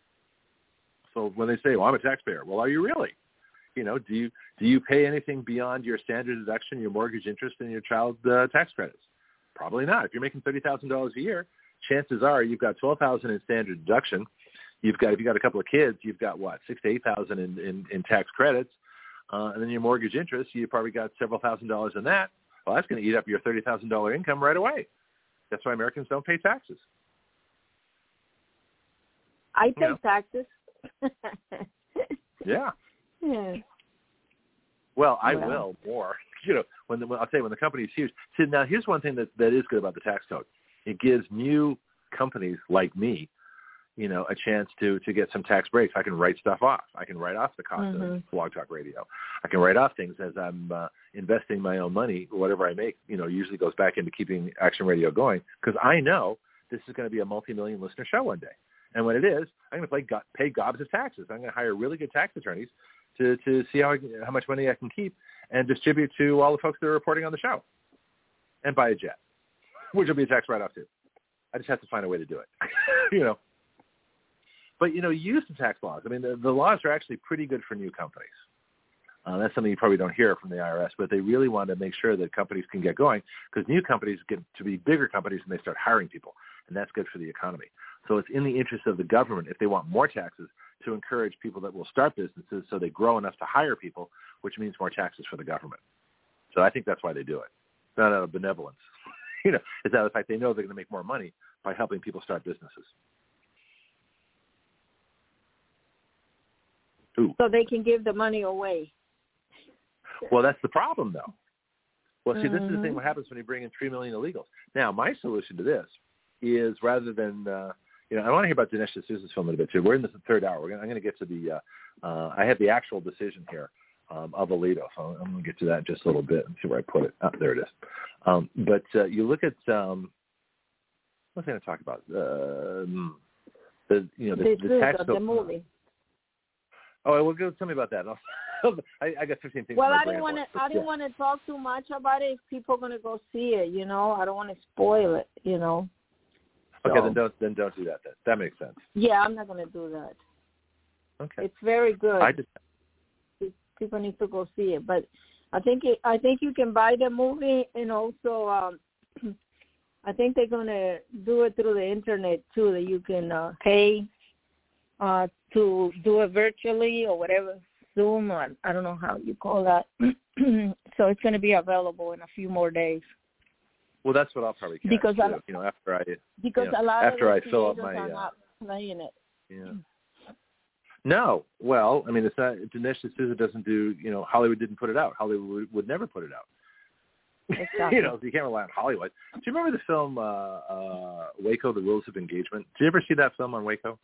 So when they say, well, I'm a taxpayer, well, are you really? Do you pay anything beyond your standard deduction, your mortgage interest, and your child tax credits? Probably not. If you're making $30,000 a year, chances are you've got $12,000 in standard deduction. If you got a couple of kids, you've got $6,000 to $8,000 in tax credits, and then your mortgage interest, you probably got several $1,000s in that. Well, that's going to eat up your $30,000 income right away. That's why Americans don't pay taxes. I pay taxes. Yeah. Yeah. Well, I will more. When I'll tell you, when the company's huge. See, now here's one thing that is good about the tax code. It gives new companies like me, a chance to get some tax breaks. I can write stuff off. I can write off the cost of Blog Talk Radio. I can write off things as I'm investing my own money. Whatever I make, usually goes back into keeping Action Radio going, because I know this is going to be a multi-million listener show one day. And when it is, I'm going to pay gobs of taxes. I'm going to hire really good tax attorneys to see how much money I can keep and distribute to all the folks that are reporting on the show, and buy a jet, which will be a tax write-off too. I just have to find a way to do it, But, use the tax laws. I mean, the laws are actually pretty good for new companies. That's something you probably don't hear from the IRS, but they really want to make sure that companies can get going, because new companies get to be bigger companies and they start hiring people, and that's good for the economy. So it's in the interest of the government, if they want more taxes, to encourage people that will start businesses so they grow enough to hire people, which means more taxes for the government. So I think that's why they do it. It's not out of benevolence. It's out of the fact they know they're going to make more money by helping people start businesses. Ooh. So they can give the money away. Well, that's the problem, though. Well, see, this is the thing. What happens when you bring in 3 million illegals? Now, my solution to this is, rather than, I want to hear about Dinesh D'Souza's film in a bit, too. We're in the third hour. I'm going to get to the, I have the actual decision here of Alito. So I'm going to get to that in just a little bit and see where I put it. Oh, there it is. But you look at, what's I going to talk about? The tax code. The movie. Oh, well, go tell me about that. I got 15 things. Well, I didn't want to talk too much about it. If people are going to go see it, I don't want to spoil it, So. Okay, then don't do that. That makes sense. Yeah, I'm not going to do that. Okay. It's very good. People need to go see it, but I think you can buy the movie, and also I think they're going to do it through the internet too. That you can pay to do it virtually or whatever, Zoom, or I don't know how you call that. So it's going to be available in a few more days. Well, that's what I'll probably catch, because after a lot after of I fill up my my are not playing it. Yeah. No, well, I mean, it's not. Dinesh D'Souza doesn't do. Hollywood didn't put it out. Hollywood would never put it out. Exactly. You can't rely on Hollywood. Do you remember the film Waco: The Rules of Engagement? Did you ever see that film on Waco?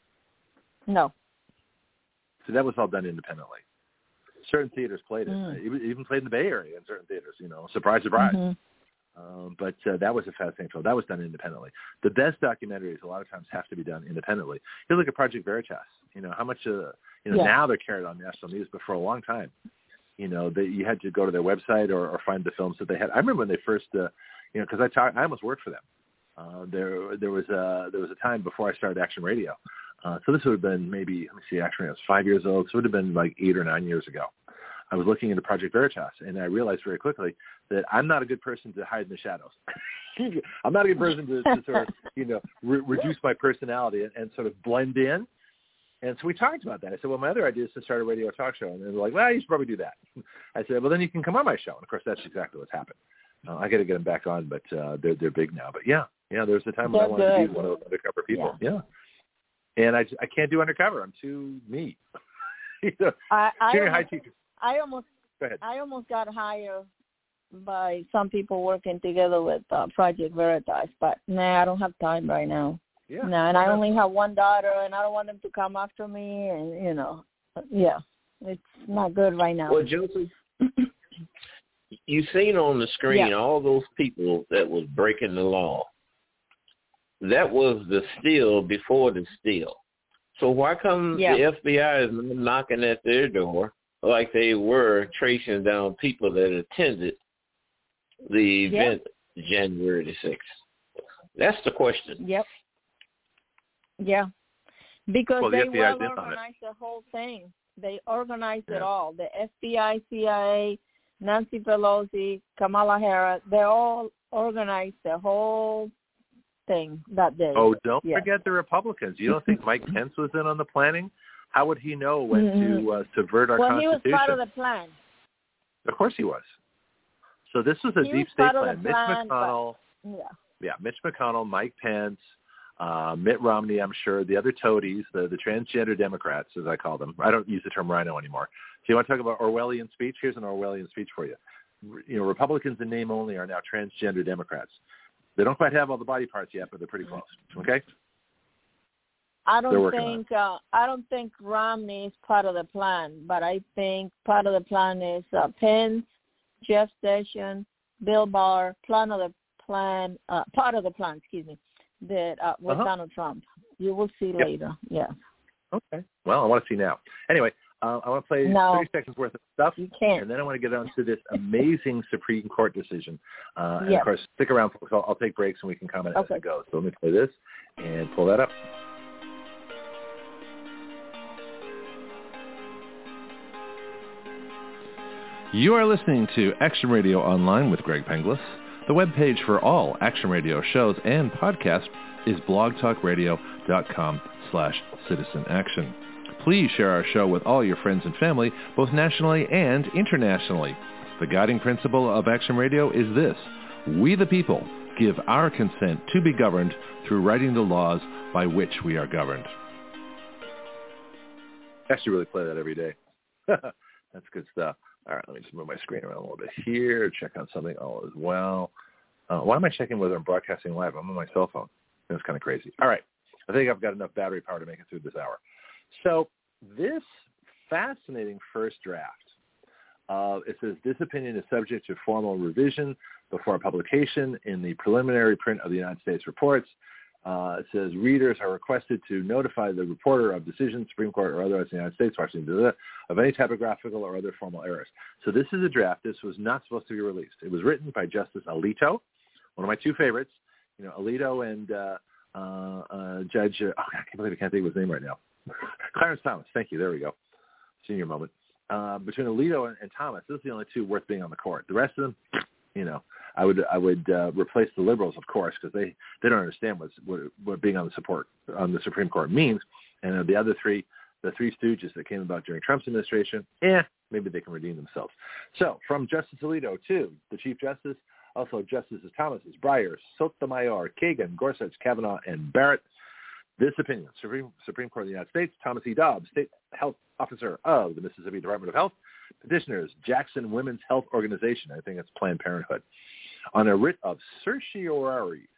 No. So that was all done independently. Certain theaters played it. It even played in the Bay Area in certain theaters. Surprise, surprise. But that was a fascinating film. That was done independently. The best documentaries a lot of times have to be done independently. You look at Project Veritas. How much now they're carried on national news, but for a long time, you had to go to their website or find the films that they had. I remember when they first, because I almost worked for them. There was a time before I started Action Radio. So this would have been maybe, Action Radio was 5 years old. So it would have been like 8 or 9 years ago. I was looking into Project Veritas, and I realized very quickly that I'm not a good person to hide in the shadows. I'm not a good person to sort of, reduce my personality and sort of blend in. And so we talked about that. I said, well, my other idea is to start a radio talk show. And they're like, well, you should probably do that. I said, well, then you can come on my show. And, of course, that's exactly what's happened. I got to get them back on, but they're big now. But, yeah, there's a time when I wanted to be one of those undercover people. Yeah. And I can't do undercover. I'm too me. Junior high teachers. I almost got hired by some people working together with Project Veritas, but I don't have time right now. Yeah. No, and I only have one daughter, and I don't want them to come after me, and it's not good right now. Well, Joseph, you seen on the screen all those people that was breaking the law. That was the steal before the steal. So why come the FBI is knocking at their door like they were tracing down people that attended the event January the 6th? That's the question. Yep. Yeah. Because well, they well organized the whole thing. They organized it all. The FBI, CIA, Nancy Pelosi, Kamala Harris, they all organized the whole thing that day. Oh, don't forget the Republicans. You don't think Mike Pence was in on the planning? How would he know when to subvert our Constitution? Well, he was part of the plan. Of course he was. So this was a deep state plan. Mitch McConnell, Mitch McConnell, Mike Pence, Mitt Romney, I'm sure, the other toadies, the transgender Democrats, as I call them. I don't use the term rhino anymore. So you want to talk about Orwellian speech? Here's an Orwellian speech for you. Republicans in name only are now transgender Democrats. They don't quite have all the body parts yet, but they're pretty close. Okay. I don't think Romney is part of the plan, but I think part of the plan is Pence, Jeff Sessions, Bill Barr, part of the plan, that with Donald Trump. You will see later. Yes. Okay. Well, I want to see now. Anyway, I want to play 30 seconds worth of stuff, you can't. And then I want to get on to this amazing Supreme Court decision. And of course, stick around, folks. I'll take breaks and we can comment as it goes. So let me play this and pull that up. You are listening to Action Radio Online with Greg Penglis. The webpage for all Action Radio shows and podcasts is blogtalkradio.com/citizenaction. Please share our show with all your friends and family, both nationally and internationally. The guiding principle of Action Radio is this: we the people give our consent to be governed through writing the laws by which we are governed. I actually really play that every day. That's good stuff. All right, let me just move my screen around a little bit here, check on something all as well. Why am I checking whether I'm broadcasting live? I'm on my cell phone. It's kind of crazy. All right, I think I've got enough battery power to make it through this hour. So this fascinating first draft, it says this opinion is subject to formal revision before publication in the preliminary print of the United States reports. It says readers are requested to notify the reporter of decisions, Supreme Court or otherwise in the United States, Washington, of any typographical or other formal errors. So this is a draft. This was not supposed to be released. It was written by Justice Alito, one of my two favorites. Alito and Judge, I can't believe I can't think of his name right now. Clarence Thomas. Thank you. There we go. Senior moment. Between Alito and Thomas, this is the only two worth being on the court. The rest of them, I would replace the liberals, of course, because they don't understand what being on the Supreme Court means. And the other three, the three stooges that came about during Trump's administration, maybe they can redeem themselves. So from Justice Alito to the Chief Justice, also Justices Thomas, Breyer, Sotomayor, Kagan, Gorsuch, Kavanaugh, and Barrett. This opinion, Supreme Court of the United States, Thomas E. Dobbs, State Health Officer of the Mississippi Department of Health. Petitioners, Jackson Women's Health Organization, I think it's Planned Parenthood, on a writ of certiorari,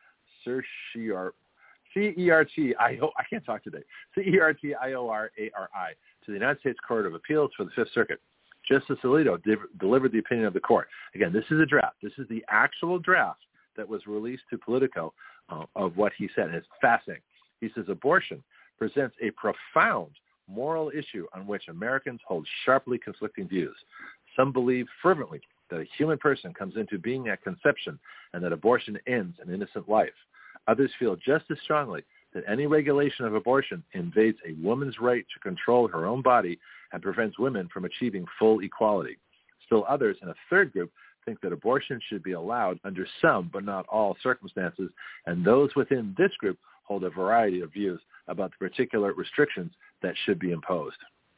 C-E-R-T-I-O, I can't talk today, C-E-R-T-I-O-R-A-R-I, to the United States Court of Appeals for the Fifth Circuit. Justice Alito delivered the opinion of the court. Again, this is a draft. This is the actual draft that was released to Politico of what he said. And it's fascinating. He says, abortion presents a profound moral issue on which Americans hold sharply conflicting views. Some believe fervently that a human person comes into being at conception and that abortion ends an innocent life. Others feel just as strongly that any regulation of abortion invades a woman's right to control her own body and prevents women from achieving full equality. Still others, in a third group, think that abortion should be allowed under some but not all circumstances, and those within this group hold a variety of views about the particular restrictions that should be imposed.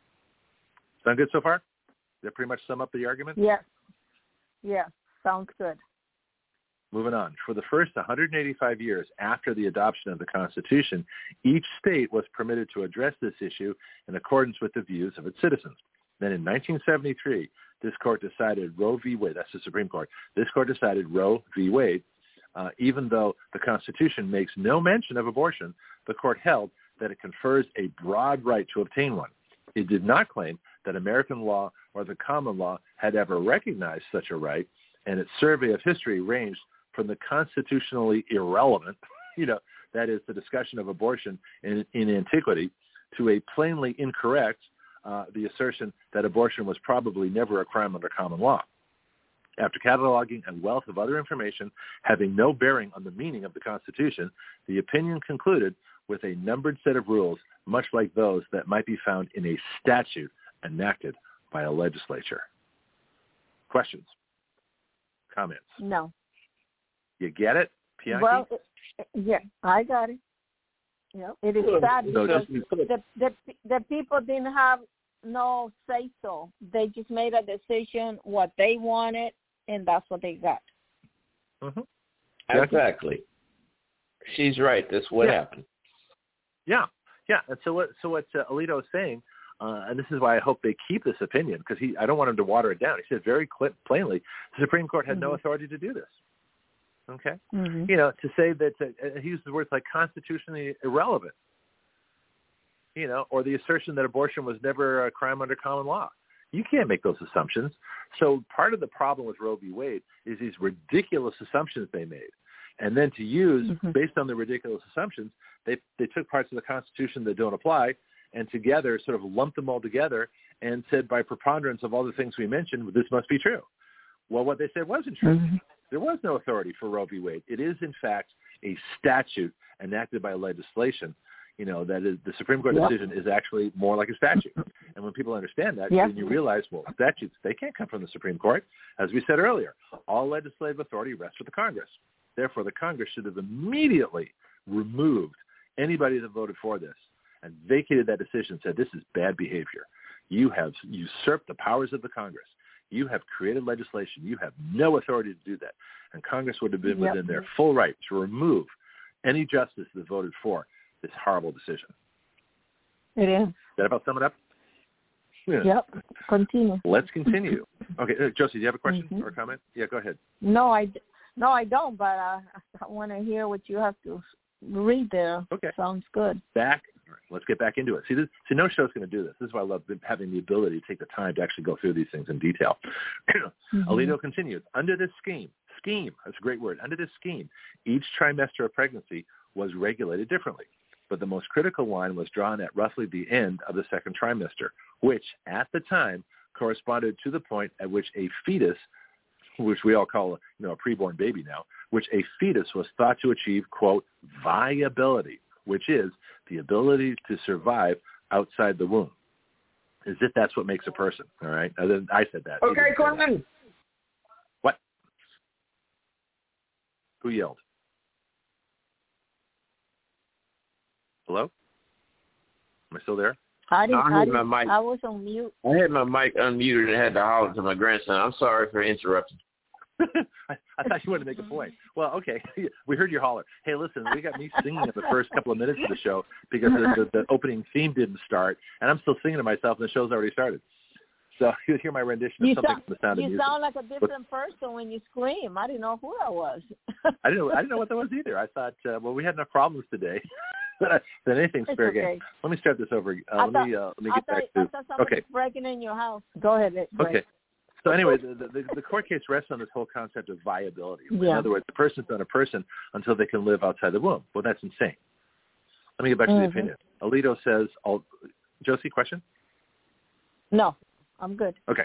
Sound good so far? Does that pretty much sum up the argument? Yes. Yes, sounds good. Moving on. For the first 185 years after the adoption of the Constitution, each state was permitted to address this issue in accordance with the views of its citizens. Then in 1973, this court decided Roe v. Wade, that's the Supreme Court, this court decided Roe v. Wade. Even though the Constitution makes no mention of abortion, the court held that it confers a broad right to obtain one. It did not claim that American law or the common law had ever recognized such a right, and its survey of history ranged from the constitutionally irrelevant, that is the discussion of abortion in antiquity, to a plainly incorrect, the assertion that abortion was probably never a crime under common law. After cataloging a wealth of other information having no bearing on the meaning of the Constitution, the opinion concluded with a numbered set of rules, much like those that might be found in a statute enacted by a legislature. Questions? Comments? No. You get it, Pianki? Well, yeah, I got it. Yeah, it is sad because the people didn't have no say-so. They just made a decision what they wanted, and that's what they got. Mm-hmm. Exactly. She's right. That's what happened. Yeah. And so what Alito is saying, and this is why I hope they keep this opinion, because I don't want him to water it down. He said very plainly, the Supreme Court had no authority to do this. Okay? Mm-hmm. To say that, he used the words like constitutionally irrelevant, or the assertion that abortion was never a crime under common law. You can't make those assumptions. So part of the problem with Roe v. Wade is these ridiculous assumptions they made. And then to use, based on the ridiculous assumptions, they took parts of the Constitution that don't apply and together sort of lumped them all together and said by preponderance of all the things we mentioned, this must be true. Well, what they said wasn't true. Mm-hmm. There was no authority for Roe v. Wade. It is, in fact, a statute enacted by legislation. That is, the Supreme Court decision is actually more like a statute. And when people understand that, then you realize, well, statutes, they can't come from the Supreme Court. As we said earlier, all legislative authority rests with the Congress. Therefore, the Congress should have immediately removed anybody that voted for this and vacated that decision and said, this is bad behavior. You have usurped the powers of the Congress. You have created legislation. You have no authority to do that. And Congress would have been within their full right to remove any justice that voted for this horrible decision. It is. Does that about sum it up? Yeah. Yep. Continue. Let's continue. Okay, Josie, do you have a question or a comment? Yeah, go ahead. No, I don't, but I want to hear what you have to read there. Okay. Sounds good. Let's get back into it. See, no show's going to do this. This is why I love having the ability to take the time to actually go through these things in detail. Alito continues, under this scheme, that's a great word, under this scheme, each trimester of pregnancy was regulated differently. But the most critical line was drawn at roughly the end of the second trimester, which at the time corresponded to the point at which a fetus, which we all call a preborn baby now, which a fetus was thought to achieve, quote, viability, which is the ability to survive outside the womb, as if that's what makes a person, all right? I said that. Okay, Clinton. What? Who yelled? Hello? Am I still there? I was on mute. I had my mic unmuted and had to holler to my grandson. I'm sorry for interrupting. I thought you wanted to make a point. Well, okay. We heard your holler. Hey, listen, we got me singing in the first couple of minutes of the show because the opening theme didn't start, and I'm still singing to myself, and the show's already started. So you'll hear my rendition of something from The Sound of Music. You sound like a different person when you scream. I didn't know who that was. I didn't know what that was either. I thought, we had enough problems today. Then anything's fair game. Let me start this over. Let me get back to. I thought somebody breaking in your house. Go ahead. Okay. So anyway, the court case rests on this whole concept of viability. In other words, the person's not a person until they can live outside the womb. Well, that's insane. Let me get back to the opinion. Alito says, Josie, question? No, I'm good. Okay.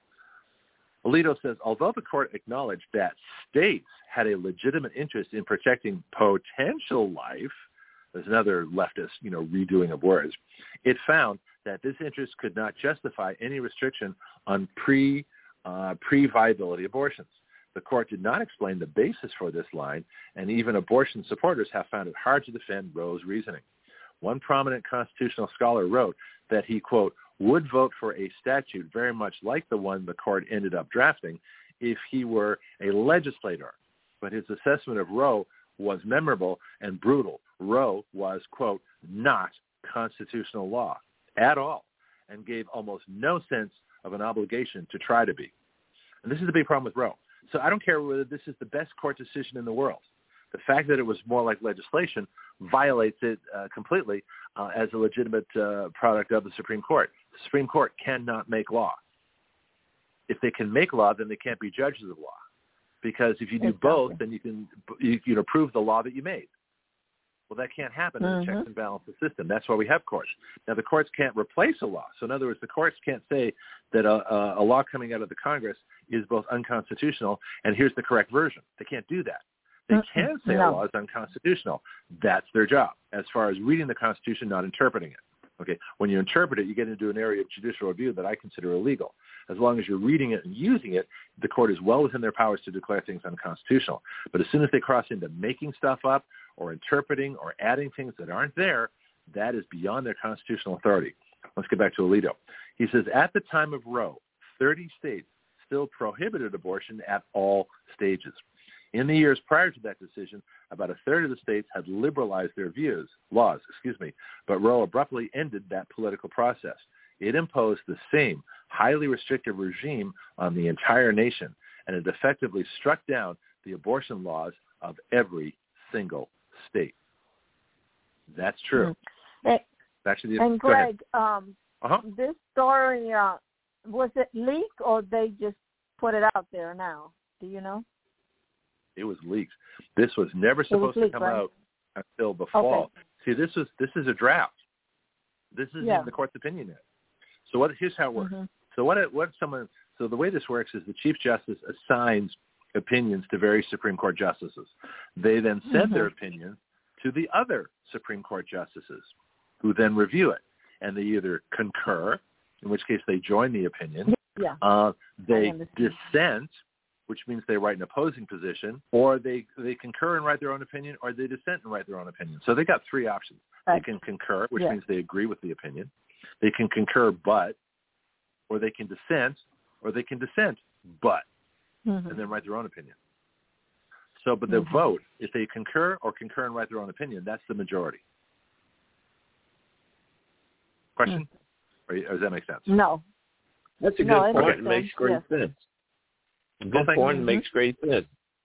Alito says, although the court acknowledged that states had a legitimate interest in protecting potential life, there's another leftist, redoing of words, it found that this interest could not justify any restriction on pre-viability abortions. The court did not explain the basis for this line, and even abortion supporters have found it hard to defend Roe's reasoning. One prominent constitutional scholar wrote that he, quote, would vote for a statute very much like the one the court ended up drafting if he were a legislator. But his assessment of Roe was memorable and brutal. Roe was, quote, not constitutional law at all, and gave almost no sense of an obligation to try to be. And this is the big problem with Roe. So I don't care whether this is the best court decision in the world. The fact that it was more like legislation violates it completely as a legitimate product of the Supreme Court. The Supreme Court cannot make law. If they can make law, then they can't be judges of law. Because if you do both, then you can approve the law that you made. Well, that can't happen in a checks and balances system. That's why we have courts. Now, the courts can't replace a law. So in other words, the courts can't say that a law coming out of the Congress is both unconstitutional and here's the correct version. They can't do that. They can say a law is unconstitutional. That's their job as far as reading the Constitution, not interpreting it. Okay, when you interpret it, you get into an area of judicial review that I consider illegal. As long as you're reading it and using it, the court is well within their powers to declare things unconstitutional. But as soon as they cross into making stuff up or interpreting or adding things that aren't there, that is beyond their constitutional authority. Let's get back to Alito. He says, at the time of Roe, 30 states still prohibited abortion at all stages. In the years prior to that decision, about a third of the states had liberalized their laws, but Roe abruptly ended that political process. It imposed the same highly restrictive regime on the entire nation, and it effectively struck down the abortion laws of every single state. That's true. And Greg, this story, was it leaked or they just put it out there now? Do you know? It was leaked. This was never supposed to come out until the fall. See, this is a draft. This isn't even the court's opinion yet. So here's how it works. So the way this works is the Chief Justice assigns opinions to various Supreme Court justices. They then send their opinion to the other Supreme Court justices, who then review it, and they either concur, in which case they join the opinion, they dissent, which means they write an opposing position, or they concur and write their own opinion, or they dissent and write their own opinion. So they got three options. They can concur, which means they agree with the opinion. They can concur but, or they can dissent, but, and then write their own opinion. So, but the vote, if they concur and write their own opinion, that's the majority. Question? Or does that make sense? No. That's a good point. It makes great sense. Good point. Makes great sense.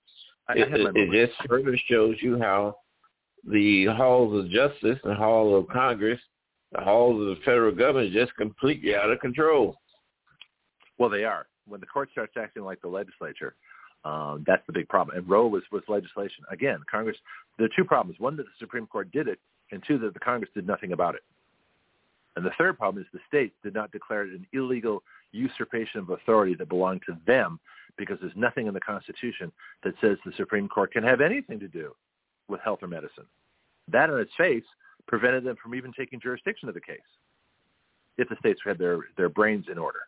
It just further shows you how the halls of justice and hall of Congress, the halls of the federal government, is just completely out of control. Well, they are. When the court starts acting like the legislature, that's the big problem. And Roe was legislation. Again, Congress, there are two problems. One, that the Supreme Court did it, and two, that the Congress did nothing about it. And the third problem is the states did not declare it an illegal usurpation of authority that belonged to them, because there's nothing in the Constitution that says the Supreme Court can have anything to do with health or medicine. That on its face prevented them from even taking jurisdiction of the case if the states had their brains in order.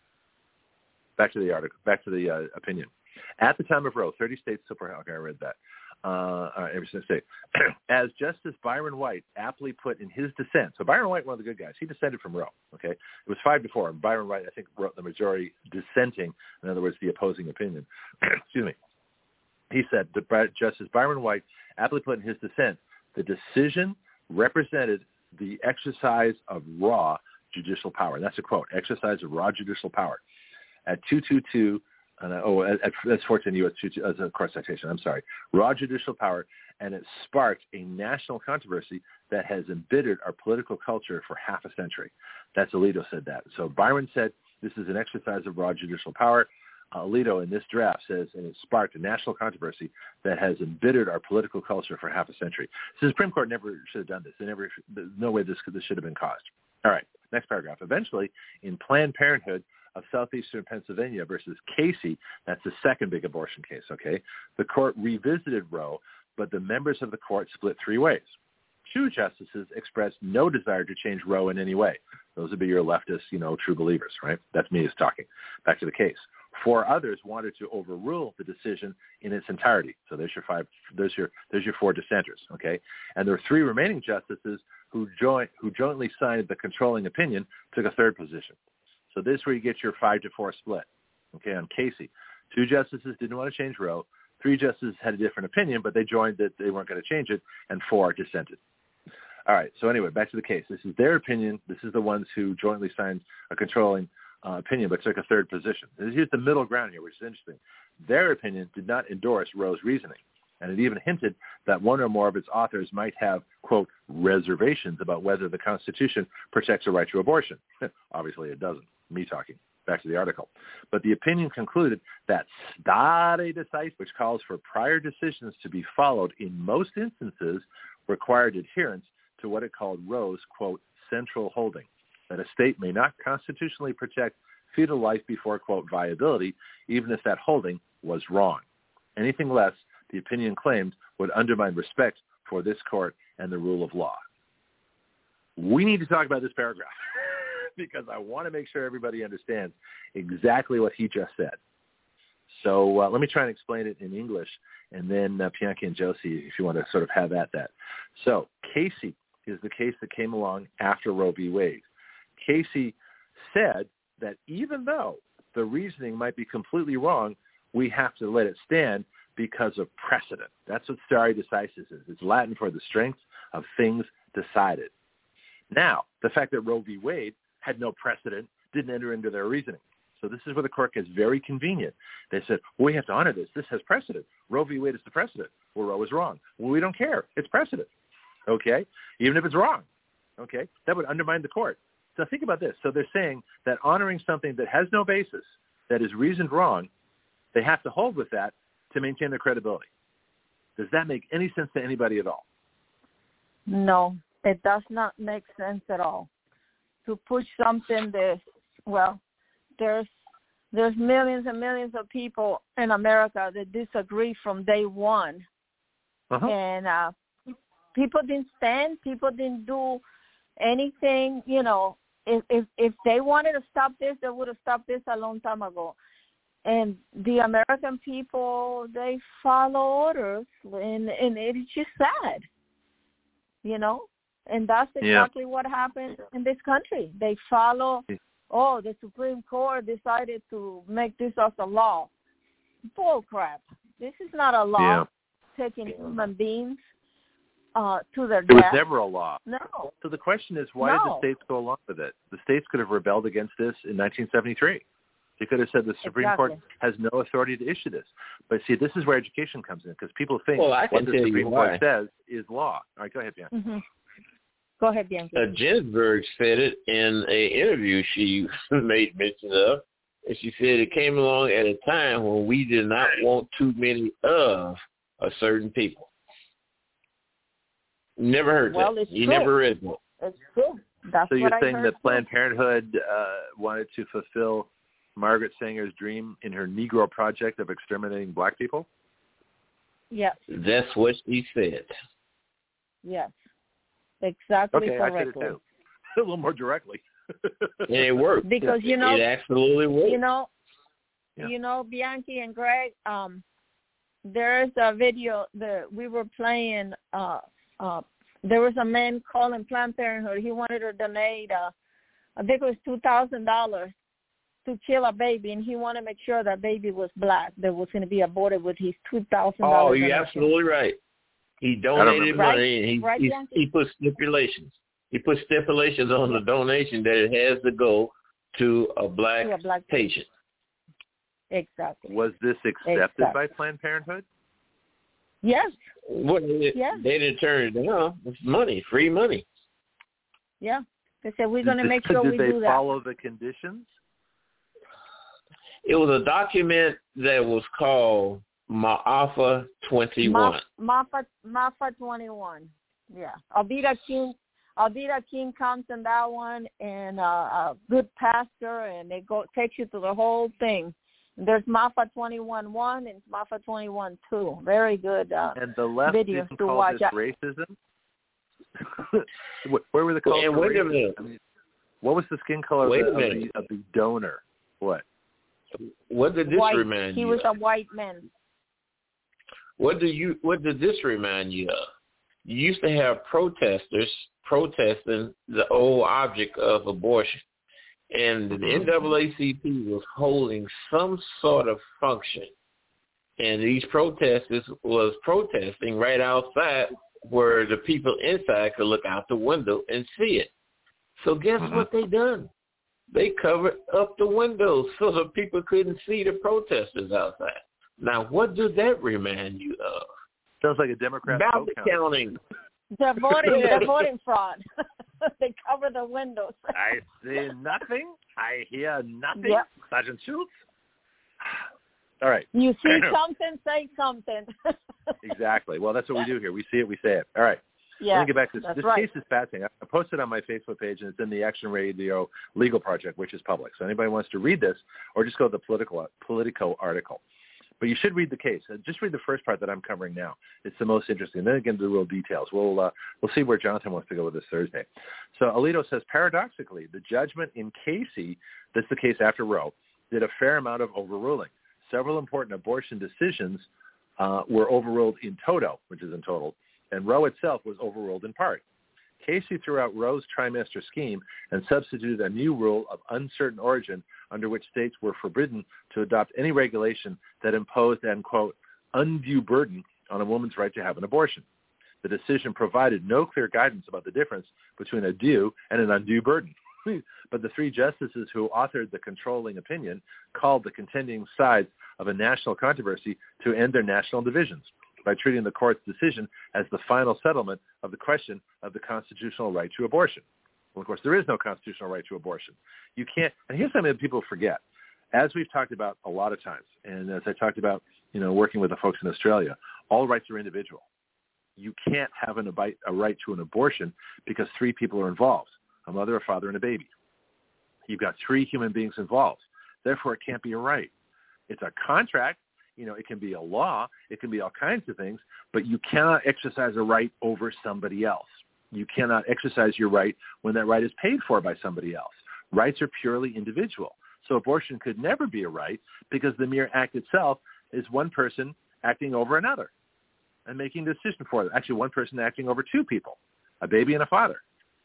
Back to the article, back to the opinion. At the time of Roe, 30 states, I read that, every single state. As Justice Byron White aptly put in his dissent, so Byron White, one of the good guys, he dissented from Roe, okay? It was 5-4, and Byron White, I think, wrote the majority dissenting, in other words, the opposing opinion. Excuse me. He said, Justice Byron White aptly put in his dissent, the decision represented the exercise of raw judicial power. And that's a quote, exercise of raw judicial power. At 222, that's 14 U.S. as a court citation, I'm sorry, raw judicial power, and it sparked a national controversy that has embittered our political culture for half a century. That's Alito said that. So Byron said this is an exercise of raw judicial power. Alito in this draft says, and it sparked a national controversy that has embittered our political culture for half a century. So the Supreme Court never should have done this. There's no way this should have been caused. All right, next paragraph. Eventually, in Planned Parenthood of Southeastern Pennsylvania versus Casey, that's the second big abortion case, okay? The court revisited Roe, but the members of the court split three ways. Two justices expressed no desire to change Roe in any way. Those would be your leftist, true believers, right? That's me who's talking. Back to the case. 4 others wanted to overrule the decision in its entirety. So there's your 4 dissenters, okay? And there are 3 remaining justices who jointly signed the controlling opinion, took a third position. So this is where you get your 5-4 split, okay, on Casey. 2 justices didn't want to change Roe. 3 justices had a different opinion, but they joined that they weren't going to change it, and 4 dissented. All right, so anyway, back to the case. This is their opinion. This is the ones who jointly signed a controlling opinion, but took a third position. Here's the middle ground here, which is interesting. Their opinion did not endorse Roe's reasoning, and it even hinted that one or more of its authors might have, quote, reservations about whether the Constitution protects a right to abortion. Obviously it doesn't. Me talking. Back to the article. But the opinion concluded that stare decisis, which calls for prior decisions to be followed in most instances, required adherence to what it called Roe's, quote, central holding, that a state may not constitutionally protect fetal life before, quote, viability, even if that holding was wrong. Anything less, the opinion claimed, would undermine respect for this court and the rule of law. We need to talk about this paragraph because I want to make sure everybody understands exactly what he just said. So let me try and explain it in English, and then Bianchi and Josie, if you want to sort of have at that. So Casey is the case that came along after Roe v. Wade. Casey said that even though the reasoning might be completely wrong, we have to let it stand because of precedent. That's what stare decisis is. It's Latin for the strength of things decided. Now, the fact that Roe v. Wade had no precedent didn't enter into their reasoning. So this is where the court gets very convenient. They said, well, we have to honor this. This has precedent. Roe v. Wade is the precedent. Well, Roe is wrong. Well, we don't care. It's precedent. Okay? Even if it's wrong. Okay? That would undermine the court. So think about this. So they're saying that honoring something that has no basis, that is reasoned wrong, they have to hold with that to maintain their credibility. Does that make any sense to anybody at all? No, it does not make sense at all. To push something that, well, there's millions and millions of people in America that disagree from day one. Uh-huh. And people didn't stand. People didn't do anything. You know, if they wanted to stop this, they would have stopped this a long time ago. And the American people, they follow orders, and it's just sad, you know. And that's exactly what happened in this country. They follow, the Supreme Court decided to make this as a law. Bull crap. This is not a law taking human beings to their death. It was never a law. No. So the question is, why did the states go along with it? The states could have rebelled against this in 1973. They could have said the Supreme Court has no authority to issue this. But see, this is where education comes in, because people think what the Supreme Court says is law. All right, go ahead, Bianca. Mm-hmm. Go ahead, Bianca. Ginsburg said it in an interview she made mention of, and she said it came along at a time when we did not want too many of a certain people. Never heard that. It's you true. Never read that. It's true. That's so you're what saying I heard that Planned Parenthood wanted to fulfill Margaret Sanger's dream in her Negro project of exterminating black people? Yes. That's what she said. Yes. Exactly correctly. I said it too. A little more directly. And it worked. Because, you know, it absolutely worked. You know, Bianchi and Greg, there's a video that we were playing. There was a man calling Planned Parenthood. He wanted to donate, I think it was $2,000 to kill a baby, and he wanted to make sure that baby was black, that was going to be aborted with his $2,000. Oh, you're absolutely right. He donated money, and he put stipulations. He put stipulations on the donation that it has to go to a black patient. Exactly. Was this accepted by Planned Parenthood? Yes. They didn't turn it down. It's money, free money. Yeah. They said, we're going to make sure we do that. Did they follow the conditions? It was a document that was called Ma'afa 21. Ma'afa 21. Yeah. Alveda King comes in that one, and a good pastor, and they takes you through the whole thing. There's Ma'afa 21-1 and Ma'afa 21-2. Very good and the left videos didn't to call watch. This racism? Where were the colors? Wait a minute. I mean, what was the skin color of the donor? What? What did this remind you? He was a white man. What did this remind you of? You used to have protesters protesting the old object of abortion. And the NAACP was holding some sort of function. And these protesters was protesting right outside where the people inside could look out the window and see it. So guess what they done? They covered up the windows so the people couldn't see the protesters outside. Now, what does that remind you of? Sounds like a Democrat ballot counting. The voting fraud. They cover the windows. I see nothing. I hear nothing. Yep. Sergeant Schultz. All right. You see something, say something. Exactly. Well, that's what we do here. We see it, we say it. All right. Yeah, let me get back to this. This right. case is fascinating. I posted on my Facebook page, and it's in the Action Radio Legal Project, which is public. So anybody wants to read this, or just go to the Politico article. But you should read the case. Just read the first part that I'm covering now. It's the most interesting. Then again, the real details. We'll see where Jonathan wants to go with this Thursday. So Alito says, paradoxically, the judgment in Casey, that's the case after Roe, did a fair amount of overruling. Several important abortion decisions were overruled in toto, which is in total, and Roe itself was overruled in part. Casey threw out Roe's trimester scheme and substituted a new rule of uncertain origin under which states were forbidden to adopt any regulation that imposed an, quote, undue burden on a woman's right to have an abortion. The decision provided no clear guidance about the difference between a due and an undue burden. But the three justices who authored the controlling opinion called the contending sides of a national controversy to end their national divisions by treating the court's decision as the final settlement of the question of the constitutional right to abortion. Well, of course, there is no constitutional right to abortion. You can't, and here's something that people forget. As we've talked about a lot of times, and as I talked about, working with the folks in Australia, all rights are individual. You can't have a right to an abortion because three people are involved, a mother, a father, and a baby. You've got three human beings involved. Therefore, it can't be a right. It's a contract. It can be a law. It can be all kinds of things, but you cannot exercise a right over somebody else. You cannot exercise your right when that right is paid for by somebody else. Rights are purely individual. So abortion could never be a right because the mere act itself is one person acting over another and making a decision for them. Actually, one person acting over two people, a baby and a father.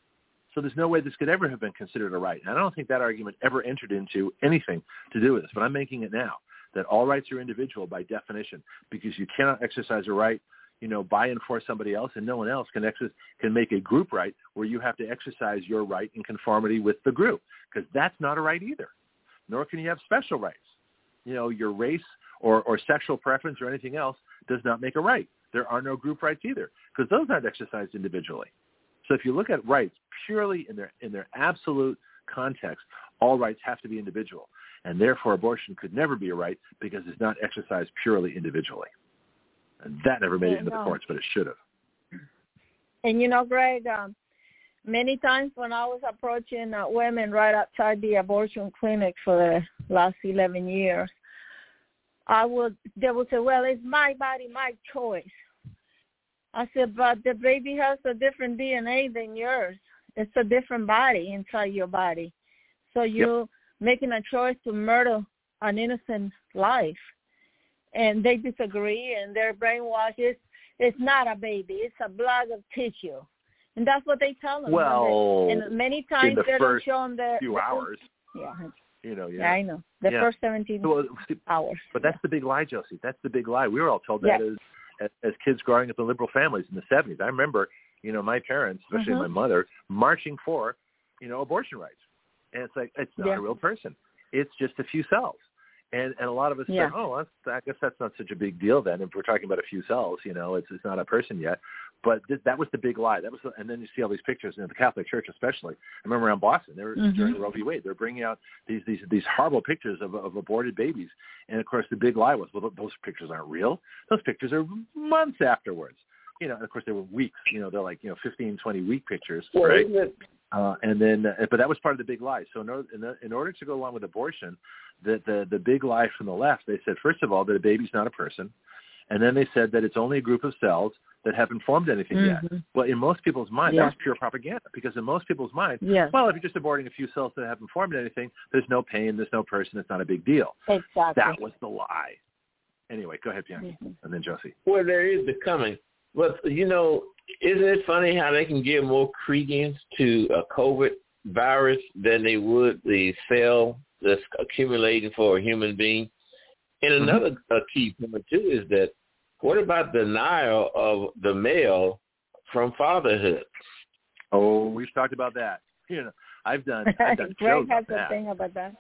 So there's no way this could ever have been considered a right. And I don't think that argument ever entered into anything to do with this, but I'm making it now, that all rights are individual by definition because you cannot exercise a right, by and for somebody else, and no one else can make a group right where you have to exercise your right in conformity with the group, because that's not a right either. Nor can you have special rights. Your race or sexual preference or anything else does not make a right. There are no group rights either, because those aren't exercised individually. So if you look at rights purely in their absolute context, all rights have to be individual. And therefore, abortion could never be a right because it's not exercised purely individually. And that never made it into the courts, but it should have. And, Greg, many times when I was approaching women right outside the abortion clinic for the last 11 years, they would say, well, it's my body, my choice. I said, but the baby has a different DNA than yours. It's a different body inside your body. So you're making a choice to murder an innocent life. And they disagree, and they're brainwashed. It's not a baby. It's a block of tissue. And that's what they tell them. Well, and many times they don't show them the few hours. Yeah. Yeah, I know. The first 17 hours. But that's the big lie, Josie. That's the big lie. We were all told that as kids growing up in liberal families in the 70s. I remember, my parents, especially my mother, marching for, abortion rights. And it's like, it's not a real person. It's just a few cells. And a lot of us said, I guess that's not such a big deal then. If we're talking about a few cells, it's not a person yet. But that was the big lie. And then you see all these pictures in the Catholic Church, especially. I remember around Boston, they were during Roe v. Wade, they're bringing out these horrible pictures of aborted babies. And of course, the big lie was, well, those pictures aren't real. Those pictures are months afterwards. And of course, they were weeks. They're like 15, 20-week pictures, right? And then, but that was part of the big lie. So in order to go along with abortion, the big lie from the left, they said, first of all, that a baby's not a person. And then they said that it's only a group of cells that haven't formed anything yet. Well, in most people's minds, that's pure propaganda, because in most people's minds, well, if you're just aborting a few cells that haven't formed anything, there's no pain, there's no person, it's not a big deal. Exactly. That was the lie. Anyway, go ahead, Bianchi, and then Josie. Well, there is becoming. But, isn't it funny how they can give more credence to a COVID virus than they would the cell that's accumulating for a human being? And another key point, too, is that what about denial of the male from fatherhood? Oh, we've talked about that. I've done Greg has a thing about that.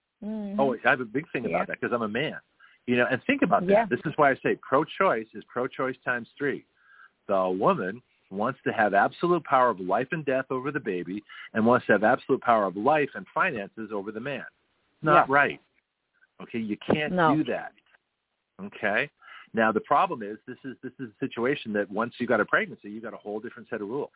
Oh, I have a big thing about that because I'm a man. And think about that. This is why I say pro-choice is pro-choice times 3. The woman wants to have absolute power of life and death over the baby and wants to have absolute power of life and finances over the man. Not right. Okay, you can't do that. Okay? Now, the problem is this is a situation that once you got a pregnancy, you got a whole different set of rules.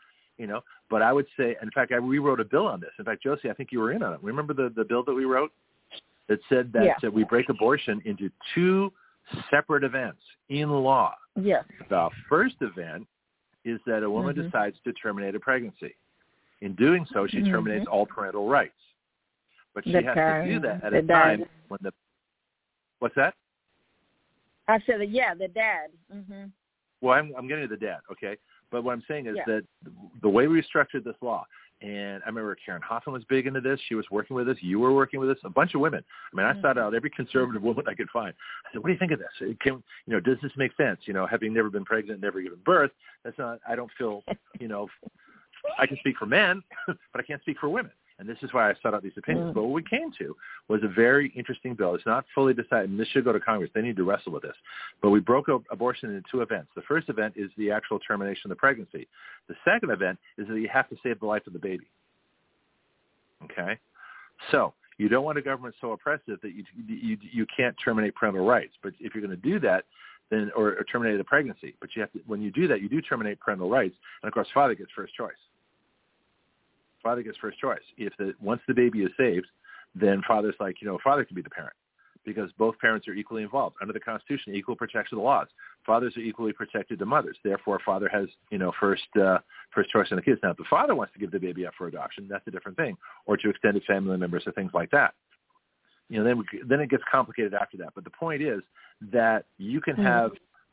But I would say, in fact, we wrote a bill on this. In fact, Josie, I think you were in on it. Remember the bill that we wrote that said that we break abortion into 2 separate events in law. Yes. The first event is that a woman decides to terminate a pregnancy. In doing so, she terminates all parental rights. But she has to do that at a time when what's that? I said, the dad. Well, I'm getting to the dad, okay? But what I'm saying is that the way we structured this law, and I remember Karen Hoffman was big into this. She was working with us. You were working with us. A bunch of women. I mean, I sought out every conservative woman I could find. I said, "What do you think of this? Does this make sense? Having never been pregnant, never given birth, that's not. I don't feel, I can speak for men, but I can't speak for women." And this is why I sought out these opinions. But what we came to was a very interesting bill. It's not fully decided, and this should go to Congress. They need to wrestle with this. But we broke up abortion into two events. The first event is the actual termination of the pregnancy. The second event is that you have to save the life of the baby. Okay? So you don't want a government so oppressive that you can't terminate parental rights. But if you're going to do that, then or terminate the pregnancy. But you have to, when you do that, you do terminate parental rights. And, of course, father gets first choice. Father gets first choice. Once the baby is saved, then father's like, father can be the parent because both parents are equally involved. Under the Constitution, equal protection of the laws. Fathers are equally protected to mothers. Therefore, father has, first choice on the kids. Now, if the father wants to give the baby up for adoption, that's a different thing, or to extended family members or things like that. Then it gets complicated after that. But the point is that you can have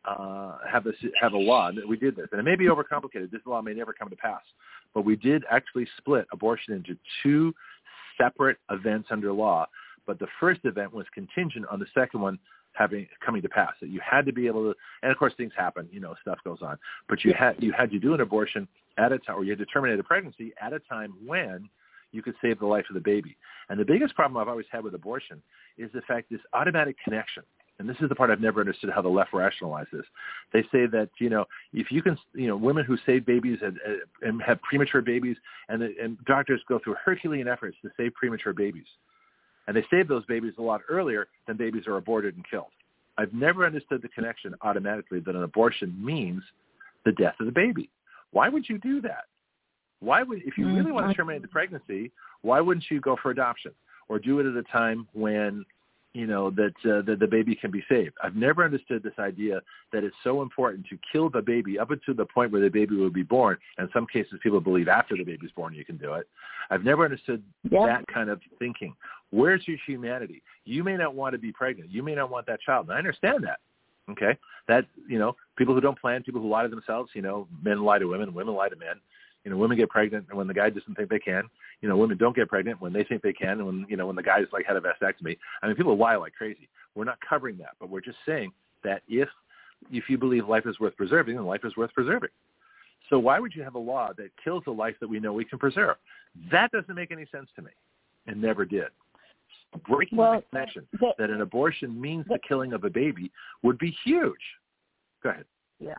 a law. We did this, and it may be overcomplicated. This law may never come to pass. But we did actually split abortion into two separate events under law. But the first event was contingent on the second one coming to pass. That you had to be able to, and of course things happen, stuff goes on. But you had to do an abortion at a time, or you had to terminate a pregnancy at a time when you could save the life of the baby. And the biggest problem I've always had with abortion is the fact this automatic connection. And this is the part I've never understood how the left rationalize this. They say that, if you can, women who save babies and have premature babies, and doctors go through Herculean efforts to save premature babies. And they save those babies a lot earlier than babies are aborted and killed. I've never understood the connection automatically that an abortion means the death of the baby. Why would you do that? If you really want to terminate the pregnancy, why wouldn't you go for adoption or do it at a time when that the baby can be saved? I've never understood this idea that it's so important to kill the baby up until the point where the baby will be born. And in some cases, people believe after the baby's born you can do it. I've never understood that kind of thinking. Where's your humanity? You may not want to be pregnant. You may not want that child. And I understand that. Okay, that people who don't plan, people who lie to themselves. Men lie to women, women lie to men. Women get pregnant when the guy doesn't think they can. Women don't get pregnant when they think they can, and when the guy's like had a vasectomy. I mean, people lie like crazy. We're not covering that, but we're just saying that if you believe life is worth preserving, then life is worth preserving. So why would you have a law that kills a life that we know we can preserve? That doesn't make any sense to me, and never did. Breaking the connection that an abortion means the killing of a baby would be huge. Go ahead. Yeah.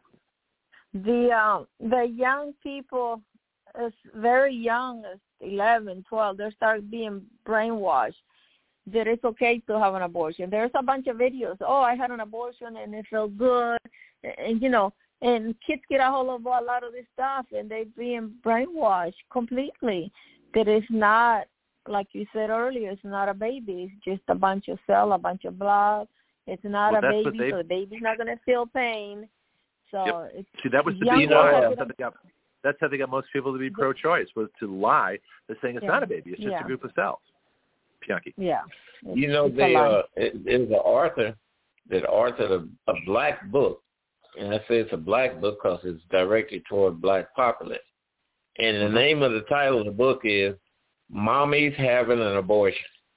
The young people, is very young, as 11, 12, they start being brainwashed that it's okay to have an abortion. There's a bunch of videos. Oh, I had an abortion and it felt good, and kids get a hold of a lot of this stuff, and they're being brainwashed completely. That it's not, like you said earlier, it's not a baby. It's just a bunch of cells, a bunch of blood. It's not a baby, so the baby's not going to feel pain. So see, that was the big lie. That's how they got most people to be pro-choice, was to lie, to saying it's not a baby, it's just a group of cells. Bianchi. Yeah. There's an author that authored a black book, and I say it's a black book because it's directed toward black populace. And the name of the title of the book is Mommy's Having an Abortion.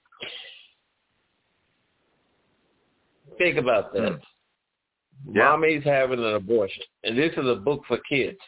Think about that. Mommy's having an abortion. And this is a book for kids.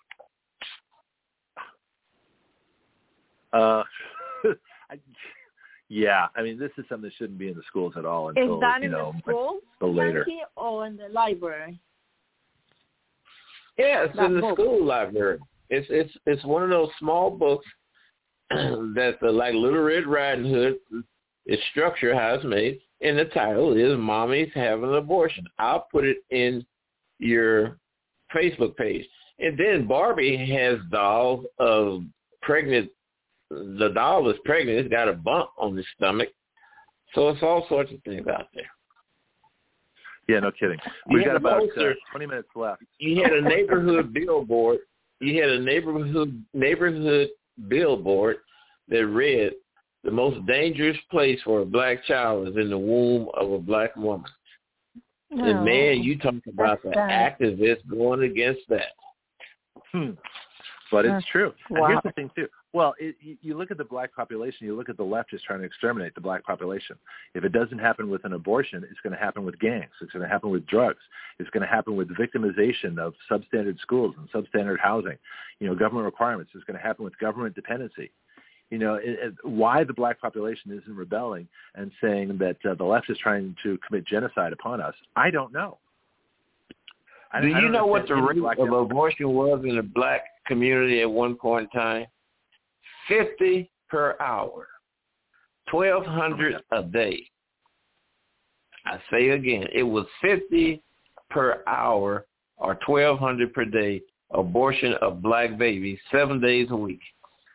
I mean, this is something that shouldn't be in the schools at all until, is that in the schools, later. Or in the library? Yeah, it's in the school library. It's one of those small books that's like Little Red Riding Hood. It's structured how it's made. And the title is Mommy's Having an Abortion. I'll put it in your Facebook page. And then Barbie has dolls of pregnant. The doll is pregnant. It's got a bump on the stomach. So it's all sorts of things out there. Yeah, no kidding. We've got about 20 minutes left. You had a neighborhood billboard. Neighborhood billboard that read, "The most dangerous place for a black child is in the womb of a black woman." And man, you talk about the activists going against that. But it's true. Wow. And here's the thing, too. Well, you look at the black population, you look at the left is trying to exterminate the black population. If it doesn't happen with an abortion, it's going to happen with gangs. It's going to happen with drugs. It's going to happen with victimization of substandard schools and substandard housing. Government requirements. It's going to happen with government dependency. Why the black population isn't rebelling and saying that the left is trying to commit genocide upon us, I don't know. Do you know what the rate of abortion was in the black community at one point in time? 50 per hour, 1,200 a day. I say again, it was 50 per hour or 1,200 per day abortion of black babies 7 days a week.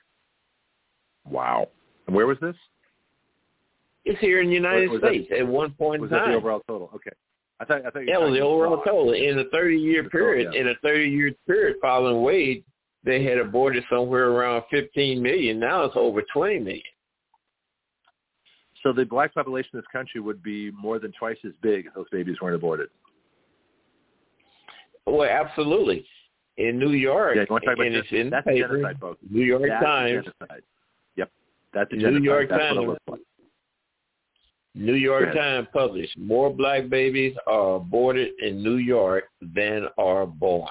Wow. And where was this? It's here in the United States at one point in time. Was that the overall total? Okay. I thought that was the overall total. In a 30-year period, in a 30-year period following Wade, they had aborted somewhere around 15 million. Now it's over 20 million. So the black population in this country would be more than twice as big if those babies weren't aborted. Well, absolutely. In New York, yeah, and it's in that's the paper, genocide, folks. New York that's Times. Yep, that's a genocide. New York that's Times. What it looks like. New York Times published more black babies are aborted in New York than are born.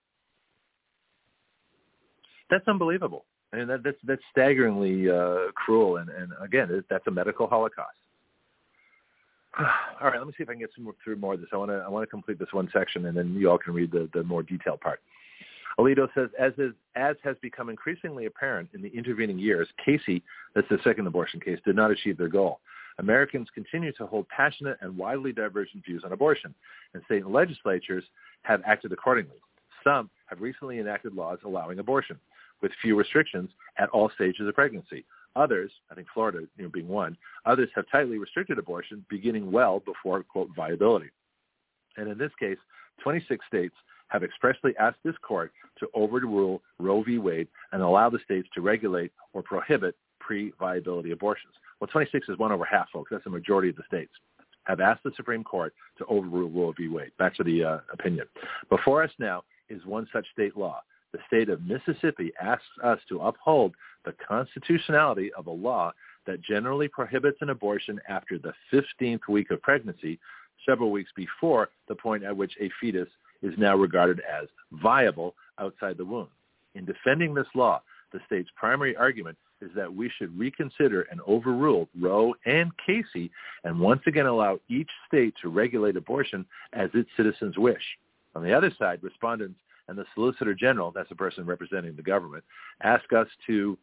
That's unbelievable. I mean, that's staggeringly cruel, and again, that's a medical holocaust. All right, let me see if I can get through more of this. I want to complete this one section, and then you all can read the more detailed part. Alito says, as has become increasingly apparent in the intervening years, Casey, that's the second abortion case, did not achieve their goal. Americans continue to hold passionate and widely divergent views on abortion, and state legislatures have acted accordingly. Some have recently enacted laws allowing abortion, with few restrictions at all stages of pregnancy. Others, I think Florida being one, others have tightly restricted abortion beginning well before, quote, viability. And in this case, 26 states have expressly asked this court to overrule Roe v. Wade and allow the states to regulate or prohibit pre-viability abortions. Well, 26 is one over half, folks. That's the majority of the states have asked the Supreme Court to overrule Roe v. Wade. Back to the opinion. Before us now is one such state law. The state of Mississippi asks us to uphold the constitutionality of a law that generally prohibits an abortion after the 15th week of pregnancy, several weeks before the point at which a fetus is now regarded as viable outside the womb. In defending this law, the state's primary argument is that we should reconsider and overrule Roe and Casey and once again allow each state to regulate abortion as its citizens wish. On the other side, respondents and the Solicitor General, that's the person representing the government, ask us to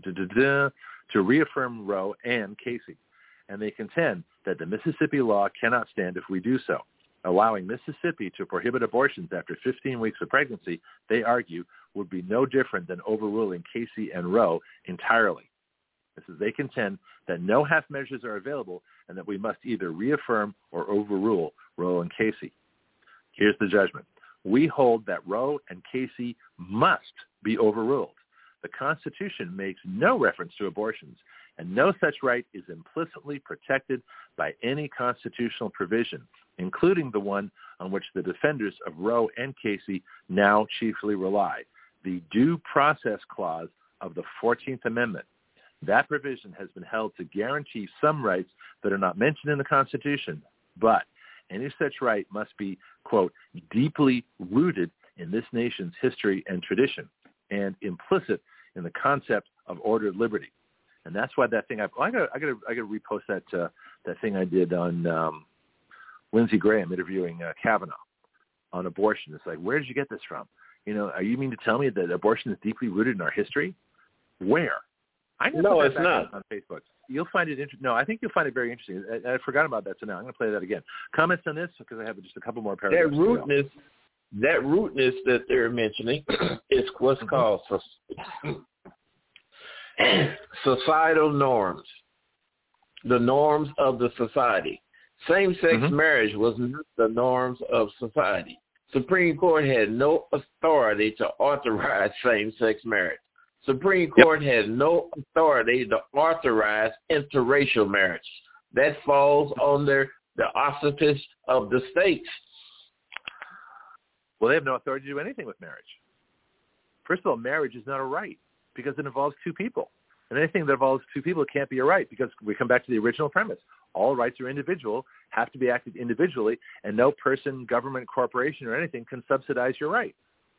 reaffirm Roe and Casey. And they contend that the Mississippi law cannot stand if we do so. Allowing Mississippi to prohibit abortions after 15 weeks of pregnancy, they argue, would be no different than overruling Casey and Roe entirely. This is, they contend that no half measures are available and that we must either reaffirm or overrule Roe and Casey. Here's the judgment. We hold that Roe and Casey must be overruled. The Constitution makes no reference to abortions, and no such right is implicitly protected by any constitutional provision, including the one on which the defenders of Roe and Casey now chiefly rely, the Due Process Clause of the 14th Amendment. That provision has been held to guarantee some rights that are not mentioned in the Constitution, but any such right must be, quote, deeply rooted in this nation's history and tradition and implicit in the concept of ordered liberty. And that's why that thing, I got to repost that thing I did on Lindsey Graham interviewing Kavanaugh on abortion. It's like, where did you get this from? Are you mean to tell me that abortion is deeply rooted in our history? Where? No, it's not. On Facebook. You'll find it interesting. No, I think you'll find it very interesting. I forgot about that, so now I'm going to play that again. Comments on this, because I have just a couple more paragraphs. That rootness that they're mentioning is what's called societal norms, the norms of the society. Same-sex marriage was not the norms of society. Supreme Court had no authority to authorize same-sex marriage. Supreme Court has no authority to authorize interracial marriage. That falls under the auspices of the states. Well, they have no authority to do anything with marriage. First of all, marriage is not a right because it involves two people. And anything that involves two people can't be a right because we come back to the original premise. All rights are individual, have to be acted individually, and no person, government, corporation, or anything can subsidize your right.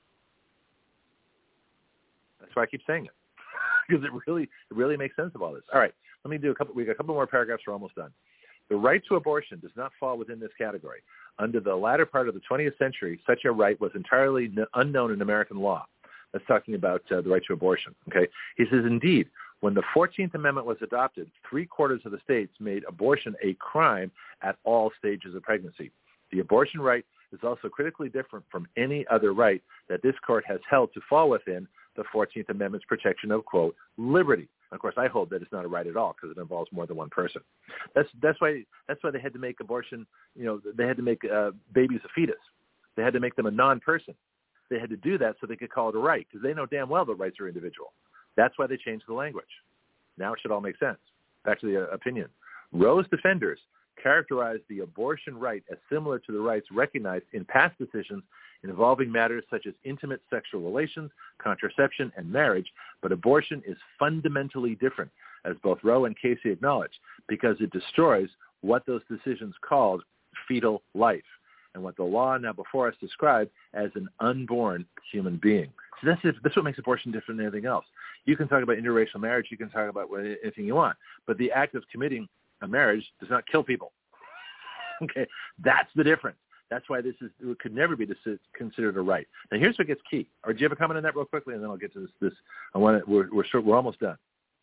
That's why I keep saying it, because it really makes sense of all this. All right, let me do we got a couple more paragraphs. We're almost done. The right to abortion does not fall within this category. Under the latter part of the 20th century, such a right was entirely unknown in American law. That's talking about the right to abortion. Okay, he says, indeed, when the 14th Amendment was adopted, 3/4 of the states made abortion a crime at all stages of pregnancy. The abortion right is also critically different from any other right that this court has held to fall within the 14th Amendment's protection of, quote, liberty. Of course, I hold that it's not a right at all because it involves more than one person. That's why they had to make abortion. They had to make babies a fetus. They had to make them a non-person. They had to do that so they could call it a right because they know damn well the rights are individual. That's why they changed the language. Now it should all make sense. Back to the opinion. Roe's defenders characterized the abortion right as similar to the rights recognized in past decisions involving matters such as intimate sexual relations, contraception, and marriage, but abortion is fundamentally different, as both Roe and Casey acknowledge, because it destroys what those decisions called fetal life and what the law now before us described as an unborn human being. So that's what makes abortion different than anything else. You can talk about interracial marriage, you can talk about anything you want, but the act of committing a marriage does not kill people. Okay, that's the difference. That's why it could never be considered a right. Now, here's what gets key. Or do you have a comment on that real quickly, and then I'll get to this. We're almost done.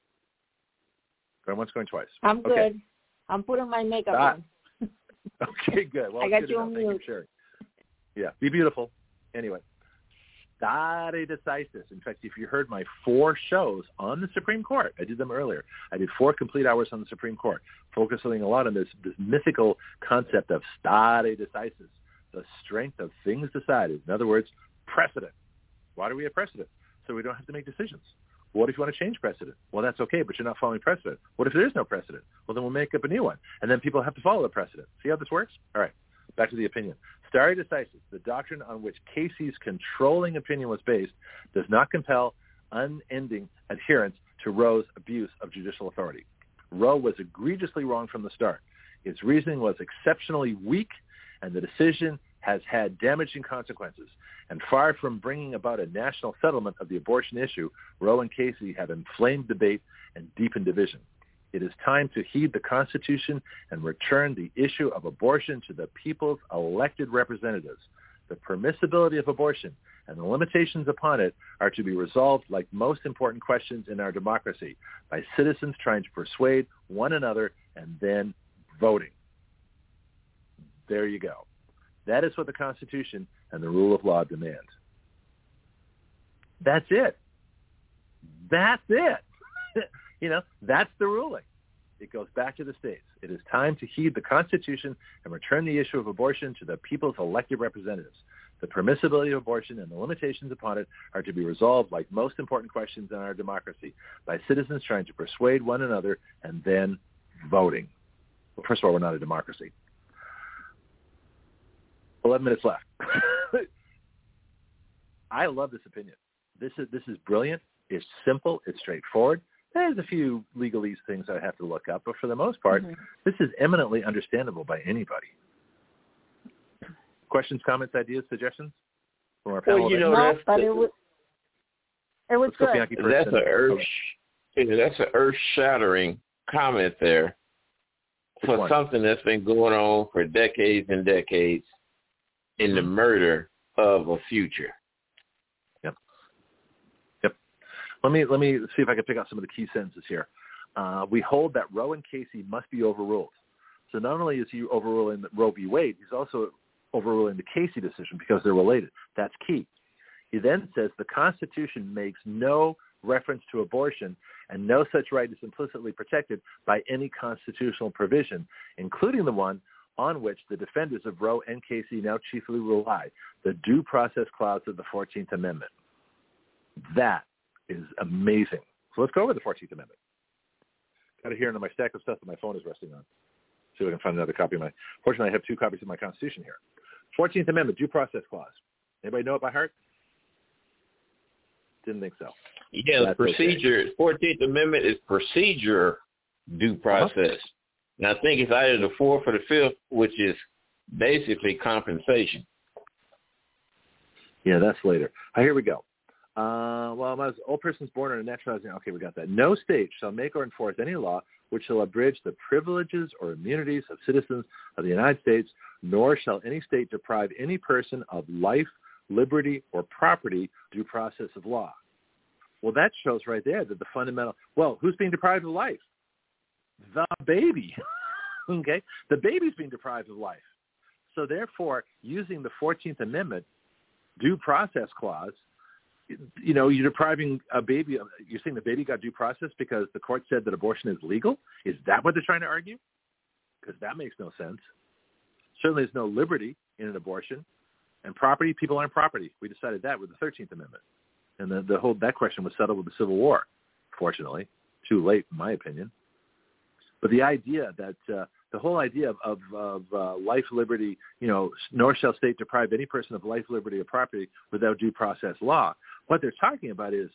Going once, going twice. I'm good. Okay. I'm putting my makeup on. Okay, good. Well, I got you on mute. Thank you for sharing. Yeah, be beautiful. Anyway, stare decisis. In fact, if you heard my 4 shows on the Supreme Court, I did them earlier. I did 4 complete hours on the Supreme Court, focusing a lot on this mythical concept of stare decisis, the strength of things decided. In other words, precedent. Why do we have precedent? So we don't have to make decisions. What if you want to change precedent? Well, that's okay, but you're not following precedent. What if there is no precedent? Well, then we'll make up a new one, and then people have to follow the precedent. See how this works? All right, back to the opinion. Stare decisis, the doctrine on which Casey's controlling opinion was based, does not compel unending adherence to Roe's abuse of judicial authority. Roe was egregiously wrong from the start. Its reasoning was exceptionally weak, and the decision has had damaging consequences. And far from bringing about a national settlement of the abortion issue, Roe and Casey have inflamed debate and deepened division. It is time to heed the Constitution and return the issue of abortion to the people's elected representatives. The permissibility of abortion and the limitations upon it are to be resolved like most important questions in our democracy by citizens trying to persuade one another and then voting. There you go. That is what the Constitution and the rule of law demand. That's it. That's it. That's the ruling. It goes back to the states. It is time to heed the Constitution and return the issue of abortion to the people's elected representatives. The permissibility of abortion and the limitations upon it are to be resolved like most important questions in our democracy by citizens trying to persuade one another and then voting. Well, first of all, we're not a democracy. 11 minutes left. I love this opinion. This is brilliant. It's simple. It's straightforward. There's a few legalese things I have to look up, but for the most part, this is eminently understandable by anybody. Questions, comments, ideas, suggestions from our panel? Well, it was good. That's an earth-shattering comment there for something that's been going on for decades and decades in the murder of a future. Yep. Let me see if I can pick out some of the key sentences here. We hold that Roe and Casey must be overruled. So not only is he overruling Roe v. Wade, he's also overruling the Casey decision because they're related. That's key. He then says the Constitution makes no reference to abortion and no such right is implicitly protected by any constitutional provision, including the one on which the defenders of Roe and Casey now chiefly rely, the due process clause of the 14th Amendment. That is amazing. So let's go over the 14th Amendment. Got it here in my stack of stuff that my phone is resting on. See if I can find another copy of my... Fortunately, I have 2 copies of my Constitution here. 14th Amendment, due process clause. Anybody know it by heart? Didn't think so. Yeah, the procedure, 14th Amendment is procedure due process. And I think it's either the 4th or the 5th, which is basically compensation. Yeah, that's later. Here we go. Well, as all persons born or naturalized, okay, we got that. No state shall make or enforce any law which shall abridge the privileges or immunities of citizens of the United States, nor shall any state deprive any person of life, liberty, or property due process of law. Well, that shows right there that the fundamental, well, who's being deprived of life? The baby. Okay? The baby's being deprived of life. So therefore, using the 14th Amendment due process clause, you're depriving a baby. You're saying the baby got due process because the court said that abortion is legal? Is that what they're trying to argue? Because that makes no sense. Certainly there's no liberty in an abortion. And property, people aren't property. We decided that with the 13th Amendment. And that question was settled with the Civil War, fortunately. Too late, in my opinion. But the idea that the whole idea of life, liberty, nor shall state deprive any person of life, liberty, or property without due process law. What they're talking about is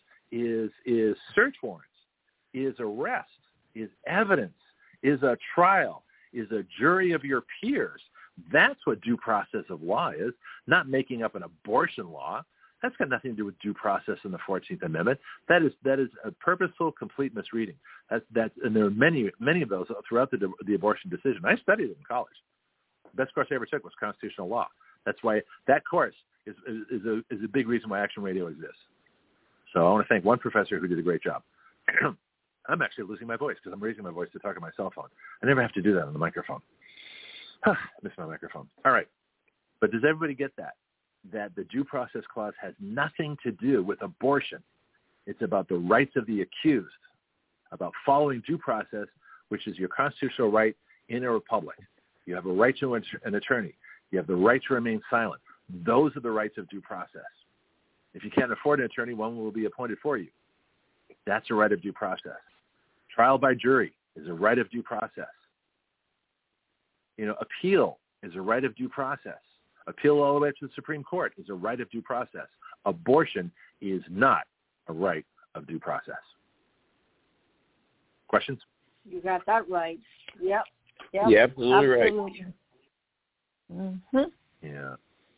search warrants, is arrest, is evidence, is a trial, is a jury of your peers. That's what due process of law is, not making up an abortion law. That's got nothing to do with due process in the 14th Amendment. That is a purposeful, complete misreading. And there are many of those throughout the abortion decision. I studied it in college. The best course I ever took was constitutional law. That's why that course is a big reason why Action Radio exists. So I want to thank one professor who did a great job. I'm actually losing my voice because I'm raising my voice to talk on my cell phone. I never have to do that on the microphone. I miss my microphone. All right. But does everybody get that? That the due process clause has nothing to do with abortion. It's about the rights of the accused, about following due process, which is your constitutional right in a republic. You have a right to an attorney. You have the right to remain silent. Those are the rights of due process. If you can't afford an attorney, one will be appointed for you. That's a right of due process. Trial by jury is a right of due process. Appeal is a right of due process. Appeal all the way to the Supreme Court is a right of due process. Abortion is not a right of due process. Questions? You got that right. Yep. Yeah, absolutely right. Mm-hmm. Yeah.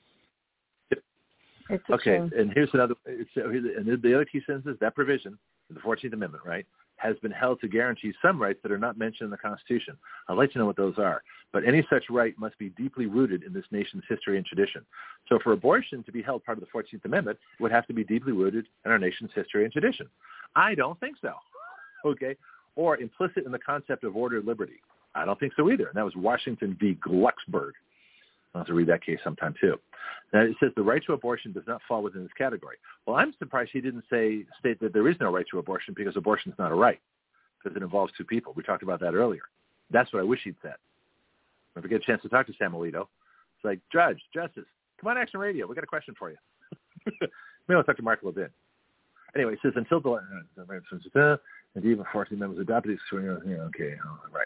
It's okay, shame. And here's another. And the other key sentence is that provision in the 14th Amendment, right, has been held to guarantee some rights that are not mentioned in the Constitution. I'd like to know what those are. But any such right must be deeply rooted in this nation's history and tradition. So for abortion to be held part of the 14th Amendment, it would have to be deeply rooted in our nation's history and tradition. I don't think so. Okay? Or implicit in the concept of ordered liberty. I don't think so either. And that was Washington v. Glucksberg. I'll have to read that case sometime too. Now it says the right to abortion does not fall within this category. Well, I'm surprised he didn't state that there is no right to abortion because abortion is not a right, because it involves two people. We talked about that earlier. That's what I wish he'd said. If we get a chance to talk to Sam Alito, it's like, Judge, Justice, come on Action Radio. We got a question for you. Maybe I'll talk to Mark Levin. Anyway, it says until the and even 14 members adopted. Okay, right.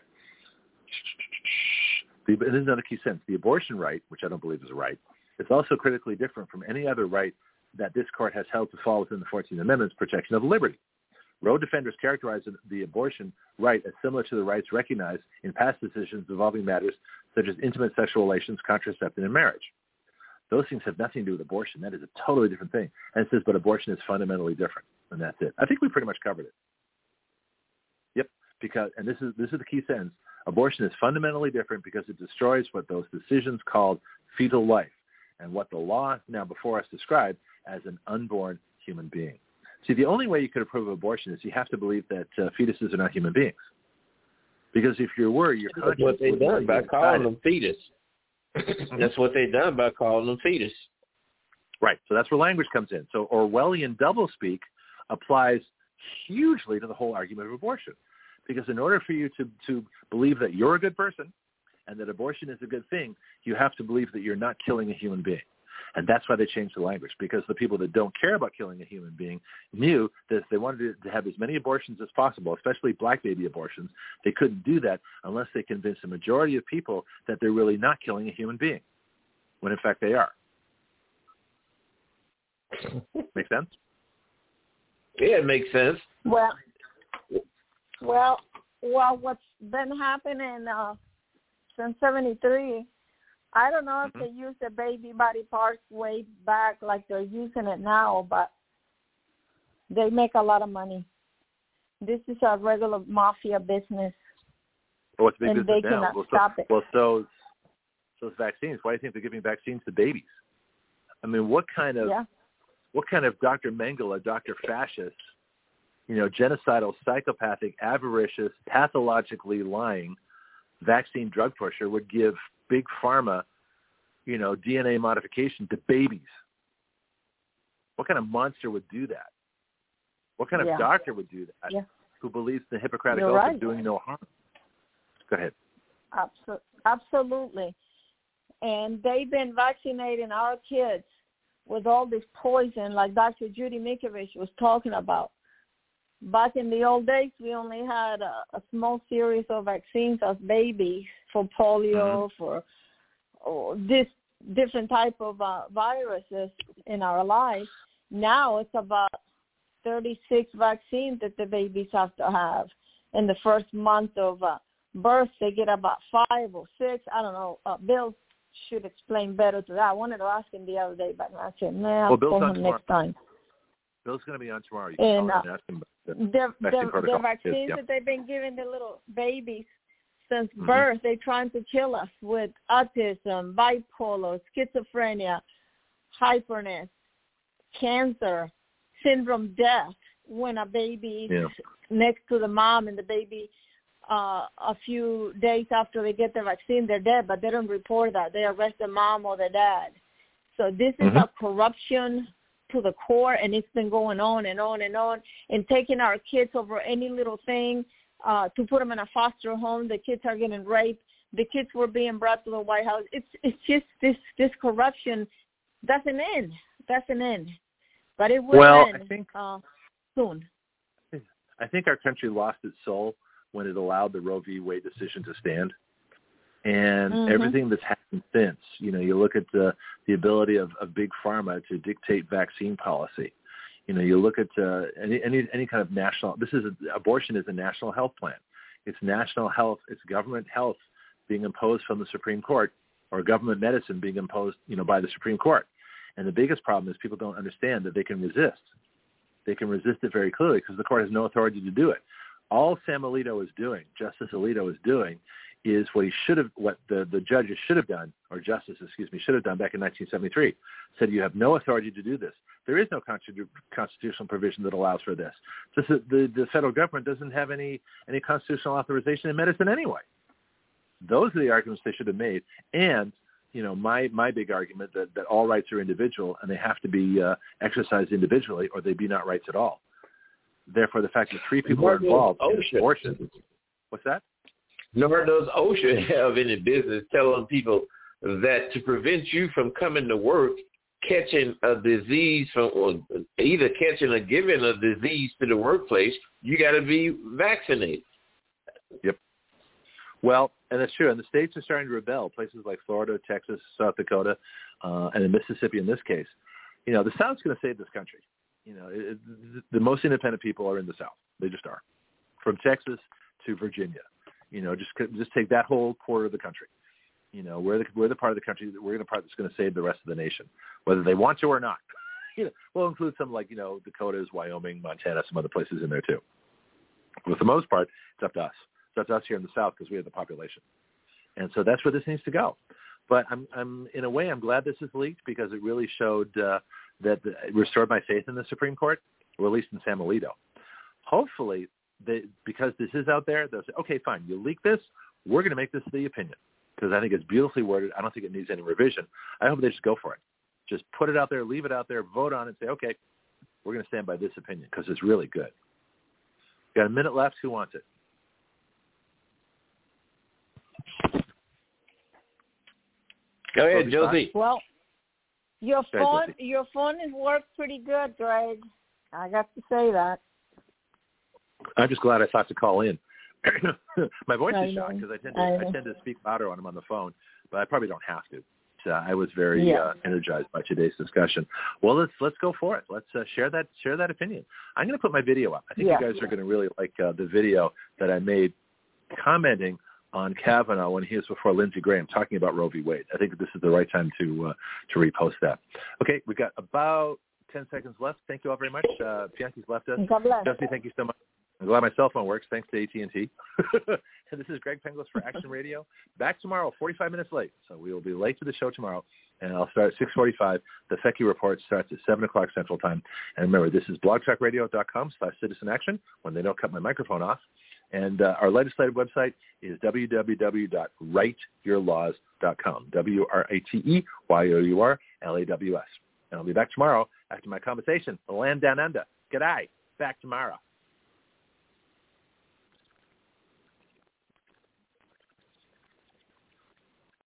And this is another key sentence. The abortion right, which I don't believe is a right, is also critically different from any other right that this court has held to fall within the 14th Amendment's protection of liberty. Roe defenders characterize the abortion right as similar to the rights recognized in past decisions involving matters such as intimate sexual relations, contraception, and marriage. Those things have nothing to do with abortion. That is a totally different thing. And it says, but abortion is fundamentally different, and that's it. I think we pretty much covered it. Yep, and this is the key sentence. Abortion is fundamentally different because it destroys what those decisions called fetal life and what the law now before us described as an unborn human being. See, the only way you could approve of abortion is you have to believe that fetuses are not human beings. Because if you were, your conscience... That's what they've done by calling them fetus. That's what they've done by calling them fetus. Right. So that's where language comes in. So Orwellian doublespeak applies hugely to the whole argument of abortion. Because in order for you to believe that you're a good person and that abortion is a good thing, you have to believe that you're not killing a human being. And that's why they changed the language, because the people that don't care about killing a human being knew that if they wanted to have as many abortions as possible, especially black baby abortions, they couldn't do that unless they convinced the majority of people that they're really not killing a human being, when in fact they are. Make sense? Yeah, it makes sense. Well, what's been happening since '73? I don't know if they used the baby body parts way back like they're using it now, but they make a lot of money. This is a regular mafia business. Well, it's a big and business they now. cannot stop it. Well, so it's vaccines. Why do you think they're giving vaccines to babies? I mean, what kind of Dr. Mengele, Dr. Fascist, genocidal, psychopathic, avaricious, pathologically lying vaccine drug pusher would give big pharma, DNA modification to babies? What kind of monster would do that? What kind of doctor would do that who believes the Hippocratic Oath of doing no harm? Go ahead. Absolutely. And they've been vaccinating our kids with all this poison like Dr. Judy Mikovich was talking about. Back in the old days, we only had a small series of vaccines as babies for polio, for this different type of viruses in our lives. Now it's about 36 vaccines that the babies have to have. In the first month of birth, they get about 5 or 6. I don't know. Bill should explain better to that. I wanted to ask him the other day, but I said, I'll call him next time. Bill's going to be on tomorrow. You can call him and ask him about the vaccines that they've been giving the little babies since birth, they're trying to kill us with autism, bipolar, schizophrenia, hyperness, cancer, syndrome death. When a baby is next to the mom and the baby a few days after they get the vaccine, they're dead, but they don't report that. They arrest the mom or the dad. So this is a corruption to the core, and it's been going on and on and on, and taking our kids over any little thing to put them in a foster home. The kids are getting raped. The kids were being brought to the White House. It's just this corruption doesn't end. But it will end I think, soon. I think our country lost its soul when it allowed the Roe v. Wade decision to stand. And everything that's happened since, you look at the ability of big pharma to dictate vaccine policy. You look at any kind of national. Abortion is a national health plan. It's national health. It's government health being imposed from the Supreme Court, or government medicine being imposed, by the Supreme Court. And the biggest problem is people don't understand that they can resist. They can resist it very clearly because the court has no authority to do it. All Sam Alito is doing, Justice Alito is doing, is what the judges should have done, or justice, should have done back in 1973. Said you have no authority to do this. There is no constitutional provision that allows for this. Just the federal government doesn't have any constitutional authorization in medicine anyway. Those are the arguments they should have made. And my big argument that all rights are individual and they have to be exercised individually, or they be not rights at all. Therefore, the fact that 3 people are involved in abortion. What's that? Nor does OSHA have any business telling people that to prevent you from coming to work, catching a disease or either catching or giving a disease to the workplace, you got to be vaccinated. Yep. Well, and that's true. And the states are starting to rebel. Places like Florida, Texas, South Dakota, and in Mississippi in this case. The South's going to save this country. The most independent people are in the South. They just are. From Texas to Virginia. Just take that whole quarter of the country. We're the part of the country that we're the part that's going to save the rest of the nation, whether they want to or not. We'll include some like Dakotas, Wyoming, Montana, some other places in there too. But for the most part, it's up to us. It's up to us here in the South because we have the population, and so that's where this needs to go. But I'm in a way I'm glad this is leaked because it really showed that it restored my faith in the Supreme Court, or at least in Sam Alito. Hopefully, because this is out there, they'll say, okay, fine, you leak this, we're going to make this the opinion. Because I think it's beautifully worded. I don't think it needs any revision. I hope they just go for it. Just put it out there, leave it out there, vote on it, say, okay, we're going to stand by this opinion because it's really good. Got a minute left. Who wants it? Go ahead, Josie. Well, your phone has worked pretty good, Greg. I got to say that. I'm just glad I thought to call in. My voice is shot because I tend to speak louder when I'm on the phone, but I probably don't have to. I was very energized by today's discussion. Well, let's go for it. Let's share that opinion. I'm going to put my video up. I think you guys are going to really like the video that I made commenting on Kavanaugh when he was before Lindsey Graham talking about Roe v. Wade. I think this is the right time to repost that. Okay, we got about 10 seconds left. Thank you all very much. Bianchi's left us. Jesse, thank you so much. I'm glad my cell phone works, thanks to AT&T. And this is Greg Penglis for Action Radio. Back tomorrow, 45 minutes late. So we will be late to the show tomorrow. And I'll start at 6:45. The Fecky Report starts at 7 o'clock Central Time. And remember, this is blogtalkradio.com/citizenaction when they don't cut my microphone off. And our legislative website is www.writeyourlaws.com, WRATEYOURLAWS. And I'll be back tomorrow after my conversation, The Land Down Under. G'day. Back tomorrow.